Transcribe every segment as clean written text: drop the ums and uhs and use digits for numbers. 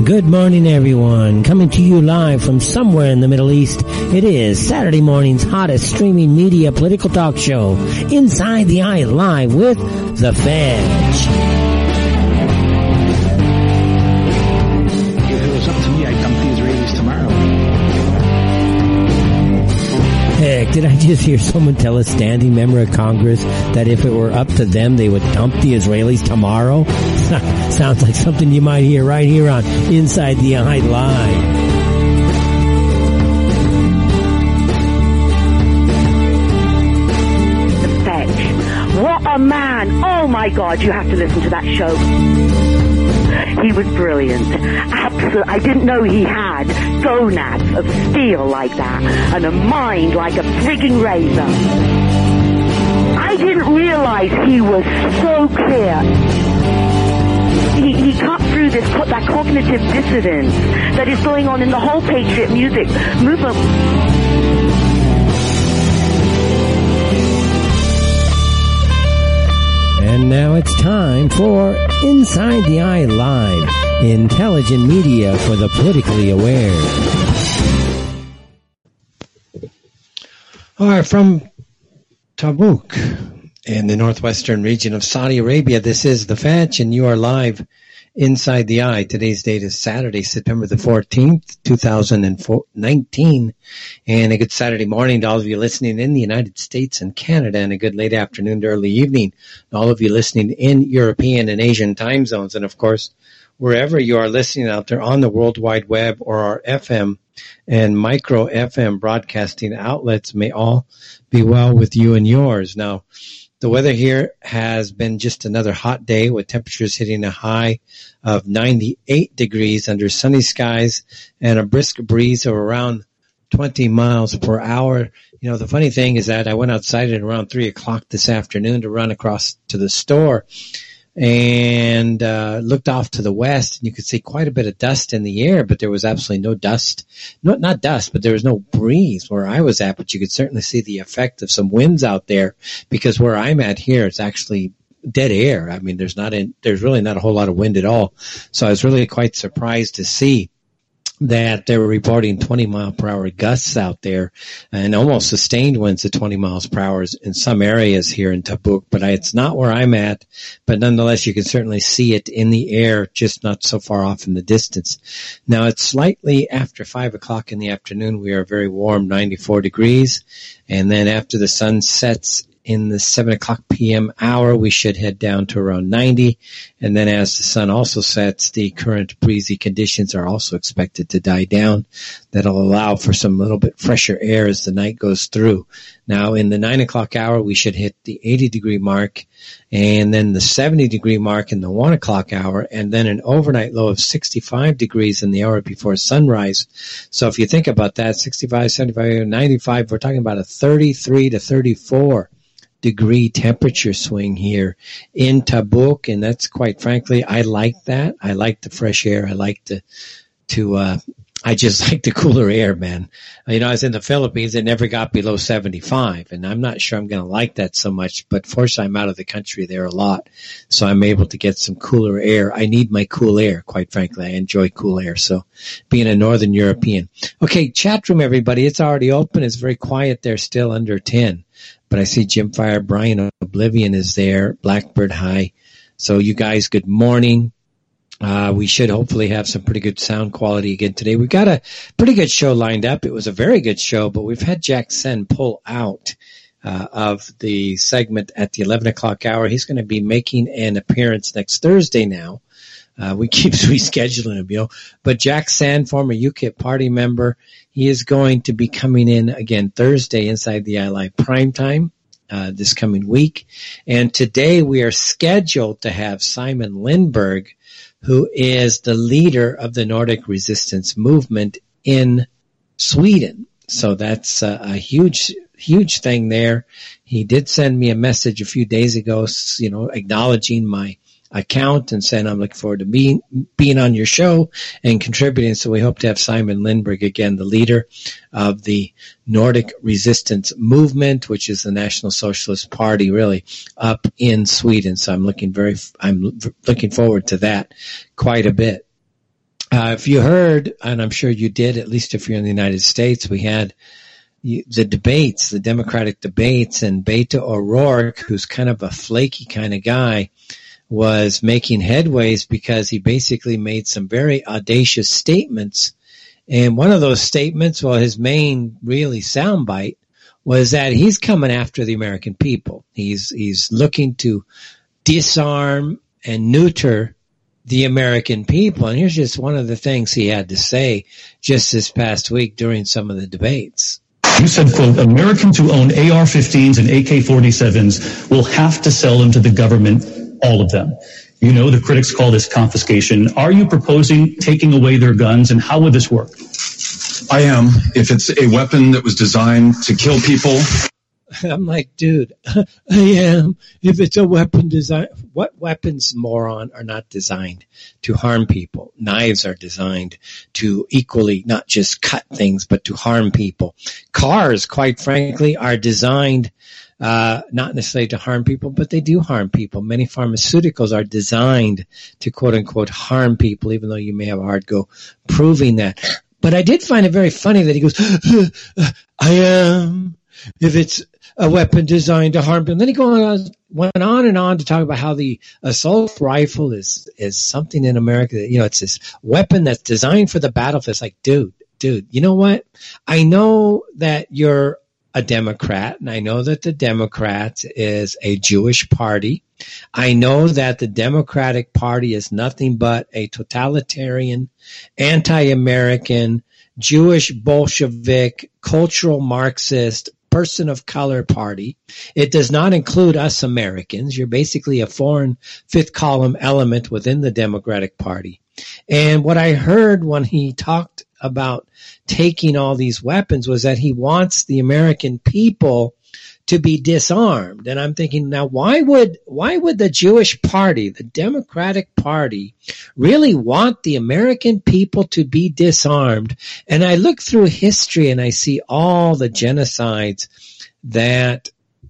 Good morning, everyone. Coming to you live from somewhere in the Middle East, it is Saturday morning's hottest streaming media political talk show, Inside the Eye Live with The Fetch. If it was up to me, I'd dump the Israelis tomorrow. Heck, did I just hear someone tell a standing member of Congress that if it were up to them, they would dump the Israelis tomorrow? Sounds like something you might hear right here on Inside the Eye Live. The Fetch. What a man. Oh my God, you have to listen to that show. He was brilliant. Absolutely. I didn't know he had gonads of steel like that and a mind like a frigging razor. I didn't realize he was so clear. He cut through that cognitive dissonance that is going on in the whole patriot music movement. And now it's time for Inside the Eye Live, intelligent media for the politically aware. All right, from Tabuk in the northwestern region of Saudi Arabia, this is The Fetch, and you are live Inside the Eye. Today's date is Saturday, September the 14th, 2019. And a good Saturday morning to all of you listening in the United States and Canada, and a good late afternoon to early evening to all of you listening in European and Asian time zones. And of course, wherever you are listening out there on the World Wide Web or our FM and micro FM broadcasting outlets, may all be well with you and yours. Now, the weather here has been just another hot day with temperatures hitting a high of 98 degrees under sunny skies and a brisk breeze of around 20 miles per hour. You know, the funny thing is that I went outside at around 3 o'clock this afternoon to run across to the store and looked off to the west, and you could see quite a bit of dust in the air, but there was absolutely no dust. Not dust, but there was no breeze where I was at, but you could certainly see the effect of some winds out there, because where I'm at here, it's actually dead air. I mean, there's really not a whole lot of wind at all. So I was really quite surprised to see that they were reporting 20 mile per hour gusts out there and almost sustained winds of 20 miles per hour in some areas here in Tabuk, but it's not where I'm at. But nonetheless, you can certainly see it in the air, just not so far off in the distance. Now, it's slightly after 5 o'clock in the afternoon. We are very warm, 94 degrees. And then after the sun sets in the 7 o'clock p.m. hour, we should head down to around 90. And then as the sun also sets, the current breezy conditions are also expected to die down. That'll allow for some little bit fresher air as the night goes through. Now, in the 9 o'clock hour, we should hit the 80-degree mark, and then the 70-degree mark in the 1 o'clock hour, and then an overnight low of 65 degrees in the hour before sunrise. So if you think about that, 65, 75, 95, we're talking about a 33 to 34 degree temperature swing here in Tabuk, and that's quite frankly, I like that. I like the fresh air. I like I just like the cooler air, man. You know, I was in the Philippines, it never got below 75, and I'm not sure I'm going to like that so much, but fortunately I'm out of the country there a lot, so I'm able to get some cooler air. I need my cool air, quite frankly. I enjoy cool air, so being a Northern European. Okay, chat room, everybody. It's already open. It's very quiet there, still under 10. But I see Jim Fire, Brian Oblivion is there, Blackbird High. So you guys, good morning. We should hopefully have some pretty good sound quality again today. We've got a pretty good show lined up. It was a very good show, but we've had Jack Sen pull out of the segment at the 11 o'clock hour. He's going to be making an appearance next Thursday now. We keep rescheduling him, you know. But Jack Sen, former UKIP party member, he is going to be coming in again Thursday inside the Eye Live Primetime this coming week. And today we are scheduled to have Simon Lindberg, who is the leader of the Nordic resistance movement in Sweden. So that's a huge thing there. He did send me a message a few days ago, you know, acknowledging my account and saying I'm looking forward to being on your show and contributing. So we hope to have Simon Lindberg again, the leader of the Nordic resistance movement, which is the National Socialist Party, really up in Sweden. So I'm looking forward to that quite a bit. If you heard, and I'm sure you did, at least if you're in the United States, we had the debates, the Democratic debates, and Beto O'Rourke, who's kind of a flaky kind of guy, was making headways because he basically made some very audacious statements. And one of those statements, well, his main really soundbite was that he's coming after the American people. He's looking to disarm and neuter the American people. And here's just one of the things he had to say just this past week during some of the debates. You said, quote, Americans who own AR-15s and AK-47s will have to sell them to the government, all of them. You know, the critics call this confiscation. Are you proposing taking away their guns, and how would this work? I am. If it's a weapon that was designed to kill people. I'm like, dude, I am. If it's a weapon designed, what weapons, moron, are not designed to harm people? Knives are designed to equally not just cut things, but to harm people. Cars, quite frankly, are designed not necessarily to harm people, but they do harm people. Many pharmaceuticals are designed to, quote unquote, harm people, even though you may have a hard go proving that. But I did find it very funny that he goes, I am. If it's a weapon designed to harm people. And then he went on and on to talk about how the assault rifle is something in America that, it's this weapon that's designed for the battlefield. It's like, dude, you know what? I know that you're a Democrat, and I know that the Democrats is a Jewish party. I know that the Democratic Party is nothing but a totalitarian, anti-American, Jewish Bolshevik, cultural Marxist, person of color party. It does not include us Americans. You're basically a foreign fifth column element within the Democratic Party. And what I heard when he talked about taking all these weapons was that he wants the American people to be disarmed. And I'm thinking, now why would the Jewish party, the Democratic Party, really want the American people to be disarmed? And I look through history and I see all the genocides that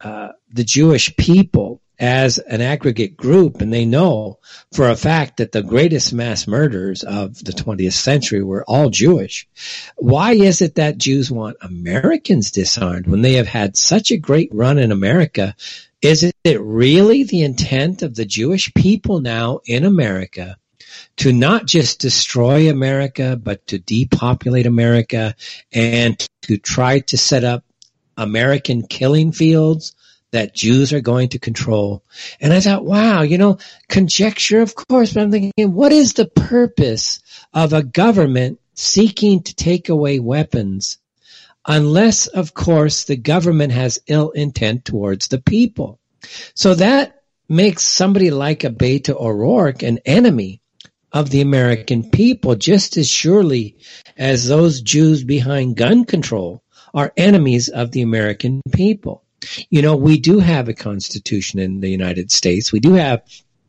the Jewish people as an aggregate group, and they know for a fact that the greatest mass murderers of the 20th century were all Jewish. Why is it that Jews want Americans disarmed when they have had such a great run in America? Is it really the intent of the Jewish people now in America to not just destroy America, but to depopulate America and to try to set up American killing fields that Jews are going to control? And I thought, wow, conjecture, of course, but I'm thinking, what is the purpose of a government seeking to take away weapons unless, of course, the government has ill intent towards the people? So that makes somebody like a Beto O'Rourke an enemy of the American people, just as surely as those Jews behind gun control are enemies of the American people. We do have a constitution in the United States. We do have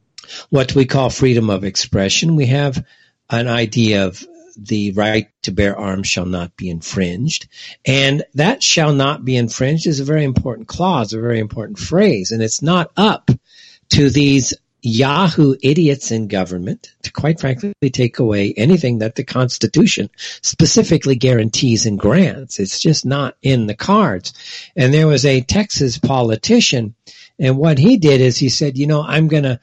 what we call freedom of expression. We have an idea of the right to bear arms shall not be infringed. And that shall not be infringed is a very important clause, a very important phrase. And it's not up to these Yahoo idiots in government to, quite frankly, take away anything that the Constitution specifically guarantees and grants. It's just not in the cards. And there was a Texas politician, and what he did is he said, I'm gonna,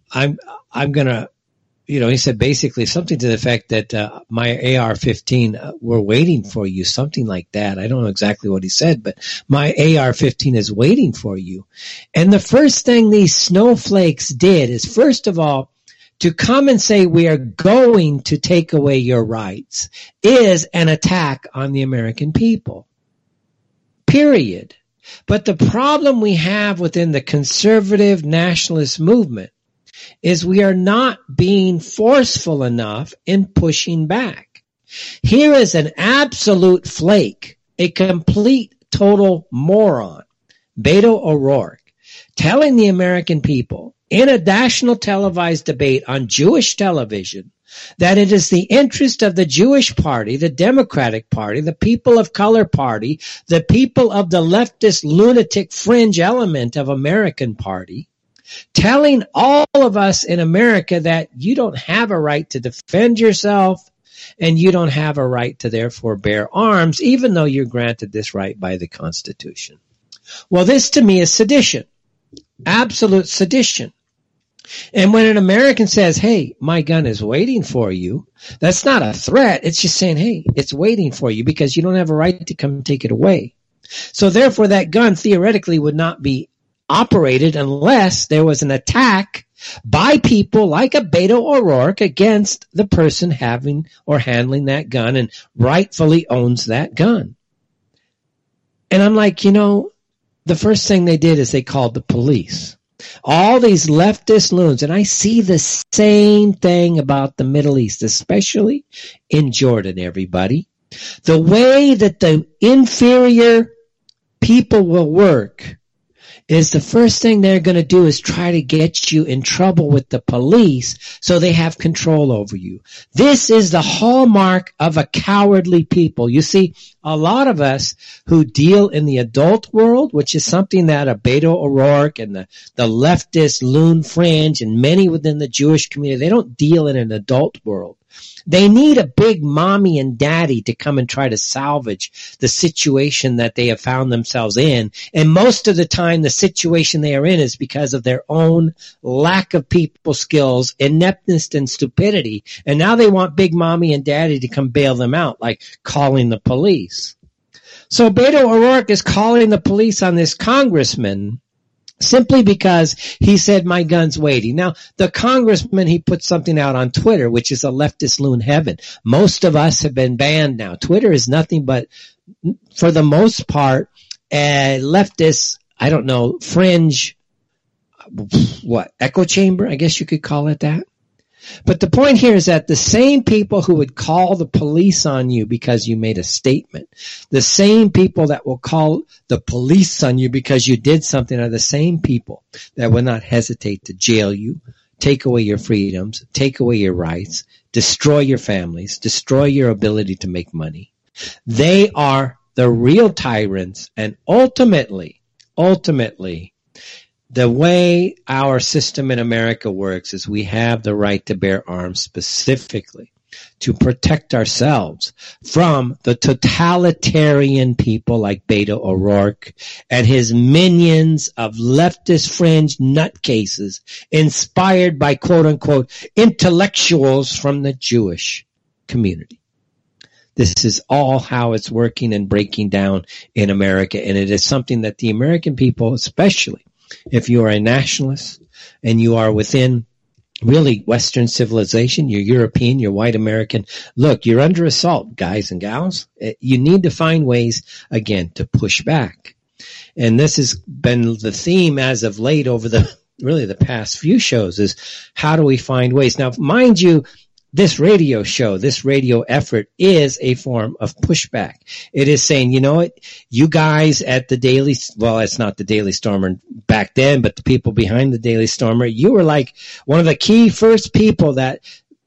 he said basically something to the effect that my AR-15, we're waiting for you, something like that. I don't know exactly what he said, but my AR-15 is waiting for you. And the first thing these snowflakes did is, first of all, to come and say we are going to take away your rights is an attack on the American people. Period. But the problem we have within the conservative nationalist movement is we are not being forceful enough in pushing back. Here is an absolute flake, a complete, total moron, Beto O'Rourke, telling the American people in a national televised debate on Jewish television that it is the interest of the Jewish party, the Democratic Party, the people of color party, the people of the leftist lunatic fringe element of American party, telling all of us in America that you don't have a right to defend yourself, and you don't have a right to therefore bear arms, even though you're granted this right by the Constitution. Well, this to me is sedition, absolute sedition. And when an American says, hey, my gun is waiting for you, that's not a threat. It's just saying, hey, it's waiting for you because you don't have a right to come take it away. So therefore, that gun theoretically would not be operated unless there was an attack by people like a Beto O'Rourke against the person having or handling that gun and rightfully owns that gun. And I'm like, the first thing they did is they called the police. All these leftist loons, and I see the same thing about the Middle East, especially in Jordan, everybody. The way that the inferior people will work is the first thing they're going to do is try to get you in trouble with the police so they have control over you. This is the hallmark of a cowardly people. You see, a lot of us who deal in the adult world, which is something that a Beto O'Rourke and the leftist loon fringe and many within the Jewish community, they don't deal in an adult world. They need a big mommy and daddy to come and try to salvage the situation that they have found themselves in. And most of the time, the situation they are in is because of their own lack of people skills, ineptness, and stupidity. And now they want big mommy and daddy to come bail them out, like calling the police. So Beto O'Rourke is calling the police on this congressman simply because he said, my gun's waiting. Now, the congressman, he put something out on Twitter, which is a leftist loon heaven. Most of us have been banned now. Twitter is nothing but, for the most part, a leftist, fringe, echo chamber? I guess you could call it that. But the point here is that the same people who would call the police on you because you made a statement, the same people that will call the police on you because you did something are the same people that will not hesitate to jail you, take away your freedoms, take away your rights, destroy your families, destroy your ability to make money. They are the real tyrants, and ultimately, the way our system in America works is we have the right to bear arms specifically to protect ourselves from the totalitarian people like Beto O'Rourke and his minions of leftist fringe nutcases inspired by quote-unquote intellectuals from the Jewish community. This is all how it's working and breaking down in America, and it is something that the American people, especially if you are a nationalist and you are within really Western civilization, you're European, you're white American, look, you're under assault, guys and gals. You need to find ways, again, to push back. And this has been the theme as of late over the past few shows is how do we find ways? Now, mind you, this radio show, this radio effort is a form of pushback. It is saying, you know what, you guys at the Daily, well, it's not the Daily Stormer back then, but the people behind the Daily Stormer, you were like one of the key first people that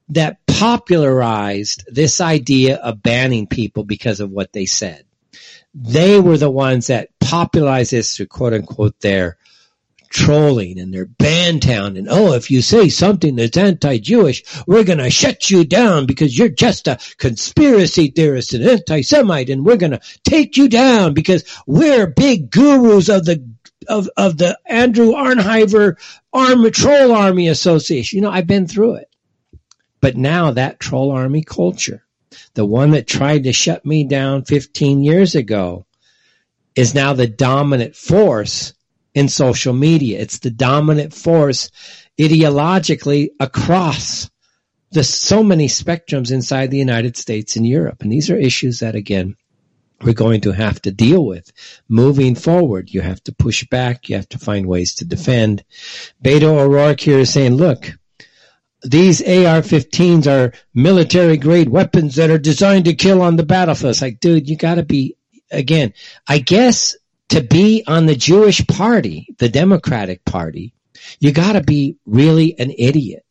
popularized this idea of banning people because of what they said. They were the ones that popularized this through quote unquote their trolling and their Bantown and if you say something that's anti-Jewish, we're going to shut you down because you're just a conspiracy theorist and anti-Semite, and we're going to take you down because we're big gurus of the Andrew Arnhiver Troll Army Association. I've been through it. But now that troll army culture, the one that tried to shut me down 15 years ago, is now the dominant force in social media. It's the dominant force ideologically across so many spectrums inside the United States and Europe. And these are issues that, again, we're going to have to deal with moving forward. You have to push back. You have to find ways to defend. Beto O'Rourke here is saying, look, these AR-15s are military-grade weapons that are designed to kill on the battlefield. It's like, dude, you got to be, again, I guess to be on the Jewish party, the Democratic Party, you got to be really an idiot.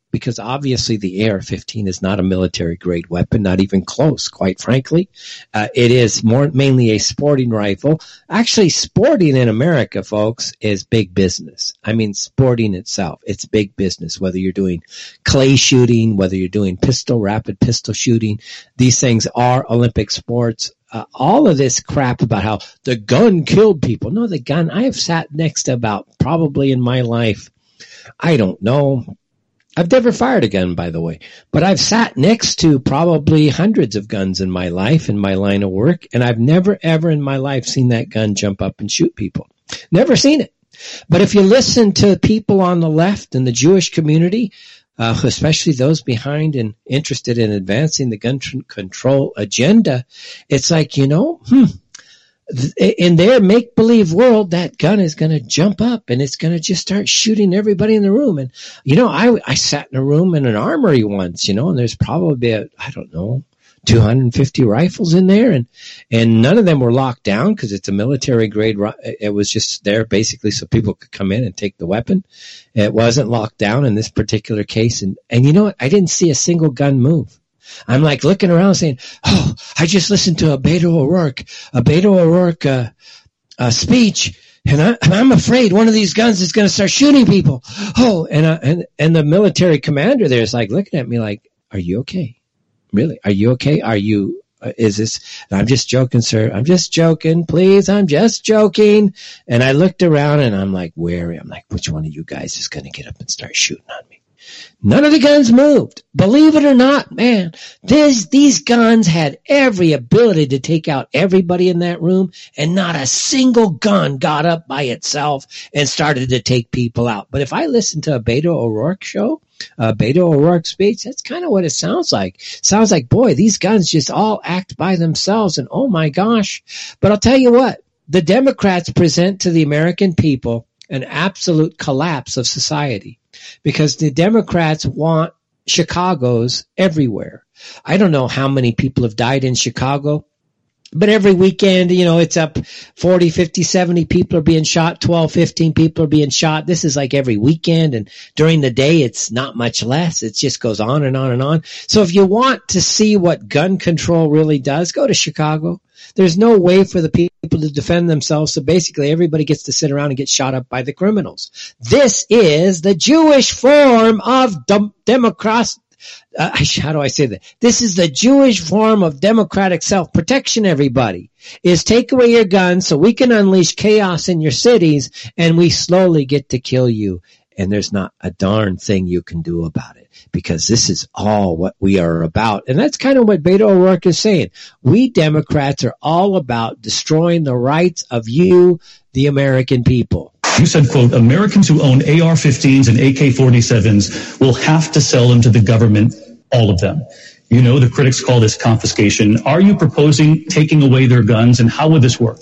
because obviously the AR-15 is not a military-grade weapon, not even close, quite frankly. It is mainly a sporting rifle. Actually, sporting in America, folks, is big business. I mean, sporting itself, it's big business, whether you're doing clay shooting, whether you're doing rapid pistol shooting. These things are Olympic sports. All of this crap about how the gun killed people. No, the gun, I have sat next to about probably in my life, I don't know. I've never fired a gun, by the way, but I've sat next to probably hundreds of guns in my life, in my line of work, and I've never, ever in my life seen that gun jump up and shoot people. Never seen it. But if you listen to people on the left and the Jewish community, especially those behind and interested in advancing the gun control agenda, it's like, in their make-believe world, that gun is going to jump up and it's going to just start shooting everybody in the room. And, I sat in a room in an armory once, and there's probably 250 rifles in there, and none of them were locked down because it's a military grade. It was just there basically so people could come in and take the weapon. It wasn't locked down in this particular case. And you know what? I didn't see a single gun move. I'm like looking around saying, oh, I just listened to a Beto O'Rourke speech, and I'm afraid one of these guns is going to start shooting people. Oh, and the military commander there is like looking at me like, are you okay? Really? Are you okay? Is this, and I'm just joking, sir. I'm just joking. Please, I'm just joking. And I looked around and I'm like, wary. I'm like, which one of you guys is going to get up and start shooting on me? None of the guns moved. Believe it or not, man, these guns had every ability to take out everybody in that room, and not a single gun got up by itself and started to take people out. But if I listen to a Beto O'Rourke Beto O'Rourke speech, that's kind of what it sounds like. Sounds like, boy, these guns just all act by themselves, and oh my gosh. But I'll tell you what, the Democrats present to the American people an absolute collapse of society, because the Democrats want Chicagos everywhere. I don't know how many people have died in Chicago, but every weekend, it's up 40, 50, 70 people are being shot, 12, 15 people are being shot. This is like every weekend, and during the day, it's not much less. It just goes on and on and on. So if you want to see what gun control really does, go to Chicago. There's no way for the people to defend themselves, so basically everybody gets to sit around and get shot up by the criminals. This is the Jewish form of democracy. How do I say that? This is the Jewish form of democratic self-protection, everybody, is take away your guns so we can unleash chaos in your cities, and we slowly get to kill you. And there's not a darn thing you can do about it, because this is all what we are about. And that's kind of what Beto O'Rourke is saying. We Democrats are all about destroying the rights of you, the American people. You said, quote, Americans who own AR-15s and AK-47s will have to sell them to the government, all of them. The critics call this confiscation. Are you proposing taking away their guns, and how would this work?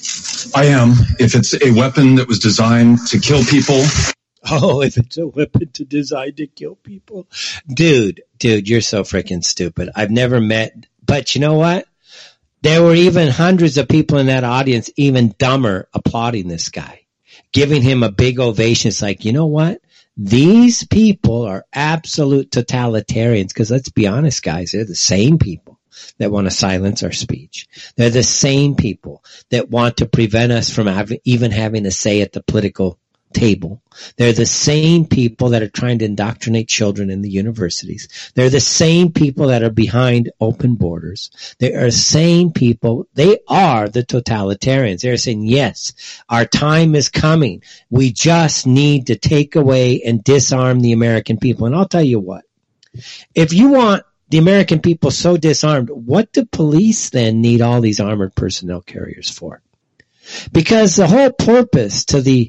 I am. If it's a weapon that was designed to kill people. Oh, if it's a weapon designed to kill people. Dude, you're so freaking stupid. I've never met, but you know what? There were even hundreds of people in that audience, even dumber, applauding this guy, giving him a big ovation. It's like, you know what? These people are absolute totalitarians, because let's be honest, guys, they're the same people that want to silence our speech. They're the same people that want to prevent us from even having a say at the political table. They're the same people that are trying to indoctrinate children in the universities. They're the same people that are behind open borders. They are the same people. They are the totalitarians. They're saying, yes, our time is coming. We just need to take away and disarm the American people. And I'll tell you what, if you want the American people so disarmed, what do police then need all these armored personnel carriers for? Because the whole purpose to the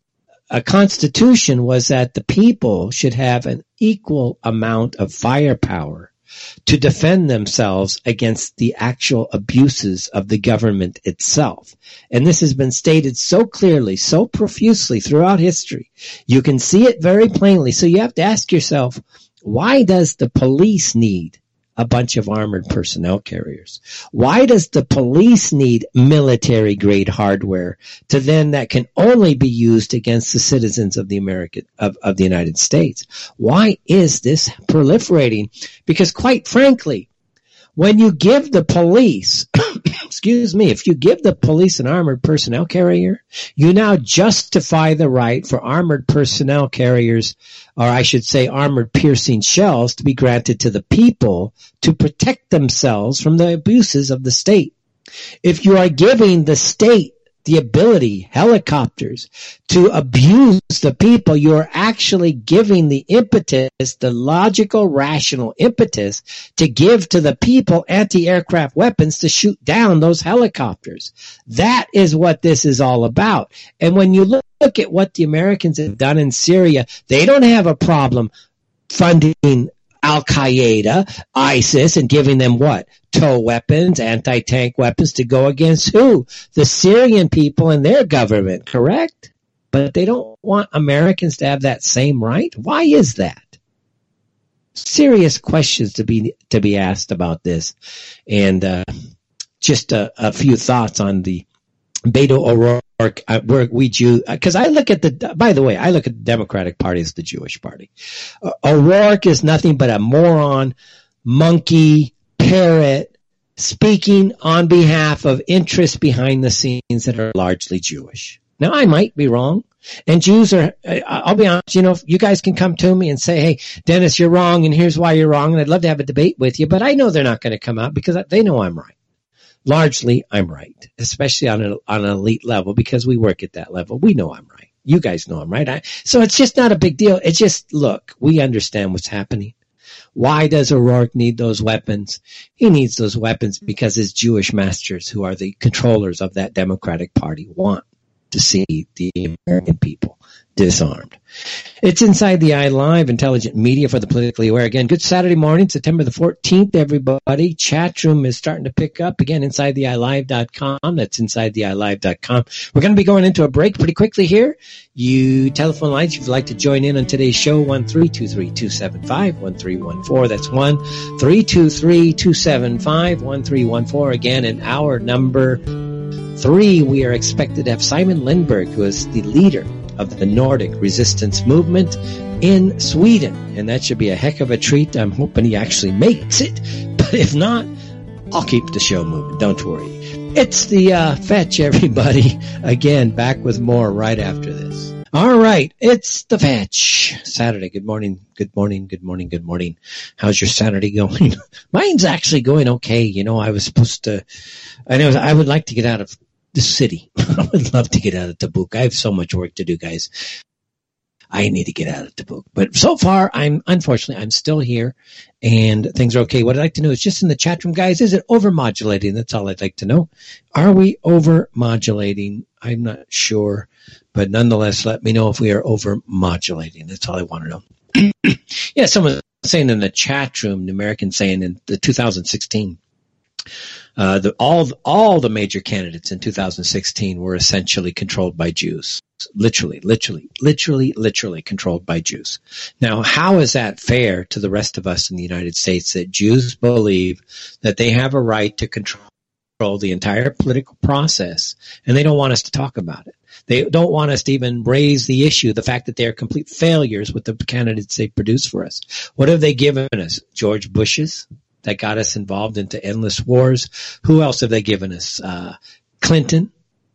Constitution was that the people should have an equal amount of firepower to defend themselves against the actual abuses of the government itself. And this has been stated so clearly, so profusely throughout history. You can see it very plainly. So you have to ask yourself, why does the police need a bunch of armored personnel carriers? Why does the police need military-grade hardware that can only be used against the citizens of the United States? Why is this proliferating? Because quite frankly, when you give the police, if you give the police an armored personnel carrier, you now justify the right for armored personnel carriers, or I should say armored piercing shells, to be granted to the people to protect themselves from the abuses of the state. If you are giving the state the ability, helicopters, to abuse the people, you are actually giving the impetus, the logical, rational impetus, to give to the people anti-aircraft weapons to shoot down those helicopters. That is what this is all about. And when you look at what the Americans have done in Syria, they don't have a problem funding Al-Qaeda, ISIS, and giving them what? Tow weapons, anti-tank weapons to go against who? The Syrian people and their government, correct? But they don't want Americans to have that same right? Why is that? Serious questions to be asked about this. And just a few thoughts on the Beto O'Rourke. Because I look at the Democratic Party as the Jewish party. O'Rourke is nothing but a moron, monkey, parrot, speaking on behalf of interests behind the scenes that are largely Jewish. Now, I might be wrong. And Jews are, I'll be honest, you guys can come to me and say, hey, Dennis, you're wrong, and here's why you're wrong, and I'd love to have a debate with you, but I know they're not going to come out because they know I'm right. Largely, I'm right, especially on an elite level, because we work at that level. We know I'm right. You guys know I'm right. So it's just not a big deal. It's just, look, we understand what's happening. Why does O'Rourke need those weapons? He needs those weapons because his Jewish masters, who are the controllers of that Democratic Party, want to see the American people disarmed. It's Inside the Eye Live, intelligent media for the politically aware. Again, good Saturday morning, September the 14th, everybody. Chat room is starting to pick up. Again, InsideTheEyeLive.com. That's InsideTheEyeLive.com. We're going to be going into a break pretty quickly here. You telephone lines, if you'd like to join in on today's show, 1-323-275-1314. That's 1-323-275-1314. Again, in hour number 3, we are expected to have Simon Lindberg, who is the leader of the Nordic resistance movement in Sweden. And that should be a heck of a treat. I'm hoping he actually makes it. But if not, I'll keep the show moving. Don't worry. It's the Fetch, everybody. Again, back with more right after this. All right. It's the Fetch. Saturday. Good morning. Good morning. Good morning. Good morning. How's your Saturday going? Mine's actually going okay. I was supposed to, I would like to get out of the city. I would love to get out of Tabuk. I have so much work to do, guys. I need to get out of Tabuk. But so far, I'm still here, and things are okay. What I'd like to know is just in the chat room, guys, is it over-modulating? That's all I'd like to know. Are we over-modulating? I'm not sure. But nonetheless, let me know if we are over-modulating. That's all I want to know. Yeah, someone saying in the chat room, the American saying in the 2016, all the major candidates in 2016 were essentially controlled by Jews. Literally controlled by Jews. Now, how is that fair to the rest of us in the United States that Jews believe that they have a right to control the entire political process, and they don't want us to talk about it? They don't want us to even raise the issue, the fact that they are complete failures with the candidates they produce for us. What have they given us? George Bush's that got us involved into endless wars. Who else have they given us? Clinton.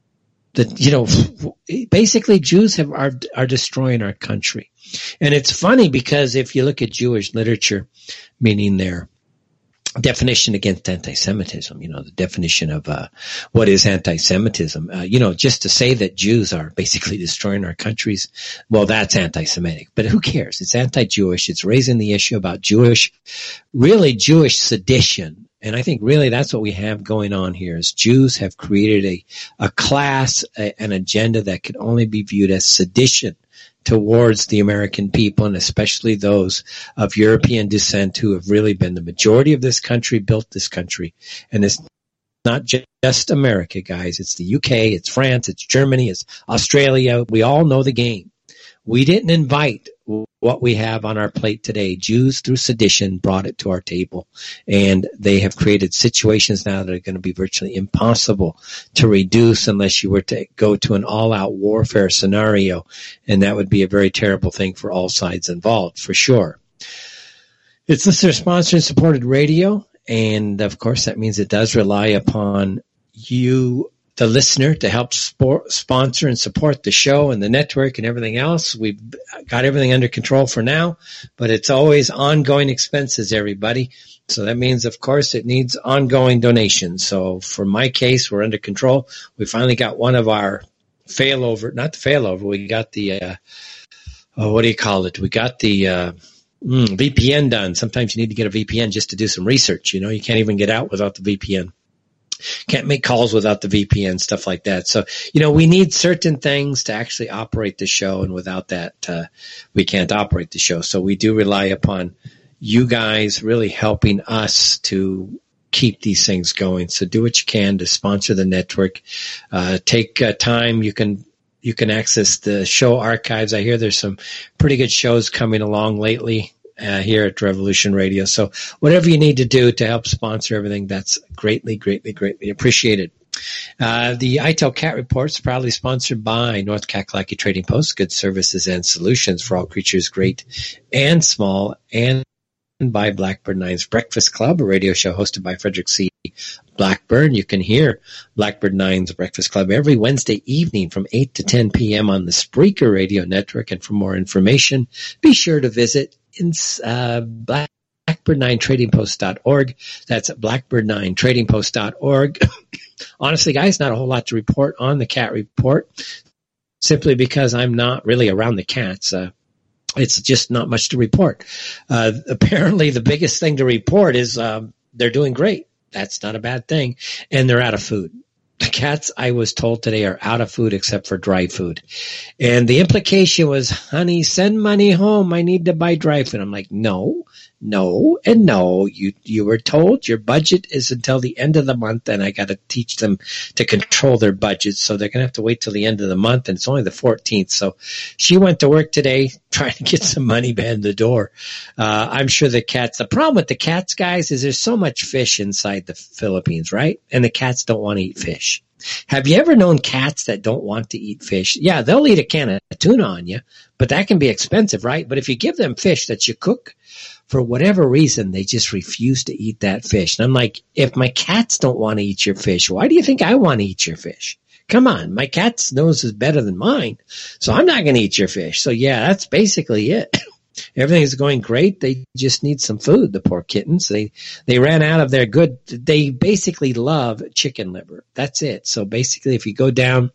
Basically Jews are destroying our country. And it's funny because if you look at Jewish literature, meaning their definition against anti-Semitism, the definition of what is anti-Semitism, just to say that Jews are basically destroying our countries, well, that's anti-Semitic. But who cares? It's anti-Jewish. It's raising the issue about Jewish sedition. And I think really that's what we have going on here is Jews have created a class, an agenda that could only be viewed as sedition towards the American people, and especially those of European descent who have really been the majority of this country, built this country. And it's not just America, guys. It's the UK, it's France, it's Germany, it's Australia. We all know the game. We didn't invite what we have on our plate today. Jews, through sedition, brought it to our table. And they have created situations now that are going to be virtually impossible to reduce unless you were to go to an all-out warfare scenario. And that would be a very terrible thing for all sides involved, for sure. It's listener-sponsored and supported radio. And, of course, that means it does rely upon you, the listener, to help sponsor and support the show and the network and everything else. We've got everything under control for now, but it's always ongoing expenses, everybody. So that means, of course, it needs ongoing donations. So for my case, we're under control. We finally got one of our we got the, what do you call it? We got the VPN done. Sometimes you need to get a VPN just to do some research. You can't even get out without the VPN. Can't make calls without the VPN, stuff like that. So, we need certain things to actually operate the show, and without that, we can't operate the show. So we do rely upon you guys really helping us to keep these things going. So do what you can to sponsor the network. Take time. You can access the show archives. I hear there's some pretty good shows coming along lately. Here at Revolution Radio. So whatever you need to do to help sponsor everything, that's greatly, greatly, greatly appreciated. The ITEL Cat Reports proudly sponsored by North Kakalaki Trading Post, good services and solutions for all creatures great and small, and by Blackbird 9's Breakfast Club, a radio show hosted by Frederick C. Blackburn. You can hear Blackbird 9's Breakfast Club every Wednesday evening from 8 to 10 p.m. on the Spreaker Radio Network. And for more information, be sure to visit blackbird9tradingpost.org. That's blackbird9tradingpost.org. Honestly, guys, not a whole lot to report on the cat report, simply because I'm not really around the cats. It's just not much to report. Apparently, the biggest thing to report is they're doing great. That's not a bad thing. And they're out of food. The cats, I was told today, are out of food except for dry food. And the implication was, honey, send money home. I need to buy dry food. I'm like, no, and no. You were told your budget is until the end of the month, and I got to teach them to control their budget. So they're going to have to wait till the end of the month, and it's only the 14th. So she went to work today trying to get some money behind the door. I'm sure the problem with the cats, guys, is there's so much fish inside the Philippines, right? And the cats don't want to eat fish. Have you ever known cats that don't want to eat fish? Yeah, they'll eat a can of tuna on you, but that can be expensive, right? But if you give them fish that you cook, for whatever reason, they just refuse to eat that fish. And I'm like, if my cats don't want to eat your fish, why do you think I want to eat your fish? Come on, my cat's nose is better than mine, so I'm not going to eat your fish. So yeah, that's basically it. Everything is going great. They just need some food, the poor kittens. They ran out of their they basically love chicken liver. That's it. So basically, if you go down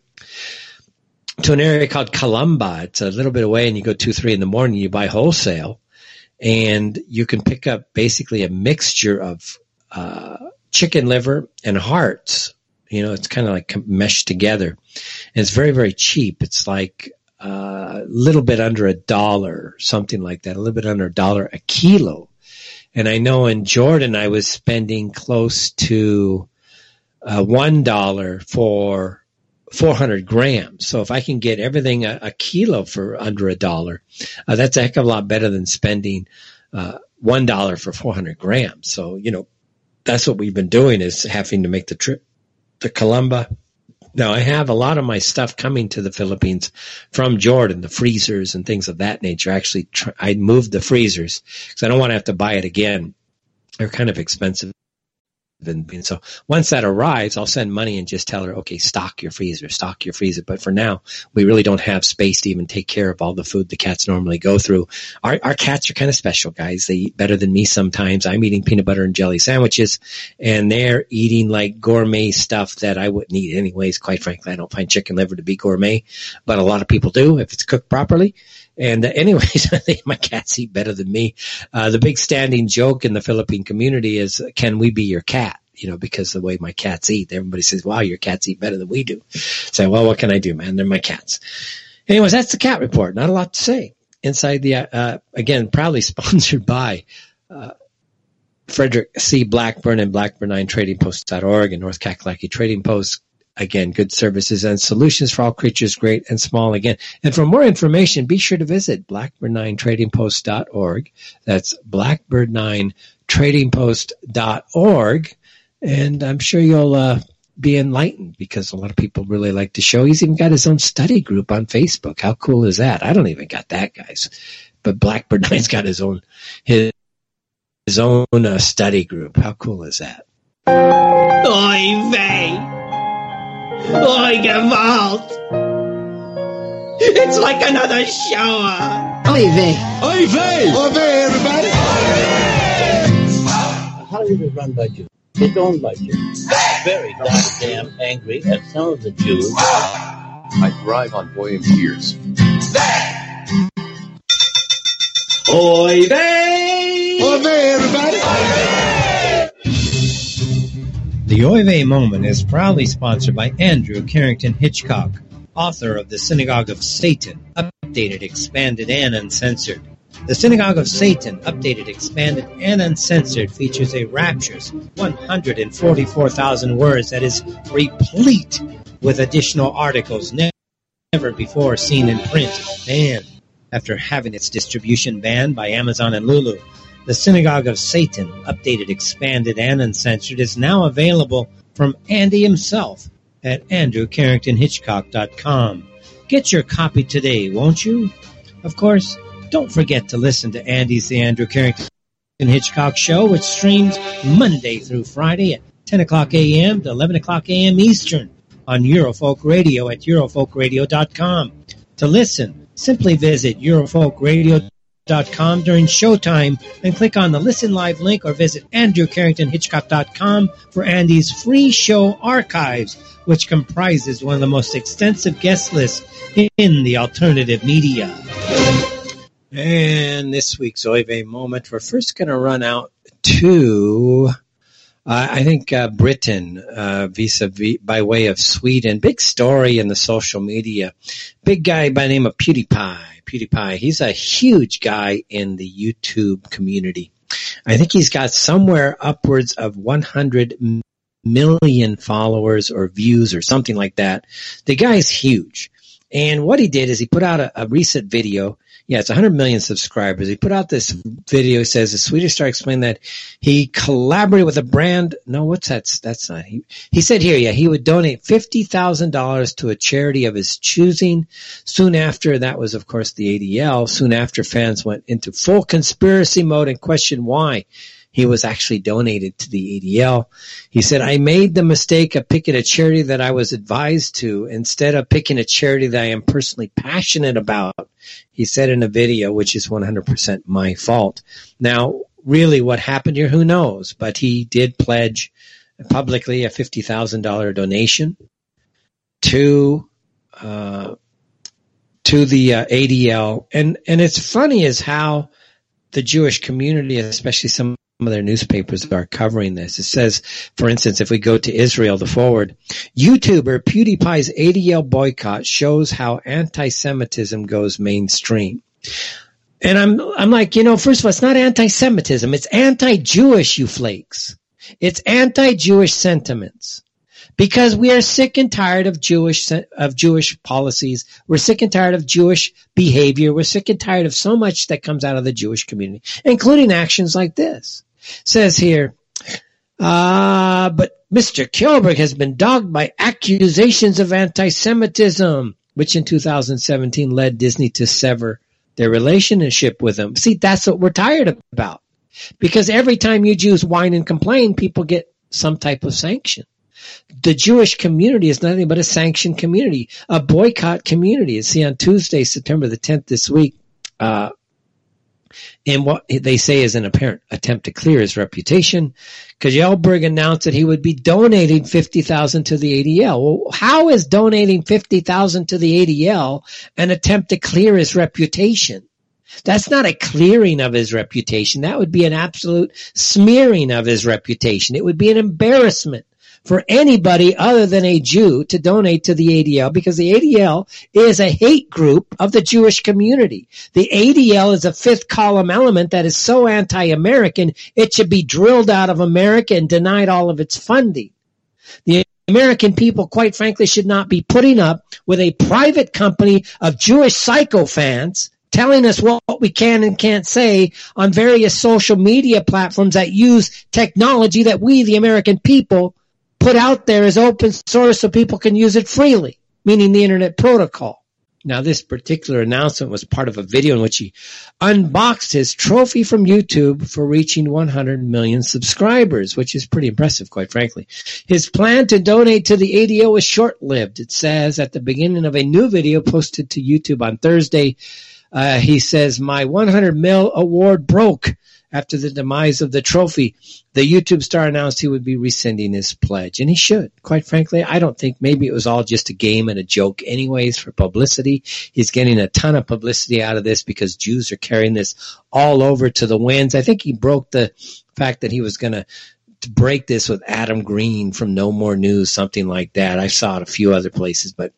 to an area called Calamba, it's a little bit away, and you go 2-3 in the morning, you buy wholesale, and you can pick up basically a mixture of chicken liver and hearts. It's kind of like meshed together. And it's very, very cheap. It's like a little bit under $1, something like that, a little bit under $1 a kilo. And I know in Jordan I was spending close to $1 for 400 grams. So if I can get everything a kilo for under $1, that's a heck of a lot better than spending $1 for 400 grams. So, that's what we've been doing, is having to make the trip to Calamba. Now, I have a lot of my stuff coming to the Philippines from Jordan, the freezers and things of that nature. Actually, I moved the freezers because I don't want to have to buy it again. They're kind of expensive. And so once that arrives, I'll send money and just tell her, okay, stock your freezer. But for now, we really don't have space to even take care of all the food the cats normally go through. Our cats are kind of special, guys. They eat better than me sometimes. I'm eating peanut butter and jelly sandwiches, and they're eating like gourmet stuff that I wouldn't eat anyways. Quite frankly, I don't find chicken liver to be gourmet, but a lot of people do if it's cooked properly. And anyways, I think my cats eat better than me. The big standing joke in the Philippine community is, can we be your cat? Because the way my cats eat, everybody says, wow, your cats eat better than we do. So, well, what can I do, man? They're my cats. Anyways, that's the cat report. Not a lot to say. Inside the, again, proudly sponsored by Frederick C. Blackburn and Blackbird9tradingpost.org and North Kakalaki Trading Post. Again, good services and solutions for all creatures, great and small. Again, and for more information, be sure to visit blackbird9tradingpost.org. That's blackbird9tradingpost.org. And I'm sure you'll be enlightened because a lot of people really like the show. He's even got his own study group on Facebook. How cool is that? I don't even got that, guys. But Blackbird 9's got his own study group. How cool is that? Oy vey! Oy gewalt! It's like another shower! Oy vey! Oy vey! Oy vey, everybody! Hollywood is run by Jews. They don't like Jews. Very goddamn angry at some of the Jews. I thrive on boy and tears. Oy vey! Oy vey, everybody! The Oy Vey Moment is proudly sponsored by Andrew Carrington Hitchcock, author of The Synagogue of Satan, updated, expanded, and uncensored. The Synagogue of Satan, updated, expanded, and uncensored, features a rapturous 144,000 words that is replete with additional articles never before seen in print. And after having its distribution banned by Amazon and Lulu, The Synagogue of Satan, updated, expanded, and uncensored, is now available from Andy himself at andrewcarringtonhitchcock.com. Get your copy today, won't you? Of course, don't forget to listen to Andy's The Andrew Carrington Hitchcock Show, which streams Monday through Friday at 10 o'clock a.m. to 11 o'clock a.m. Eastern on Eurofolk Radio at eurofolkradio.com. To listen, simply visit eurofolkradio.com during showtime and click on the Listen Live link or visit andrewcarringtonhitchcock.com for Andy's free show archives, which comprises one of the most extensive guest lists in the alternative media. And this week's Oy Vey Moment, we're first going to run out to, I think, Britain, vis-a-vis, by way of Sweden. Big story in the social media. Big guy by the name of PewDiePie. He's a huge guy in the YouTube community. I think he's got somewhere upwards of 100 million followers or views or something like that. The guy's huge. And what he did is he put out a recent video. Yeah, it's 100 million subscribers. He put out this video. He says the Swedish star explained that he collaborated with a brand. No, what's that? That's not. He said here, yeah, he would donate $50,000 to a charity of his choosing. Soon after, that was, of course, the ADL. Soon after, fans went into full conspiracy mode and questioned why he was actually donated to the ADL. He said, I made the mistake of picking a charity that I was advised to instead of picking a charity that I am personally passionate about. He said in a video, which is 100% my fault. Now, really what happened here, who knows? But he did pledge publicly a $50,000 donation to the ADL. And it's funny is how the Jewish community, especially some of their newspapers, are covering this. It says, for instance, if we go to Israel, the forward, YouTuber PewDiePie's ADL boycott shows how anti-Semitism goes mainstream. And I'm like, first of all, it's not anti-Semitism. It's anti-Jewish, you flakes. It's anti-Jewish sentiments. Because we are sick and tired of Jewish policies. We're sick and tired of Jewish behavior. We're sick and tired of so much that comes out of the Jewish community, including actions like this. Says here, but Mr. Kjellberg has been dogged by accusations of anti-Semitism, which in 2017 led Disney to sever their relationship with him. See, that's what we're tired about. Because every time you Jews whine and complain, people get some type of sanction. The Jewish community is nothing but a sanctioned community, a boycott community. See, on Tuesday, September the 10th this week, in what they say is an apparent attempt to clear his reputation, Kjellberg announced that he would be donating $50,000 to the ADL. Well, how is donating $50,000 to the ADL an attempt to clear his reputation? That's not a clearing of his reputation. That would be an absolute smearing of his reputation. It would be an embarrassment for anybody other than a Jew to donate to the ADL, because the ADL is a hate group of the Jewish community. The ADL is a fifth column element that is so anti-American, it should be drilled out of America and denied all of its funding. The American people, quite frankly, should not be putting up with a private company of Jewish sycophants telling us what we can and can't say on various social media platforms that use technology that we, the American people, put out there as open source so people can use it freely, meaning the Internet Protocol. Now, this particular announcement was part of a video in which he unboxed his trophy from YouTube for reaching 100 million subscribers, which is pretty impressive, quite frankly. His plan to donate to the ADO was short-lived. It says at the beginning of a new video posted to YouTube on Thursday, he says, my 100 mil award broke. After the demise of the trophy, the YouTube star announced he would be rescinding his pledge. And he should. Quite frankly, I don't think maybe it was all just a game and a joke anyways for publicity. He's getting a ton of publicity out of this because Jews are carrying this all over to the winds. I think he broke the fact that he was going to break this with Adam Green from No More News, something like that. I saw it a few other places, but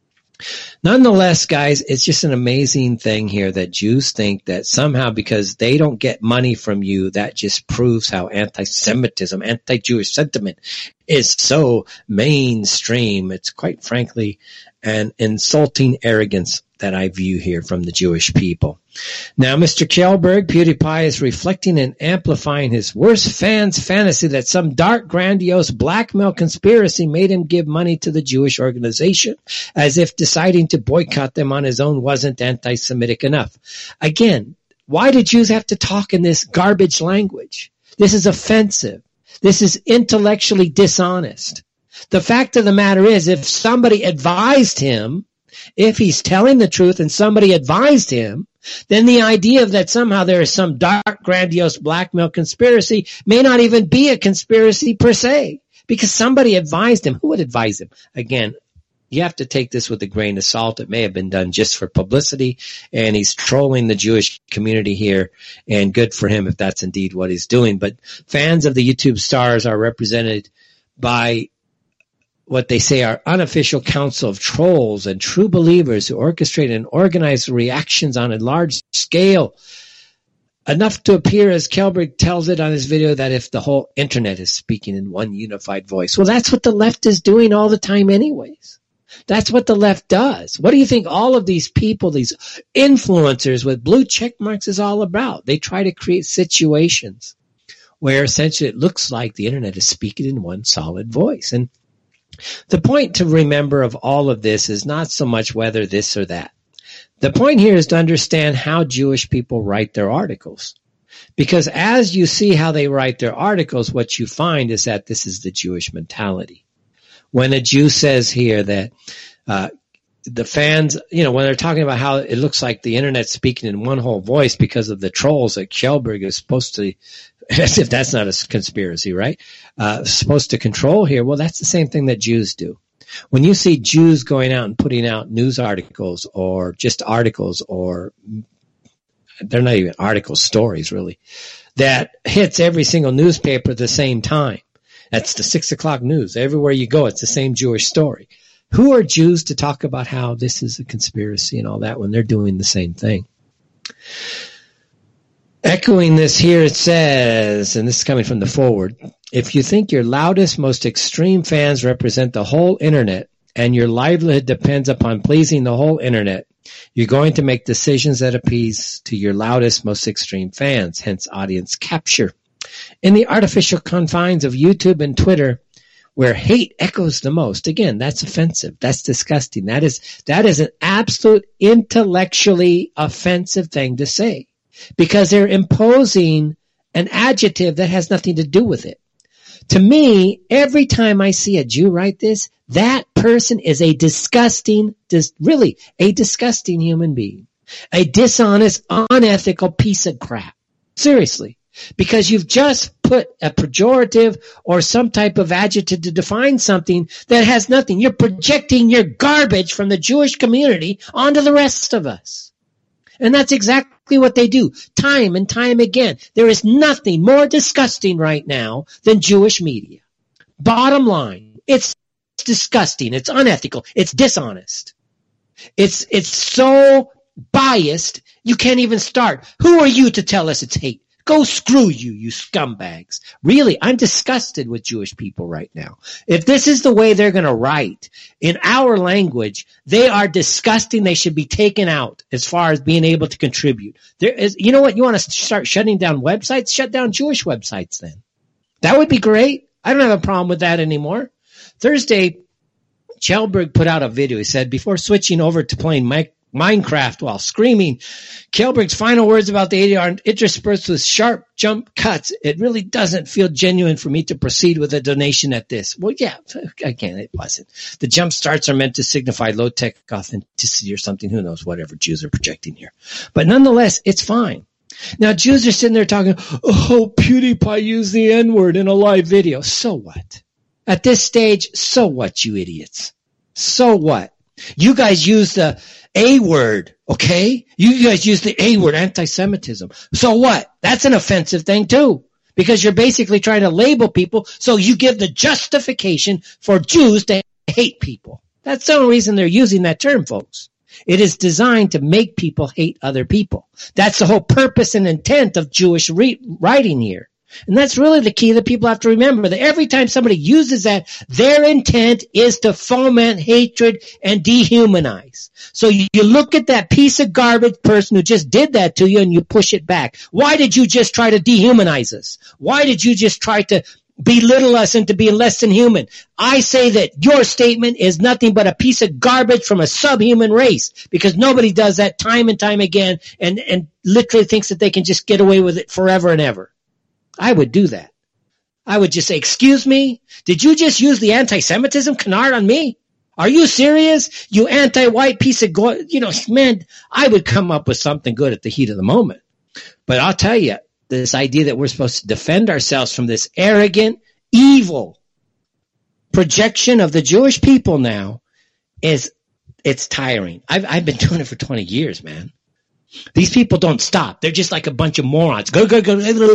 nonetheless, guys, it's just an amazing thing here that Jews think that somehow because they don't get money from you, that just proves how anti-Semitism, anti-Jewish sentiment is so mainstream. It's quite frankly an insulting arrogance that I view here from the Jewish people. Now, Mr. Kjellberg, PewDiePie, is reflecting and amplifying his worst fans' fantasy that some dark, grandiose blackmail conspiracy made him give money to the Jewish organization, as if deciding to boycott them on his own wasn't anti-Semitic enough. Again, why do Jews have to talk in this garbage language? This is offensive. This is intellectually dishonest. The fact of the matter is, if somebody advised him, if he's telling the truth and somebody advised him, then the idea that somehow there is some dark, grandiose blackmail conspiracy may not even be a conspiracy per se, because somebody advised him. Who would advise him? Again, you have to take this with a grain of salt. It may have been done just for publicity, and he's trolling the Jewish community here, and good for him if that's indeed what he's doing. But fans of the YouTube stars are represented by what they say are unofficial council of trolls and true believers who orchestrate and organize reactions on a large scale, enough to appear, as Kjellberg tells it on his video, that if the whole internet is speaking in one unified voice. Well, that's what the left is doing all the time anyways. That's what the left does. What do you think all of these people, these influencers with blue check marks is all about? They try to create situations where essentially it looks like the internet is speaking in one solid voice. And the point to remember of all of this is not so much whether this or that. The point here is to understand how Jewish people write their articles. Because as you see how they write their articles, what you find is that this is the Jewish mentality. When a Jew says here that the fans, when they're talking about how it looks like the internet's speaking in one whole voice because of the trolls that Kjellberg is supposed to, as if that's not a conspiracy, right? Supposed to control here. Well, that's the same thing that Jews do. When you see Jews going out and putting out news articles or just articles, or they're not even articles, stories really, that hits every single newspaper at the same time. That's the 6 o'clock news. Everywhere you go, it's the same Jewish story. Who are Jews to talk about how this is a conspiracy and all that when they're doing the same thing? Echoing this here, it says, and this is coming from the forward, if you think your loudest, most extreme fans represent the whole internet and your livelihood depends upon pleasing the whole internet, you're going to make decisions that appease to your loudest, most extreme fans, hence audience capture. In the artificial confines of YouTube and Twitter, where hate echoes the most, again, that's offensive. That's disgusting. That is an absolute intellectually offensive thing to say, because they're imposing an adjective that has nothing to do with it. To me, every time I see a Jew write this, that person is a disgusting, really a disgusting human being, a dishonest, unethical piece of crap. Seriously. Because you've just put a pejorative or some type of adjective to define something that has nothing. You're projecting your garbage from the Jewish community onto the rest of us. And that's exactly what they do, time and time again. There is nothing more disgusting right now than Jewish media. Bottom line, it's disgusting, it's unethical, it's dishonest. It's so biased, you can't even start. Who are you to tell us it's hate? Go screw you, you scumbags. Really, I'm disgusted with Jewish people right now. If this is the way they're going to write in our language, they are disgusting. They should be taken out as far as being able to contribute. There is, you know what? You want to start shutting down websites? Shut down Jewish websites then. That would be great. I don't have a problem with that anymore. Thursday, Kjellberg put out a video. He said, before switching over to playing Minecraft while screaming, Kjellberg's final words about the 80 are interspersed with sharp jump cuts. It really doesn't feel genuine for me to proceed with a donation at this. Well, yeah, again, it wasn't. The jump starts are meant to signify low-tech authenticity or something. Who knows, whatever Jews are projecting here. But nonetheless, it's fine. Now, Jews are sitting there talking, oh, PewDiePie used the N-word in a live video. So what? At this stage, so what, you idiots? So what? You guys use the A word, okay? You guys use the A word, anti-Semitism. So what? That's an offensive thing too, because you're basically trying to label people so you give the justification for Jews to hate people. That's the only reason they're using that term, folks. It is designed to make people hate other people. That's the whole purpose and intent of Jewish writing here. And that's really the key that people have to remember, that every time somebody uses that, their intent is to foment hatred and dehumanize. So you look at that piece of garbage person who just did that to you and you push it back. Why did you just try to dehumanize us? Why did you just try to belittle us into being less than human? I say that your statement is nothing but a piece of garbage from a subhuman race, because nobody does that time and time again and literally thinks that they can just get away with it forever and ever. I would do that. I would just say, excuse me, did you just use the anti-Semitism canard on me? Are you serious? You anti-white piece of man, I would come up with something good at the heat of the moment. But I'll tell you, this idea that we're supposed to defend ourselves from this arrogant, evil projection of the Jewish people now it's tiring. I've been doing it for 20 years, man. These people don't stop. They're just like a bunch of morons. Go. They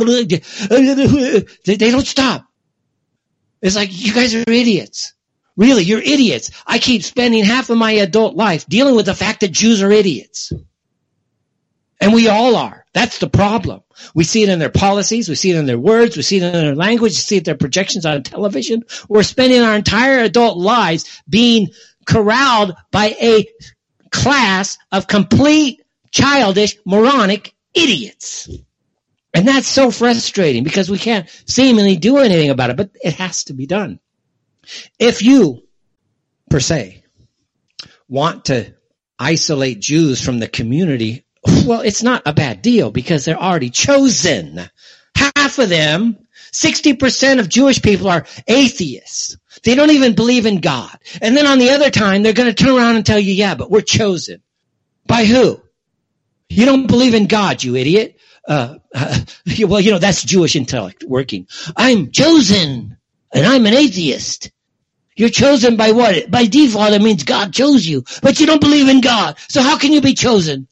don't stop. It's like, you guys are idiots. Really, you're idiots. I keep spending half of my adult life dealing with the fact that Jews are idiots. And we all are. That's the problem. We see it in their policies. We see it in their words. We see it in their language. We see it in their projections on television. We're spending our entire adult lives being corralled by a class of complete childish, moronic idiots. And that's so frustrating because we can't seemingly do anything about it, but it has to be done. If you, per se, want to isolate Jews from the community, well, it's not a bad deal because they're already chosen. Half of them, 60% of Jewish people are atheists. They don't even believe in God. And then on the other time, they're going to turn around and tell you, yeah, but we're chosen. By who? You don't believe in God, you idiot. Well, that's Jewish intellect working. I'm chosen, and I'm an atheist. You're chosen by what? By default, it means God chose you, but you don't believe in God. So how can you be chosen?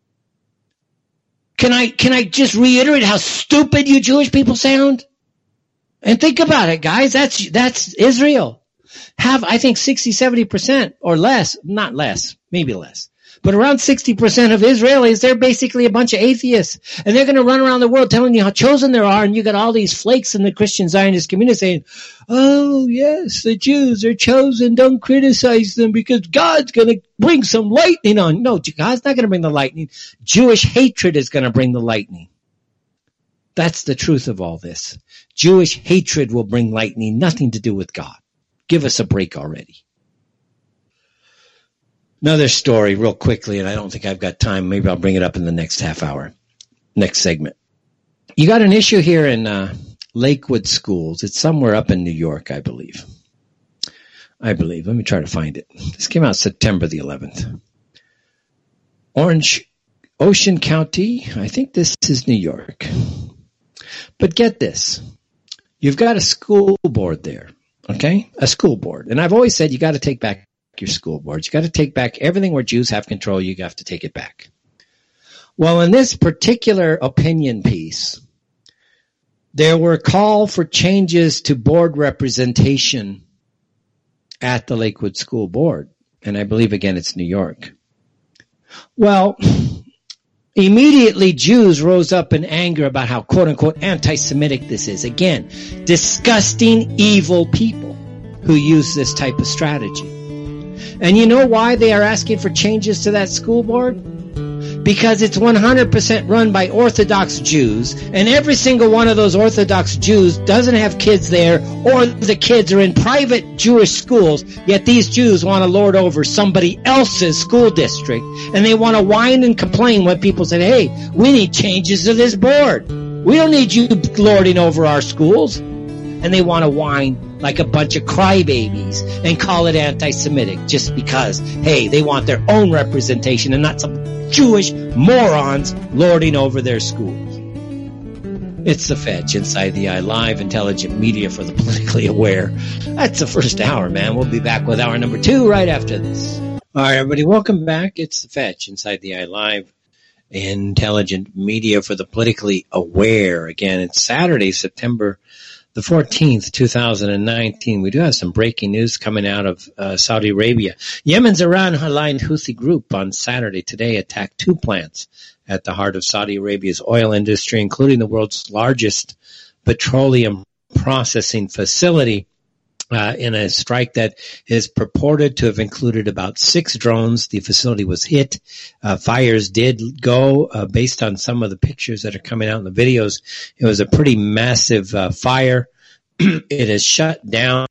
Can I just reiterate how stupid you Jewish people sound? And think about it, guys. That's Israel. Have, I think, 60-70% or less, not less, maybe less. But around 60% of Israelis, they're basically a bunch of atheists. And they're going to run around the world telling you how chosen they are. And you got all these flakes in the Christian Zionist community saying, oh, yes, the Jews are chosen. Don't criticize them because God's going to bring some lightning on. No, God's not going to bring the lightning. Jewish hatred is going to bring the lightning. That's the truth of all this. Jewish hatred will bring lightning, nothing to do with God. Give us a break already. Another story real quickly, and I don't think I've got time. Maybe I'll bring it up in the next half hour, next segment. You got an issue here in Lakewood Schools. It's somewhere up in New York, I believe. Let me try to find it. This came out September the 11th. Ocean County. I think this is New York. But get this. You've got a school board there, okay? A school board. And I've always said you got to take back your school boards. You got to take back everything where Jews have control. You have to take it back. Well, in this particular opinion piece, there were call for changes to board representation at the Lakewood School Board. And I believe, again, it's New York. Well, Immediately, Jews rose up in anger about how quote-unquote anti-Semitic this is. Again, disgusting, evil people who use this type of strategy. And you know why they are asking for changes to that school board? Because it's 100% run by Orthodox Jews, and every single one of those Orthodox Jews doesn't have kids there, or the kids are in private Jewish schools, yet these Jews want to lord over somebody else's school district, and they want to whine and complain when people say, hey, we need changes to this board. We don't need you lording over our schools. And they want to whine like a bunch of crybabies and call it anti-Semitic just because, hey, they want their own representation and not some Jewish morons lording over their schools. It's The Fetch, Inside the Eye Live, intelligent media for the politically aware. That's the first hour, man. We'll be back with hour number 2 right after this. All right, everybody, welcome back. It's The Fetch, Inside the Eye Live, intelligent media for the politically aware. Again, it's Saturday, September the 14th, 2019. We do have some breaking news coming out of Saudi Arabia. Yemen's Iran-aligned Houthi group on Saturday today attacked 2 plants at the heart of Saudi Arabia's oil industry, including the world's largest petroleum processing facility, in a strike that is purported to have included about 6 drones. The facility was hit. Fires did go, based on some of the pictures that are coming out in the videos. It was a pretty massive fire. It has shut down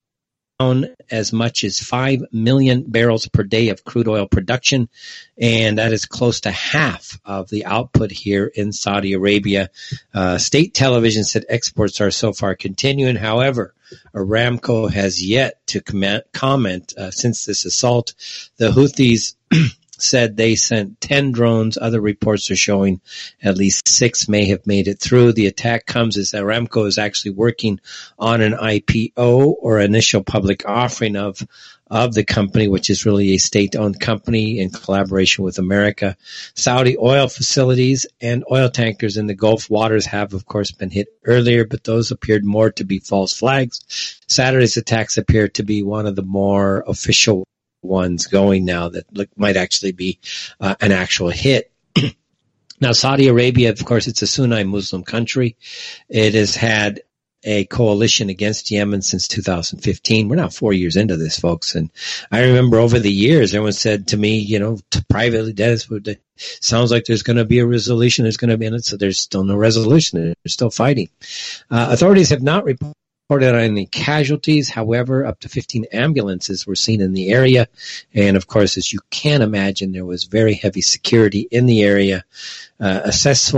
as much as 5 million barrels per day of crude oil production, and that is close to half of the output here in Saudi Arabia. State television said exports are so far continuing. However, Aramco has yet to comment since this assault. The Houthis said they sent 10 drones. Other reports are showing at least 6 may have made it through. The attack comes as Aramco is actually working on an IPO, or initial public offering of the company, which is really a state-owned company in collaboration with America. Saudi oil facilities and oil tankers in the Gulf waters have, of course, been hit earlier, but those appeared more to be false flags. Saturday's attacks appear to be one of the more official ones going now that might actually be an actual hit. Now, Saudi Arabia, of course, it's a Sunni Muslim country. It has had a coalition against Yemen since 2015. We're now 4 years into this, folks. And I remember over the years, everyone said to me, privately, Dennis, sounds like there's going to be a resolution. There's going to be in it. So there's still no resolution. They're still fighting. Authorities have not reported on any casualties. However, up to 15 ambulances were seen in the area. And of course, as you can imagine, there was very heavy security in the area. A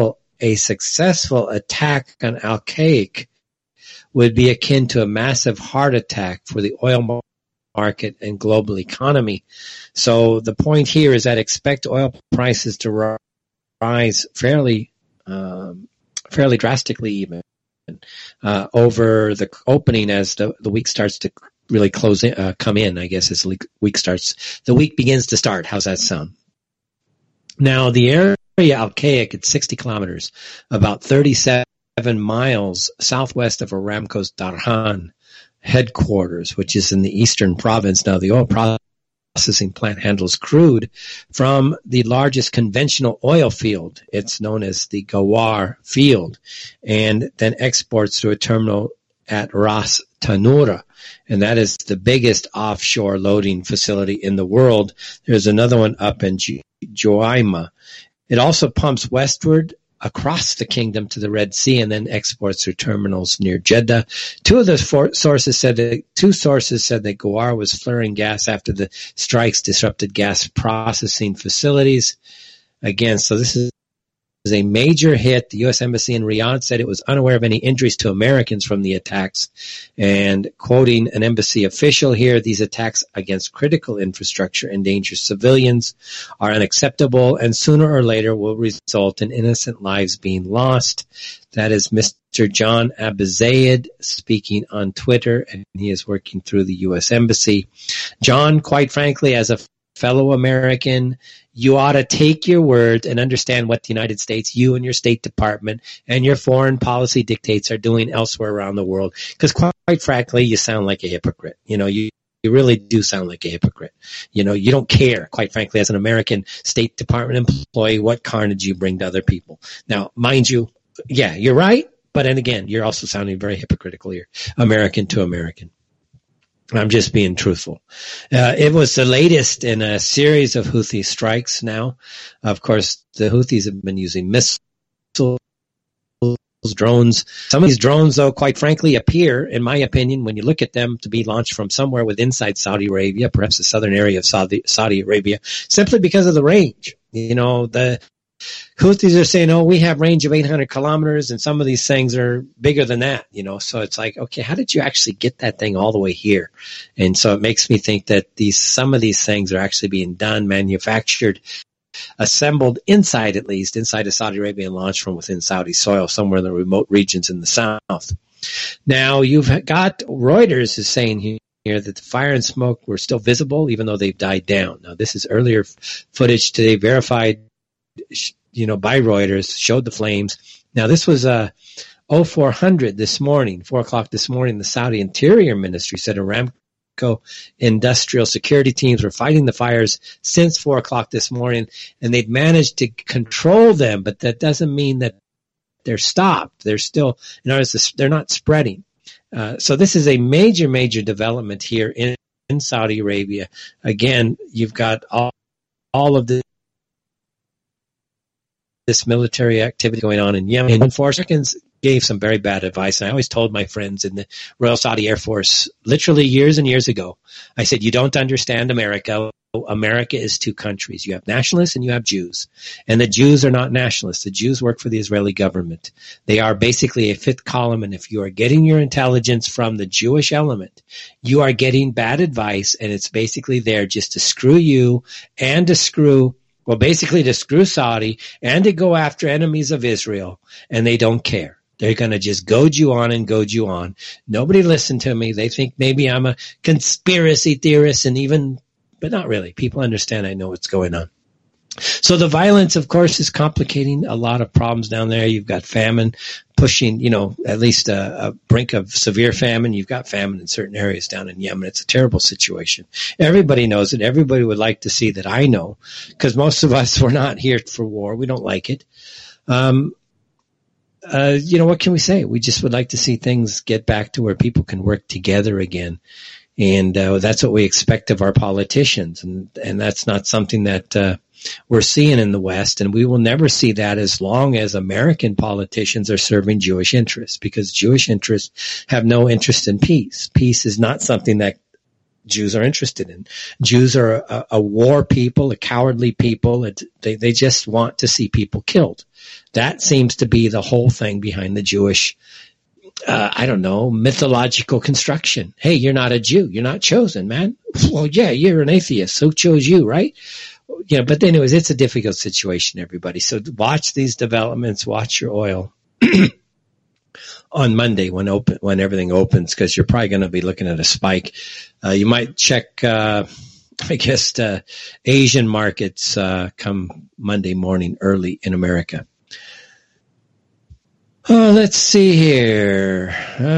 successful attack on Al-Qaeda would be akin to a massive heart attack for the oil market and global economy. So the point here is that expect oil prices to rise fairly drastically even over the opening as the week starts to really come in, I guess, as the week begins to start. How's that sound? Now, the area Al-Qaeda, it's 60 kilometers, about 37 miles southwest of Aramco's Darhan headquarters, which is in the eastern province. Now, the oil processing plant handles crude from the largest conventional oil field. It's known as the Ghawar field, and then exports to a terminal at Ras Tanura, and that is the biggest offshore loading facility in the world. There's another one up in Juaima. It also pumps westward across the kingdom to the Red Sea and then exports through terminals near Jeddah. Two sources said that Ghawar was flaring gas after the strikes disrupted gas processing facilities. Again, so this is a major hit. The U.S. Embassy in Riyadh said it was unaware of any injuries to Americans from the attacks. And quoting an embassy official here, these attacks against critical infrastructure and endanger civilians are unacceptable and sooner or later will result in innocent lives being lost. That is Mr. John Abizayed speaking on Twitter, and he is working through the U.S. Embassy. John, quite frankly, as a fellow American, you ought to take your word and understand what the United States, you and your State Department and your foreign policy dictates are doing elsewhere around the world. Because quite frankly, you sound like a hypocrite. You you really do sound like a hypocrite. You know, you don't care, quite frankly, as an American State Department employee, what carnage you bring to other people. Now, mind you, yeah, you're right. But then again, you're also sounding very hypocritical here, American to American. I'm just being truthful. It was the latest in a series of Houthi strikes now. Of course, the Houthis have been using missiles, drones. Some of these drones, though, quite frankly, appear, in my opinion, when you look at them, to be launched from somewhere inside Saudi Arabia, perhaps the southern area of Saudi Arabia, simply because of the range. You know, the Houthis are saying, oh, we have range of 800 kilometers, and some of these things are bigger than that, you know. So it's like, okay, how did you actually get that thing all the way here? And so it makes me think that some of these things are actually being done, manufactured, assembled inside, at least, inside of Saudi Arabia and launched from within Saudi soil, somewhere in the remote regions in the south. Now, you've got Reuters is saying here that the fire and smoke were still visible, even though they've died down. Now, this is earlier footage today verified, you know, by Reuters, showed the flames. Now, this was 0400 this morning, 4 o'clock this morning. The Saudi Interior Ministry said Aramco industrial security teams were fighting the fires since 4 o'clock this morning, and they'd managed to control them, but that doesn't mean that they're stopped. They're still, in other words, they're not spreading. So this is a major, major development here in Saudi Arabia. Again, you've got all of this military activity going on in Yemen. And Americans gave some very bad advice. And I always told my friends in the Royal Saudi Air Force, literally years and years ago, I said, you don't understand America. America is two countries. You have nationalists and you have Jews. And the Jews are not nationalists. The Jews work for the Israeli government. They are basically a fifth column. And if you are getting your intelligence from the Jewish element, you are getting bad advice. And it's basically there just to screw you and to screw Saudi and to go after enemies of Israel, and they don't care. They're going to just goad you on and goad you on. Nobody listened to me. They think maybe I'm a conspiracy theorist, but not really. People understand I know what's going on. So the violence, of course, is complicating a lot of problems down there. You've got famine pushing, you know, at least a brink of severe famine. You've got famine in certain areas down in Yemen. It's a terrible situation. Everybody knows it. Everybody would like to see that. I know, because most of us were not here for war. We don't like it. You know, what can we say? We just would like to see things get back to where people can work together again. And that's what we expect of our politicians. And that's not something that we're seeing in the West. And we will never see that as long as American politicians are serving Jewish interests, because Jewish interests have no interest in peace. Peace is not something that Jews are interested in. Jews are a war people, a cowardly people. They just want to see people killed. That seems to be the whole thing behind the Jewish mythological construction. Hey, you're not a Jew. You're not chosen, man. Well, yeah, you're an atheist. So chose you, right? You know, but anyways, it's a difficult situation, everybody. So watch these developments. Watch your oil on Monday when everything opens, because you're probably going to be looking at a spike. You might check, Asian markets come Monday morning early in America. Oh, let's see here.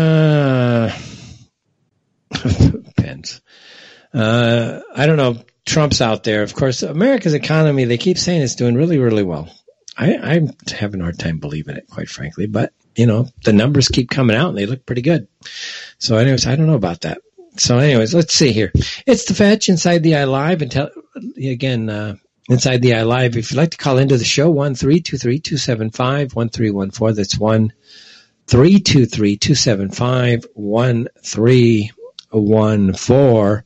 Pence. I don't know. Trump's out there. Of course, America's economy, they keep saying it's doing really, really well. I'm having a hard time believing it, quite frankly. But, you know, the numbers keep coming out and they look pretty good. So anyways, I don't know about that. So anyways, let's see here. It's the Fetch Inside the Eye Live. And Inside the Eye Live. If you'd like to call into the show, 1-323-275-1314. That's 1-323-275-1314.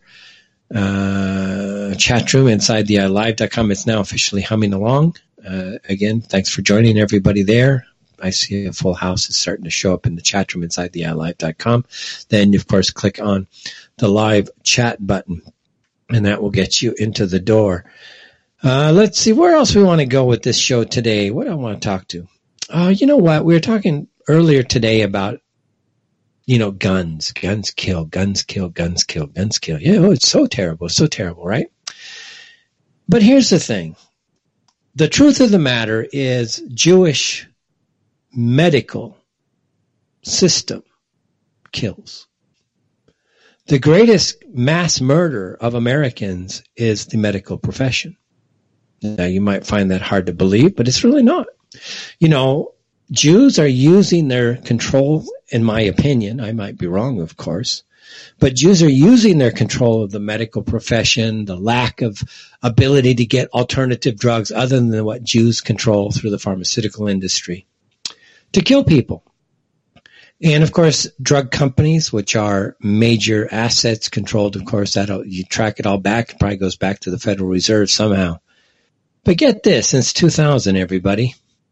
Chat room, InsideTheEyeLive.com. It's now officially humming along. Again, thanks for joining everybody there. I see a full house is starting to show up in the chat room, InsideTheEyeLive.com. Then, of course, click on the live chat button, and that will get you into the door. Let's see where else we want to go with this show today. What do I want to talk to? You know what? We were talking earlier today about, you know, guns. Guns kill, guns kill, guns kill, guns kill. Yeah, it's so terrible. So terrible, right? But here's the thing. The truth of the matter is Jewish medical system kills. The greatest mass murder of Americans is the medical profession. Now, you might find that hard to believe, but it's really not. You know, Jews are using their control, in my opinion, I might be wrong, of course, but Jews are using their control of the medical profession, the lack of ability to get alternative drugs other than what Jews control through the pharmaceutical industry, to kill people. And, of course, drug companies, which are major assets controlled, of course, you track it all back, it probably goes back to the Federal Reserve somehow. But get this, since 2000, everybody,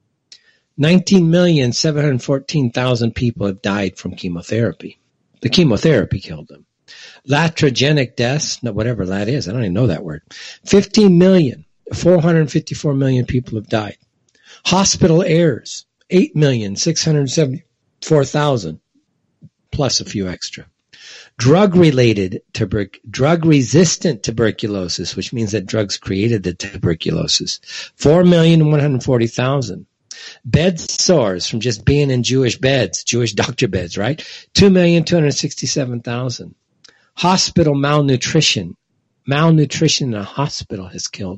19,714,000 people have died from chemotherapy. The chemotherapy killed them. Iatrogenic deaths, whatever that is, I don't even know that word. 15,454,000 people have died. Hospital errors, 8,674,000, plus a few extra. Drug-resistant tuberculosis, which means that drugs created the tuberculosis, 4,140,000. Bed sores from just being in Jewish beds, Jewish doctor beds, right? 2,267,000. Hospital malnutrition. Malnutrition in a hospital has killed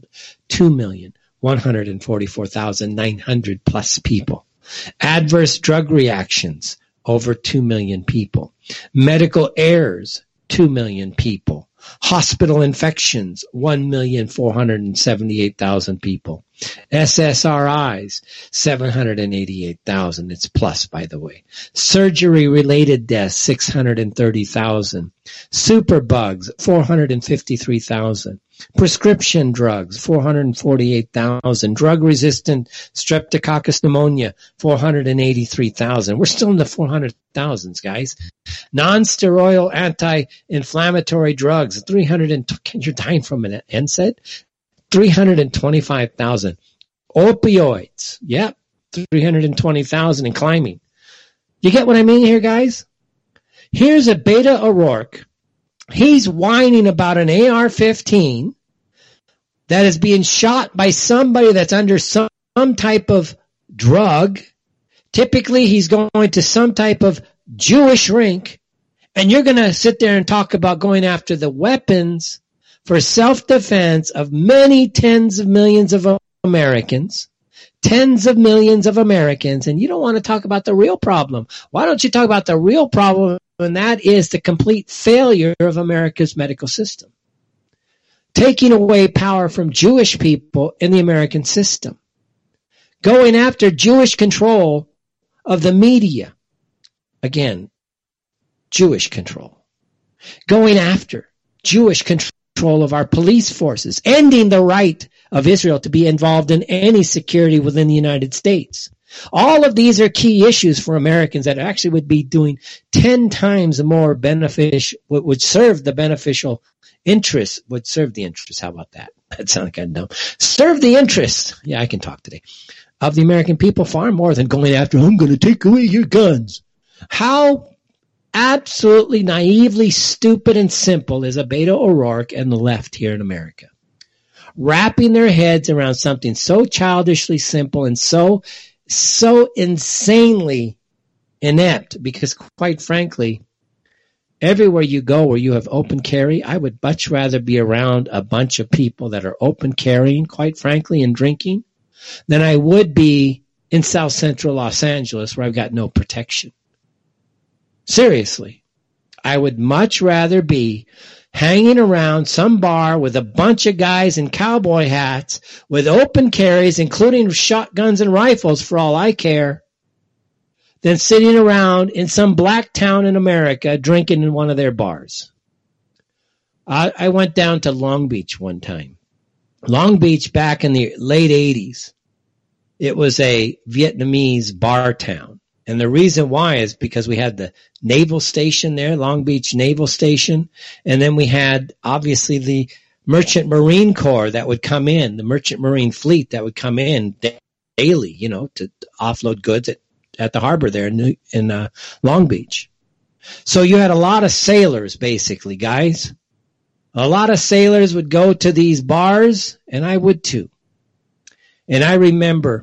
2,144,900 plus people. Adverse drug reactions, over 2 million people. Medical errors, 2 million people. Hospital infections, 1,478,000 people. SSRIs, 788,000. It's plus, by the way. Surgery-related deaths, 630,000. Superbugs, 453,000. Prescription drugs, 448,000. Drug-resistant streptococcus pneumonia, 483,000. We're still in the 400,000s, guys. Non-steroidal anti-inflammatory drugs, you're dying from an NSAID? 325,000. Opioids, yep, 320,000 and climbing. You get what I mean here, guys? Here's a Beta O'Rourke. He's whining about an AR-15 that is being shot by somebody that's under some type of drug. Typically, he's going to some type of Jewish rink, and you're going to sit there and talk about going after the weapons for self-defense of many tens of millions of Americans, and you don't want to talk about the real problem. Why don't you talk about the real problem, and that is the complete failure of America's medical system, taking away power from Jewish people in the American system, going after Jewish control of the media, again, Jewish control, going after Jewish control of our police forces, ending the right of Israel to be involved in any security within the United States. All of these are key issues for Americans that actually would be doing 10 times more beneficial, would serve the beneficial interest, would serve the interest. How about that? That sounded kind of dumb. Serve the interest. Yeah, I can talk today. Of the American people far more than going after, I'm going to take away your guns. How absolutely naively stupid and simple is a Beta O'Rourke and the left here in America. Wrapping their heads around something so childishly simple and so insanely inept, because quite frankly, everywhere you go where you have open carry, I would much rather be around a bunch of people that are open carrying, quite frankly, and drinking, than I would be in South Central Los Angeles where I've got no protection. Seriously, I would much rather be hanging around some bar with a bunch of guys in cowboy hats with open carries, including shotguns and rifles for all I care, than sitting around in some black town in America drinking in one of their bars. I went down to Long Beach one time. Long Beach back in the late 80s. It was a Vietnamese bar town. And the reason why is because we had the naval station there, Long Beach Naval Station, and then we had obviously the Merchant Marine Corps that would come in, the Merchant Marine Fleet that would come in daily, to offload goods at the harbor there in Long Beach. So you had a lot of sailors, basically, guys. A lot of sailors would go to these bars, and I would too. And I remember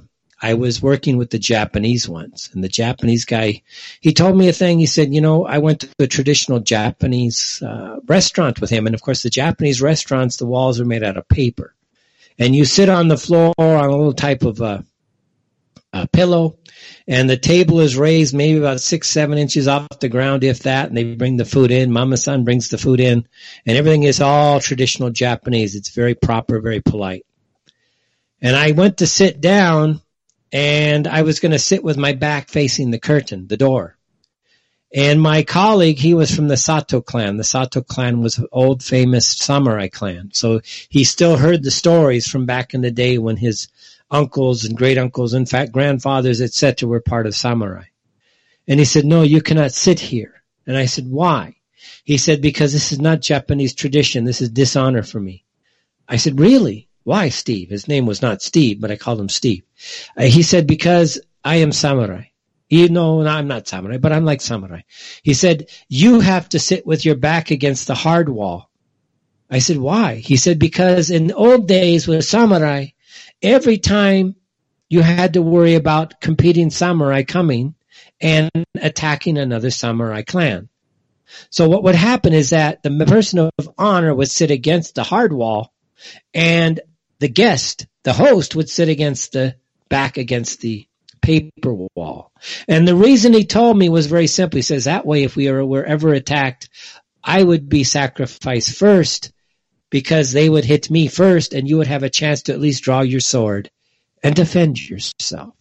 I was working with the Japanese ones, and the Japanese guy, he told me a thing. He said, I went to a traditional Japanese restaurant with him, and of course the Japanese restaurants, the walls are made out of paper, and you sit on the floor on a little type of a pillow, and the table is raised maybe about 6-7 inches off the ground, if that, and they bring the food in. Mama-san brings the food in, and everything is all traditional Japanese. It's very proper, very polite. And I went to sit down, and I was going to sit with my back facing the curtain, the door. And my colleague, he was from the Sato clan. The Sato clan was an old famous samurai clan. So he still heard the stories from back in the day when his uncles and great uncles, in fact, grandfathers, etc., were part of samurai. And he said, no, you cannot sit here. And I said, why? He said, because this is not Japanese tradition. This is dishonor for me. I said, really? Why, Steve? His name was not Steve, but I called him Steve. He said, because I am samurai. No, I'm not samurai, but I'm like samurai. He said, you have to sit with your back against the hard wall. I said, why? He said, because in the old days with samurai, every time you had to worry about competing samurai coming and attacking another samurai clan. So what would happen is that the person of honor would sit against the hard wall, and the guest, the host, would sit against the back against the paper wall. And the reason he told me was very simple. He says, that way, if we were ever attacked, I would be sacrificed first, because they would hit me first, and you would have a chance to at least draw your sword and defend yourself.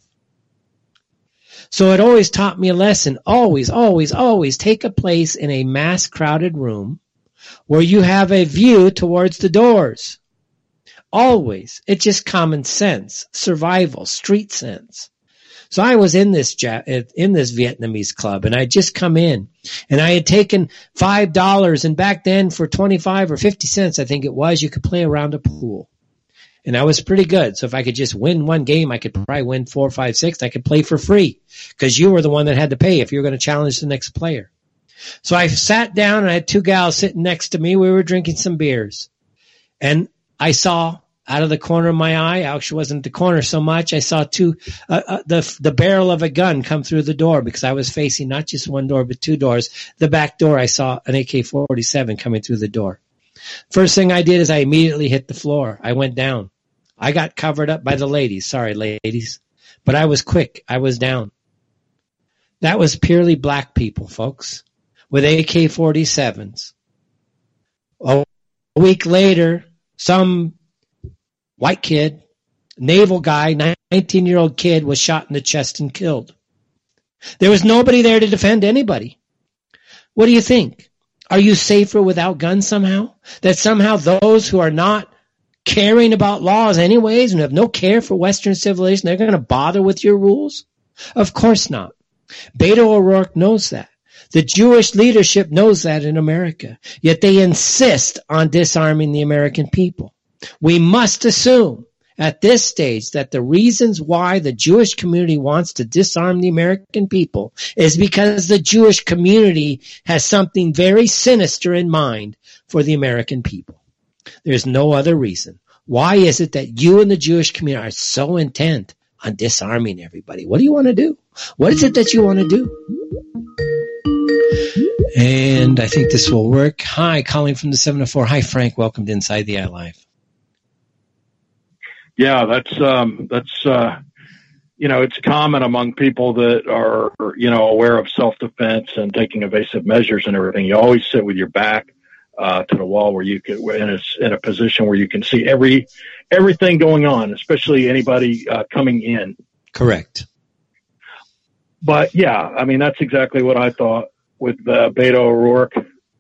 So it always taught me a lesson. Always, always, always take a place in a mass crowded room where you have a view towards the doors. Always. It's just common sense, survival, street sense. So I was in this Vietnamese club, and I had just come in, and I had taken $5, and back then for 25 or 50 cents, I think it was, you could play around a pool. And I was pretty good. So if I could just win one game, I could probably win 4, 5, 6. I could play for free, because you were the one that had to pay if you were going to challenge the next player. So I sat down, and I had two gals sitting next to me. We were drinking some beers, and I saw out of the corner of my eye, actually wasn't the corner so much, I saw the barrel of a gun come through the door, because I was facing not just one door but two doors. The back door, I saw an AK-47 coming through the door. First thing I did is I immediately hit the floor. I went down. I got covered up by the ladies. Sorry, ladies. But I was quick. I was down. That was purely black people, folks, with AK-47s. A week later, some white kid, naval guy, 19-year-old kid, was shot in the chest and killed. There was nobody there to defend anybody. What do you think? Are you safer without guns somehow? That somehow those who are not caring about laws anyways and have no care for Western civilization, they're going to bother with your rules? Of course not. Beto O'Rourke knows that. The Jewish leadership knows that in America. Yet they insist on disarming the American people. We must assume at this stage that the reasons why the Jewish community wants to disarm the American people is because the Jewish community has something very sinister in mind for the American people. There's no other reason. Why is it that you and the Jewish community are so intent on disarming everybody? What do you want to do? What is it that you want to do? And I think this will work. Hi, calling from the 704. Hi, Frank. Welcome to Inside the Eye Live. Yeah, that's it's common among people that are, aware of self-defense and taking evasive measures and everything. You always sit with your back to the wall, where you can, in a position where you can see everything going on, especially anybody coming in. Correct. But yeah, I mean, that's exactly what I thought with Beto O'Rourke.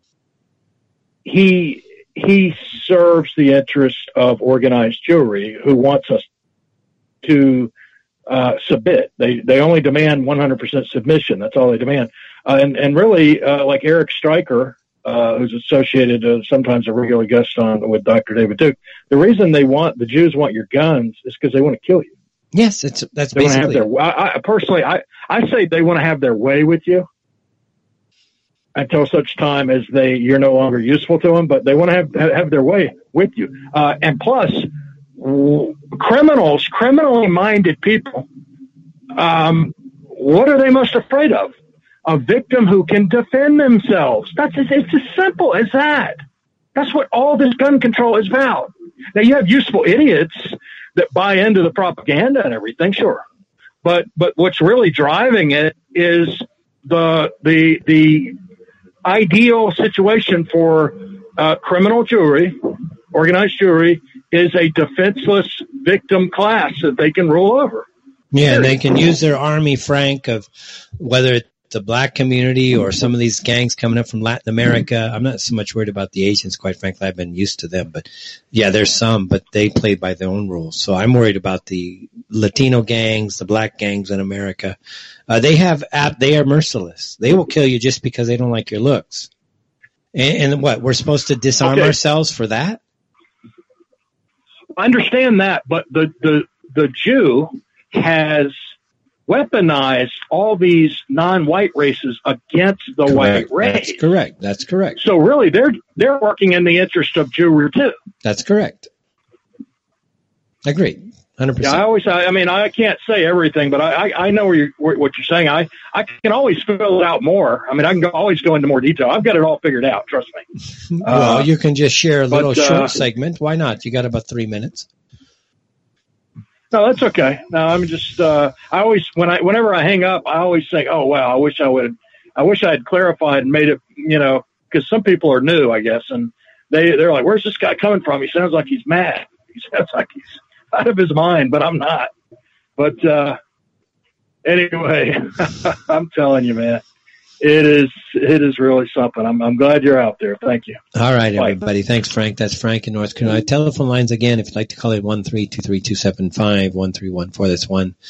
He serves the interest of organized Jewry, who wants us to submit. They only demand 100% submission. That's all they demand. And really, like Eric Stryker, who's associated sometimes a regular guest on with Dr. David Duke, the reason the Jews want your guns is because they want to kill you. Yes, that's basically. I say they want to have their way with you until such time as you're no longer useful to them, but they want to have their way with you. And plus, criminally minded people what are they most afraid of? A victim who can defend themselves. It's as simple as that. That's what all this gun control is about. Now, you have useful idiots that buy into the propaganda and everything, sure. But what's really driving it is the ideal situation for criminal Jewry, organized Jewry, is a defenseless victim class that they can rule over. Yeah, and they can use their army, Frank, of whether it's the black community or some of these gangs coming up from Latin America. I'm not so much worried about the Asians, quite frankly. I've been used to them. But, yeah, there's some, but they play by their own rules. So I'm worried about the Latino gangs, the black gangs in America. They are merciless. They will kill you just because they don't like your looks. And what, we're supposed to disarm ourselves for that? I understand that, but the Jew has weaponized all these non-white races against the white race. That's correct. So really, they're working in the interest of Jewry too. That's correct. Agreed. 100%. Yeah, I can't say everything, but I know what you're saying. I can always fill it out more. I mean, I can always go into more detail. I've got it all figured out. Trust me. Well, you can just share a little short segment. Why not? You got about 3 minutes. No, that's okay. No, I'm just. I always whenever I hang up, I always think, oh wow, I wish I had clarified and made it. Because some people are new, I guess, and they're like, where's this guy coming from? He sounds like he's mad. He sounds like he's out of his mind, but I'm not. But anyway, I'm telling you, man, it is really something. I'm glad you're out there. Thank you. All right, everybody. Thanks, Frank. That's Frank in North Carolina. Telephone lines again, if you'd like to call it 1-323-275-1314. That's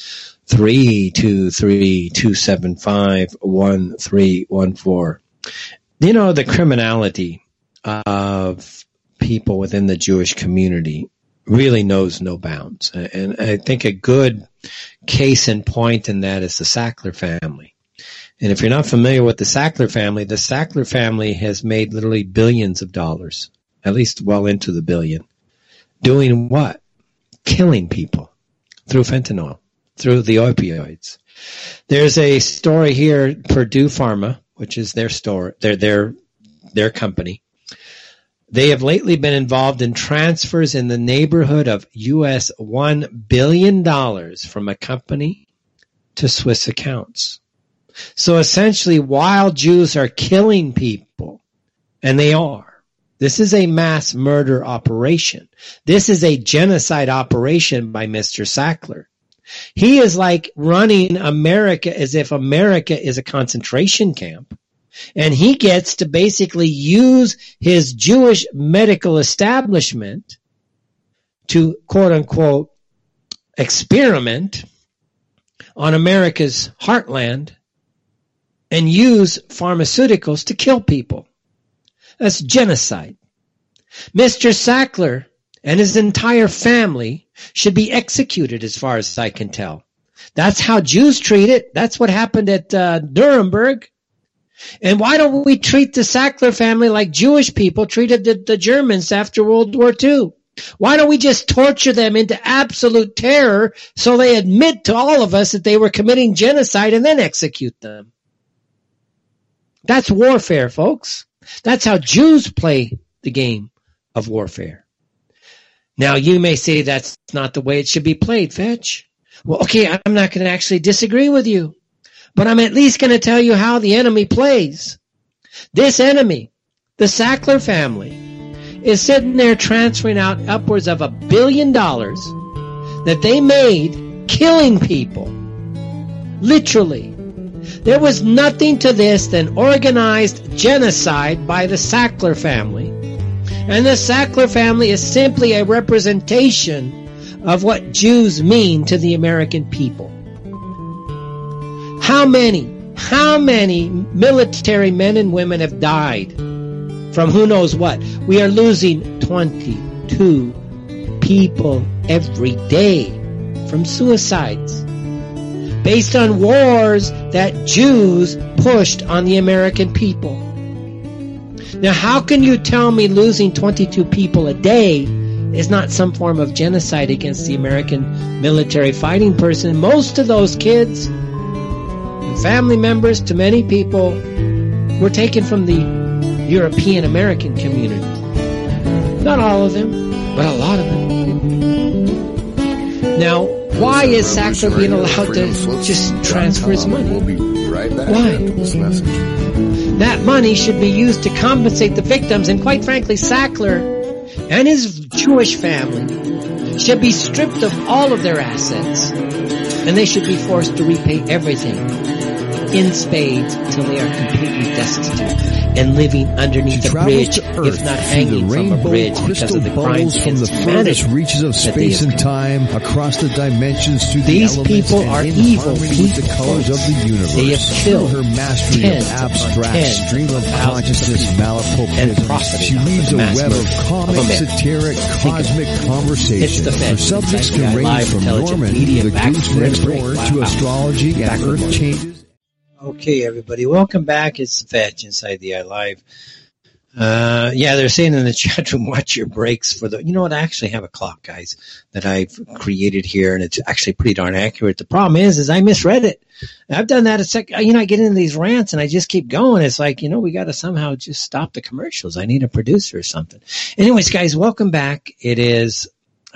1-323-275-1314. The criminality of people within the Jewish community really knows no bounds. And I think a good case in point in that is the Sackler family. And if you're not familiar with the Sackler family has made literally billions of dollars, at least well into the billion, doing what? Killing people through fentanyl, through the opioids. There's a story here, Purdue Pharma, which is their store, their company. They have lately been involved in transfers in the neighborhood of US $1 billion from a company to Swiss accounts. So essentially, while Jews are killing people, and they are, this is a mass murder operation. This is a genocide operation by Mr. Sackler. He is like running America as if America is a concentration camp. And he gets to basically use his Jewish medical establishment to, quote unquote, experiment on America's heartland and use pharmaceuticals to kill people. That's genocide. Mr. Sackler and his entire family should be executed as far as I can tell. That's how Jews treat it. That's what happened at Nuremberg. And why don't we treat the Sackler family like Jewish people treated the Germans after World War II? Why don't we just torture them into absolute terror so they admit to all of us that they were committing genocide and then execute them? That's warfare, folks. That's how Jews play the game of warfare. Now, you may say that's not the way it should be played, Fetch. Well, okay, I'm not going to actually disagree with you. But I'm at least going to tell you how the enemy plays. This enemy, the Sackler family, is sitting there transferring out upwards of $1 billion that they made killing people. Literally. There was nothing to this than organized genocide by the Sackler family. And the Sackler family is simply a representation of what Jews mean to the American people. How many military men and women have died from who knows what? We are losing 22 people every day from suicides based on wars that Jews pushed on the American people. Now, how can you tell me losing 22 people a day is not some form of genocide against the American military fighting person. Most of those kids, family members to many people, were taken from the European American community. Not all of them, but a lot of them. Now, why is Sackler being allowed to just transfer his money? Why? That money should be used to compensate the victims, and quite frankly, Sackler and his Jewish family should be stripped of all of their assets, and they should be forced to repay everything in spades until they are completely destitute and living underneath a bridge, if not hanging from a bridge, because of the crimes against humanity reaches of space and time, across the dimensions, through these the people are evil people. The colors of the universe. They have killed her mastery of abstract stream of consciousness, malapropaganda. She weaves a web of comic, satiric, cosmic conversation. Her subjects can range from Norman, the goose next door, to astrology and earth changes. Okay, everybody, welcome back. It's the Fetch Inside the Eye Live. Yeah, they're saying in the chat room, watch your breaks for the, you know what, I actually have a clock, guys, that I've created here, and it's actually pretty darn accurate. The problem is I misread it. I've done that I get into these rants and I just keep going. It's like, we got to somehow just stop the commercials. I need a producer or something. Anyways, guys, welcome back. It is,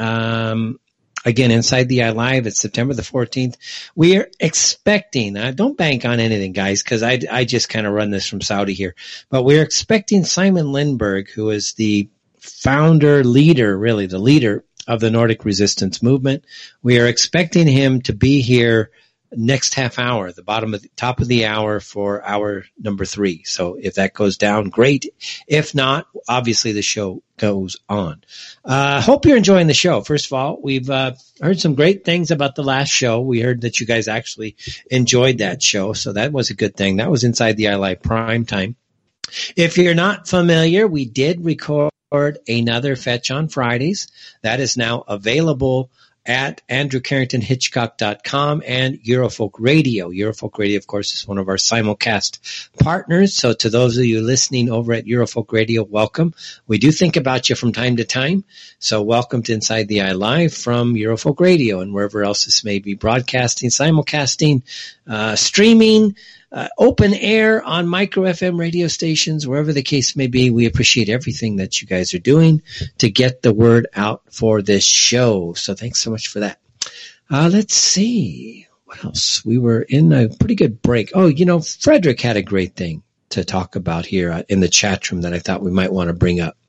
again, Inside the Eye Live. It's September the 14th. We are expecting, don't bank on anything, guys, because I just kind of run this from Saudi here, but we're expecting Simon Lindberg, who is the founder, leader, really the leader of the Nordic resistance movement. We are expecting him to be here next half hour, top of the hour for hour number 3. So if that goes down, great. If not, obviously the show goes on. Hope you're enjoying the show. First of all, we've heard some great things about the last show. We heard that you guys actually enjoyed that show, so that was a good thing. That was Inside the Eye Live Prime Time. If you're not familiar, we did record another Fetch on Fridays. That is now available at AndrewCarringtonHitchcock.com and Eurofolk Radio. Eurofolk Radio, of course, is one of our simulcast partners. So to those of you listening over at Eurofolk Radio, welcome. We do think about you from time to time. So welcome to Inside the Eye Live from Eurofolk Radio and wherever else this may be broadcasting, simulcasting, streaming, open air on micro FM radio stations, wherever the case may be. We appreciate everything that you guys are doing to get the word out for this show. So thanks so much for that. Let's see. What else? We were in a pretty good break. Oh, Frederick had a great thing to talk about here in the chat room that I thought we might want to bring up.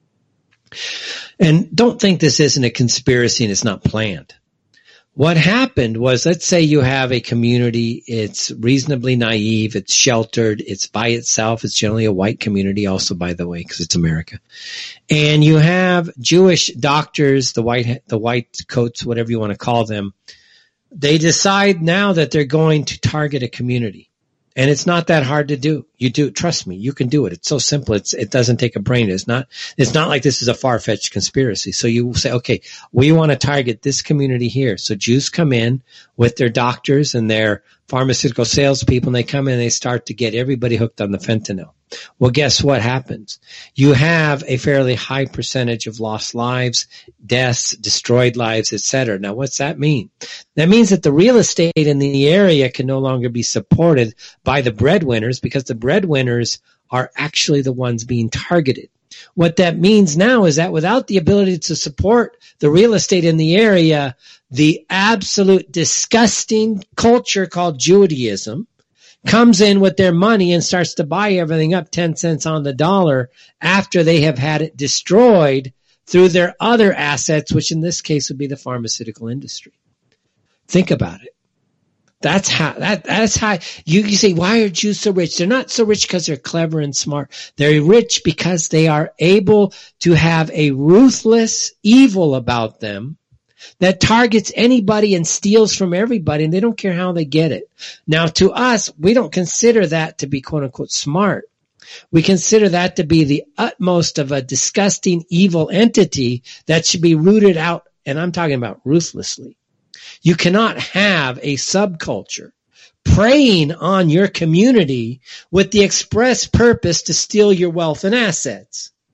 And don't think this isn't a conspiracy and it's not planned. What happened was, let's say you have a community, it's reasonably naive, it's sheltered, it's by itself, it's generally a white community also, by the way, because it's America. And you have Jewish doctors, the white coats, whatever you want to call them. They decide now that they're going to target a community. And it's not that hard to do. You do, trust me, you can do it. It's so simple. It doesn't take a brain. It's not like this is a far-fetched conspiracy. So you say, okay, we want to target this community here. So Jews come in with their doctors and their pharmaceutical salespeople, and they come in and they start to get everybody hooked on the fentanyl. Well, guess what happens? You have a fairly high percentage of lost lives, deaths, destroyed lives, etc. Now, what's that mean? That means that the real estate in the area can no longer be supported by the breadwinners, because the breadwinners are actually the ones being targeted. What that means now is that without the ability to support the real estate in the area, the absolute disgusting culture called Judaism comes in with their money and starts to buy everything up 10 cents on the dollar after they have had it destroyed through their other assets, which in this case would be the pharmaceutical industry. Think about it. That's how you say, why are Jews so rich? They're not so rich because they're clever and smart. They're rich because they are able to have a ruthless evil about them that targets anybody and steals from everybody, and they don't care how they get it. Now, to us, we don't consider that to be quote unquote smart. We consider that to be the utmost of a disgusting evil entity that should be rooted out, and I'm talking about ruthlessly. You cannot have a subculture preying on your community with the express purpose to steal your wealth and assets.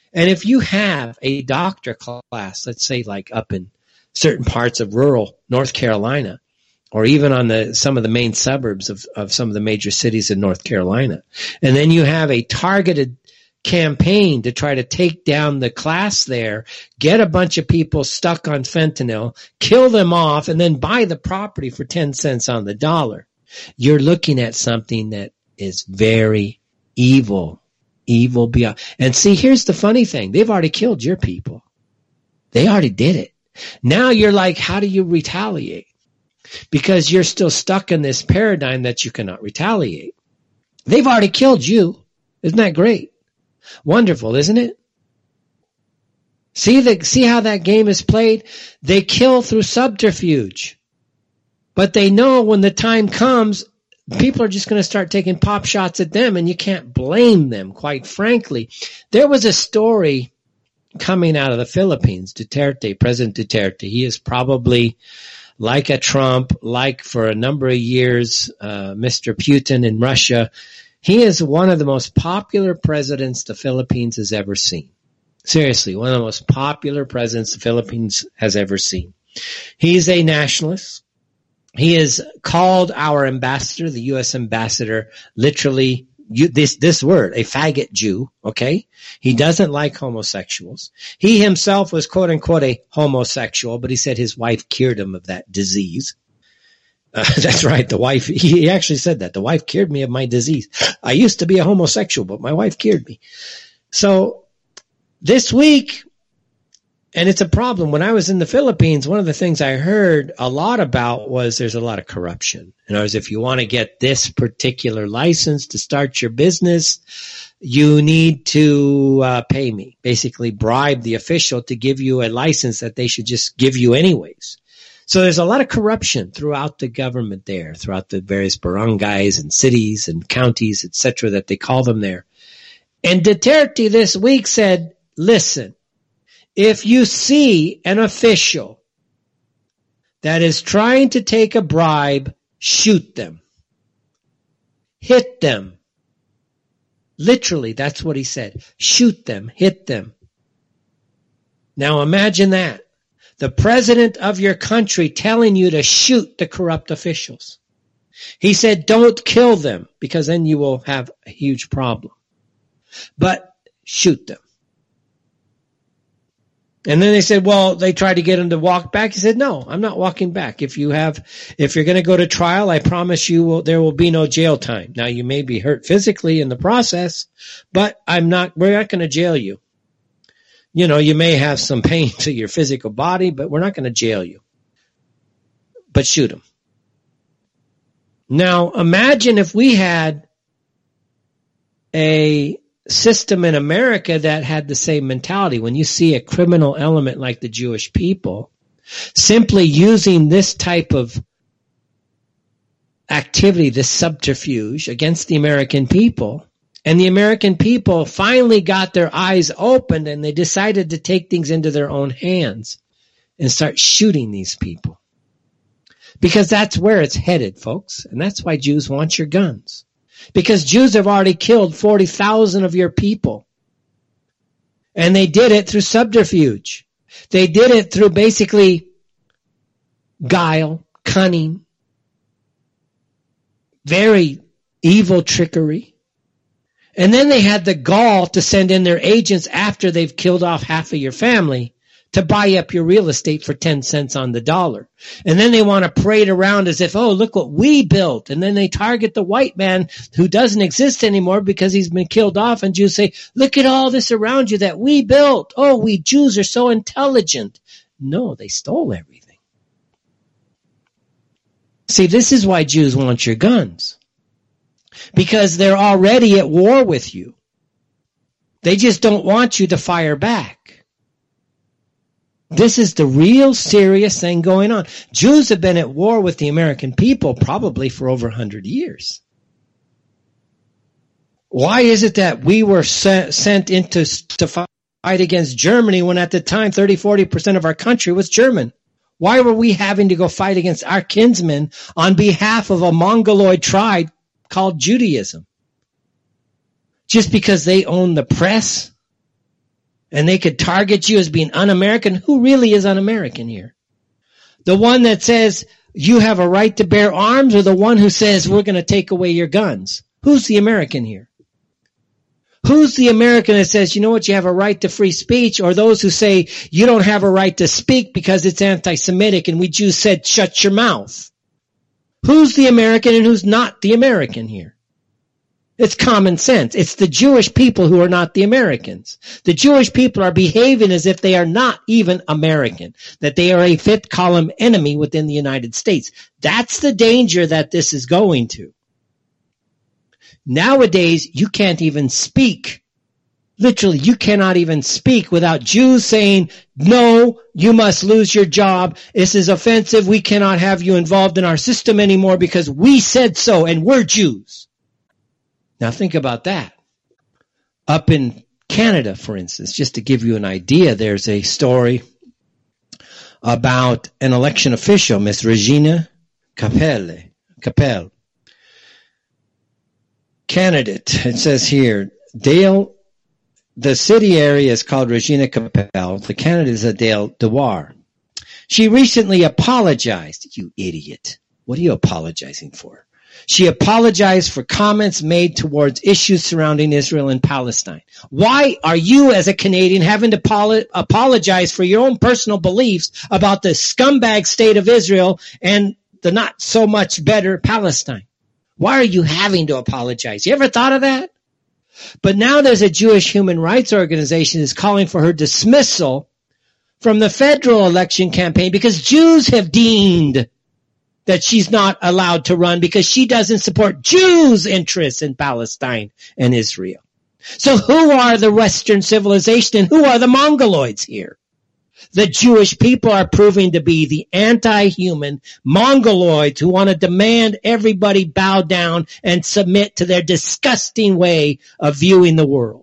And if you have a doctor class, let's say like up in certain parts of rural North Carolina, or even on some of the main suburbs of some of the major cities in North Carolina, and then you have a targeted campaign to try to take down the class there, get a bunch of people stuck on fentanyl, kill them off, and then buy the property for 10 cents on the dollar. You're looking at something that is very evil beyond. And see, here's the funny thing. They've already killed your people. They already did it. Now you're like, how do you retaliate? Because you're still stuck in this paradigm that you cannot retaliate. They've already killed you. Isn't that great? Wonderful, isn't it? See how that game is played? They kill through subterfuge. But they know when the time comes, people are just going to start taking pop shots at them, and you can't blame them, quite frankly. There was a story coming out of the Philippines, President Duterte. He is probably like a Trump, like for a number of years, Mr. Putin in Russia. He is one of the most popular presidents the Philippines has ever seen. Seriously, one of the most popular presidents the Philippines has ever seen. He's a nationalist. He is called our ambassador, the U.S. ambassador, literally this word, a faggot Jew, okay? He doesn't like homosexuals. He himself was quote unquote a homosexual, but he said his wife cured him of that disease. That's right. The wife, he actually said that. The wife cured me of my disease. I used to be a homosexual, but my wife cured me. So this week, and it's a problem. When I was in the Philippines, one of the things I heard a lot about was there's a lot of corruption. In other words, if you want to get this particular license to start your business, you need to pay me, basically bribe the official to give you a license that they should just give you anyways. So there's a lot of corruption throughout the government there, throughout the various barangays and cities and counties, etc., that they call them there. And Duterte this week said, listen, if you see an official that is trying to take a bribe, shoot them. Hit them. Literally, that's what he said. Shoot them. Hit them. Now imagine that. The president of your country telling you to shoot the corrupt officials. He said, don't kill them, because then you will have a huge problem. But shoot them. And then they said, well, they tried to get him to walk back. He said, no, I'm not walking back. If you're going to go to trial, I promise you there will be no jail time. Now, you may be hurt physically in the process, but we're not going to jail you. You know, you may have some pain to your physical body, but we're not going to jail you. But shoot him. Now, imagine if we had a system in America that had the same mentality. When you see a criminal element like the Jewish people, simply using this type of activity, this subterfuge against the American people, and the American people finally got their eyes opened and they decided to take things into their own hands and start shooting these people. Because that's where it's headed, folks. And that's why Jews want your guns. Because Jews have already killed 40,000 of your people. And they did it through subterfuge. They did it through basically guile, cunning, very evil trickery. And then they had the gall to send in their agents after they've killed off half of your family to buy up your real estate for 10 cents on the dollar. And then they want to parade around as if, oh, look what we built. And then they target the white man who doesn't exist anymore because he's been killed off. And Jews say, look at all this around you that we built. Oh, we Jews are so intelligent. No, they stole everything. See, this is why Jews want your guns. Because they're already at war with you. They just don't want you to fire back. This is the real serious thing going on. Jews have been at war with the American people probably for over 100 years. Why is it that we were sent in to fight against Germany when at the time 30-40% of our country was German? Why were we having to go fight against our kinsmen on behalf of a Mongoloid tribe called Judaism? Just because they own the press and they could target you as being un-American. Who really is un-American here? The one that says you have a right to bear arms, or the one who says we're going to take away your guns? Who's the American here? Who's the American that says, you know what, you have a right to free speech, or those who say you don't have a right to speak because it's anti-Semitic and we Jews said shut your mouth? Who's the American and who's not the American here? It's common sense. It's the Jewish people who are not the Americans. The Jewish people are behaving as if they are not even American, that they are a fifth column enemy within the United States. That's the danger that this is going to. Nowadays, you can't even speak. Literally, you cannot even speak without Jews saying, no, you must lose your job. This is offensive. We cannot have you involved in our system anymore because we said so and we're Jews. Now think about that. Up in Canada, for instance, just to give you an idea, there's a story about an election official, Miss Regina Capel. Candidate, it says here, Dale, the city area is called Regina Capel. The candidate is Dale Dewar. She recently apologized. You idiot. What are you apologizing for? She apologized for comments made towards issues surrounding Israel and Palestine. Why are you as a Canadian having to apologize for your own personal beliefs about the scumbag state of Israel and the not so much better Palestine? Why are you having to apologize? You ever thought of that? But now there's a Jewish human rights organization that's calling for her dismissal from the federal election campaign because Jews have deemed that she's not allowed to run because she doesn't support Jews' interests in Palestine and Israel. So who are the Western civilization and who are the Mongoloids here? The Jewish people are proving to be the anti-human Mongoloids who want to demand everybody bow down and submit to their disgusting way of viewing the world.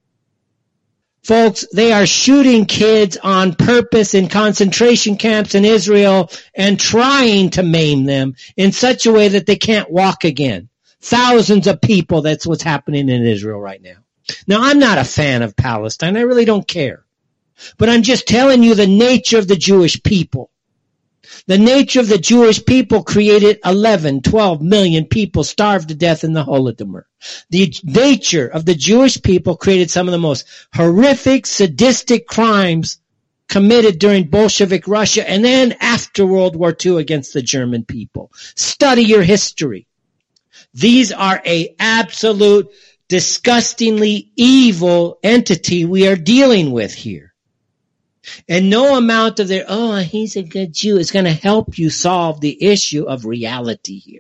Folks, they are shooting kids on purpose in concentration camps in Israel and trying to maim them in such a way that they can't walk again. Thousands of people, that's what's happening in Israel right now. Now, I'm not a fan of Palestine. I really don't care. But I'm just telling you the nature of the Jewish people. The nature of the Jewish people created 11, 12 million people starved to death in the Holodomor. The nature of the Jewish people created some of the most horrific, sadistic crimes committed during Bolshevik Russia and then after World War II against the German people. Study your history. These are an absolute, disgustingly evil entity we are dealing with here. And no amount of their, oh, he's a good Jew, is going to help you solve the issue of reality here.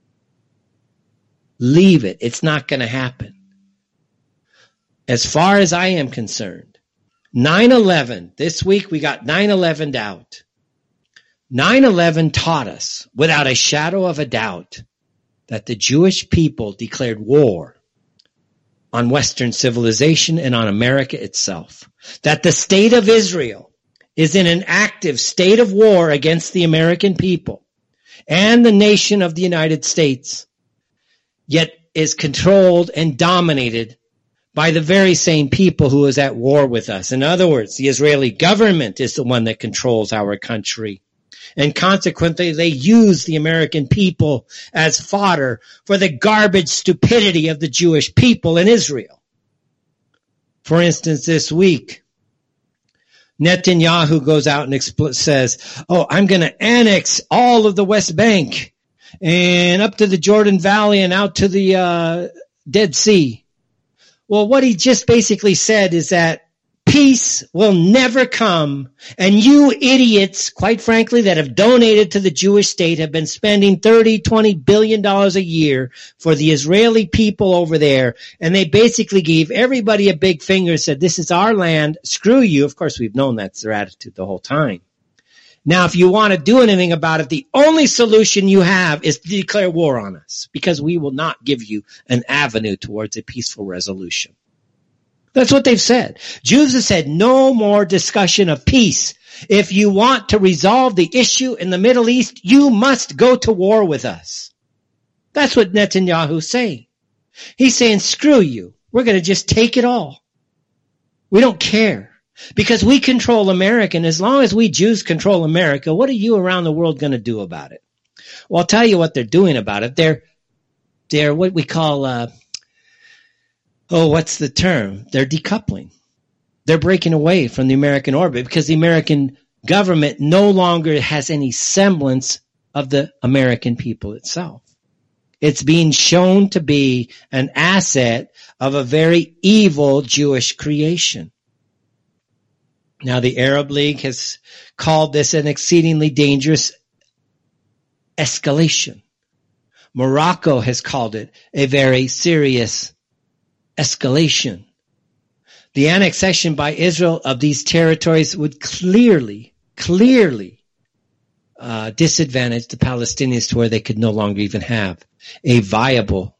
Leave it. It's not going to happen. As far as I am concerned, 9/11, this week we got 9/11 out. 9/11 taught us, without a shadow of a doubt, that the Jewish people declared war on Western civilization and on America itself. That the state of Israel is in an active state of war against the American people and the nation of the United States, yet is controlled and dominated by the very same people who is at war with us. In other words, the Israeli government is the one that controls our country. And consequently, they use the American people as fodder for the garbage stupidity of the Jewish people in Israel. For instance, this week, Netanyahu goes out and says, oh, I'm going to annex all of the West Bank and up to the Jordan Valley and out to the Dead Sea. Well, what he just basically said is that peace will never come, and you idiots, quite frankly, that have donated to the Jewish state have been spending $20 billion a year for the Israeli people over there, and they basically gave everybody a big finger and said, this is our land, screw you. Of course, we've known that's their attitude the whole time. Now, if you want to do anything about it, the only solution you have is to declare war on us, because we will not give you an avenue towards a peaceful resolution. That's what they've said. Jews have said no more discussion of peace. If you want to resolve the issue in the Middle East, you must go to war with us. That's what Netanyahu's saying. He's saying, screw you. We're going to just take it all. We don't care because we control America. And as long as we Jews control America, what are you around the world going to do about it? Well, I'll tell you what they're doing about it. They're what we call, what's the term? They're decoupling. They're breaking away from the American orbit because the American government no longer has any semblance of the American people itself. It's being shown to be an asset of a very evil Jewish creation. Now, the Arab League has called this an exceedingly dangerous escalation. Morocco has called it a very serious escalation. The annexation by Israel of these territories would clearly disadvantage the Palestinians to where they could no longer even have a viable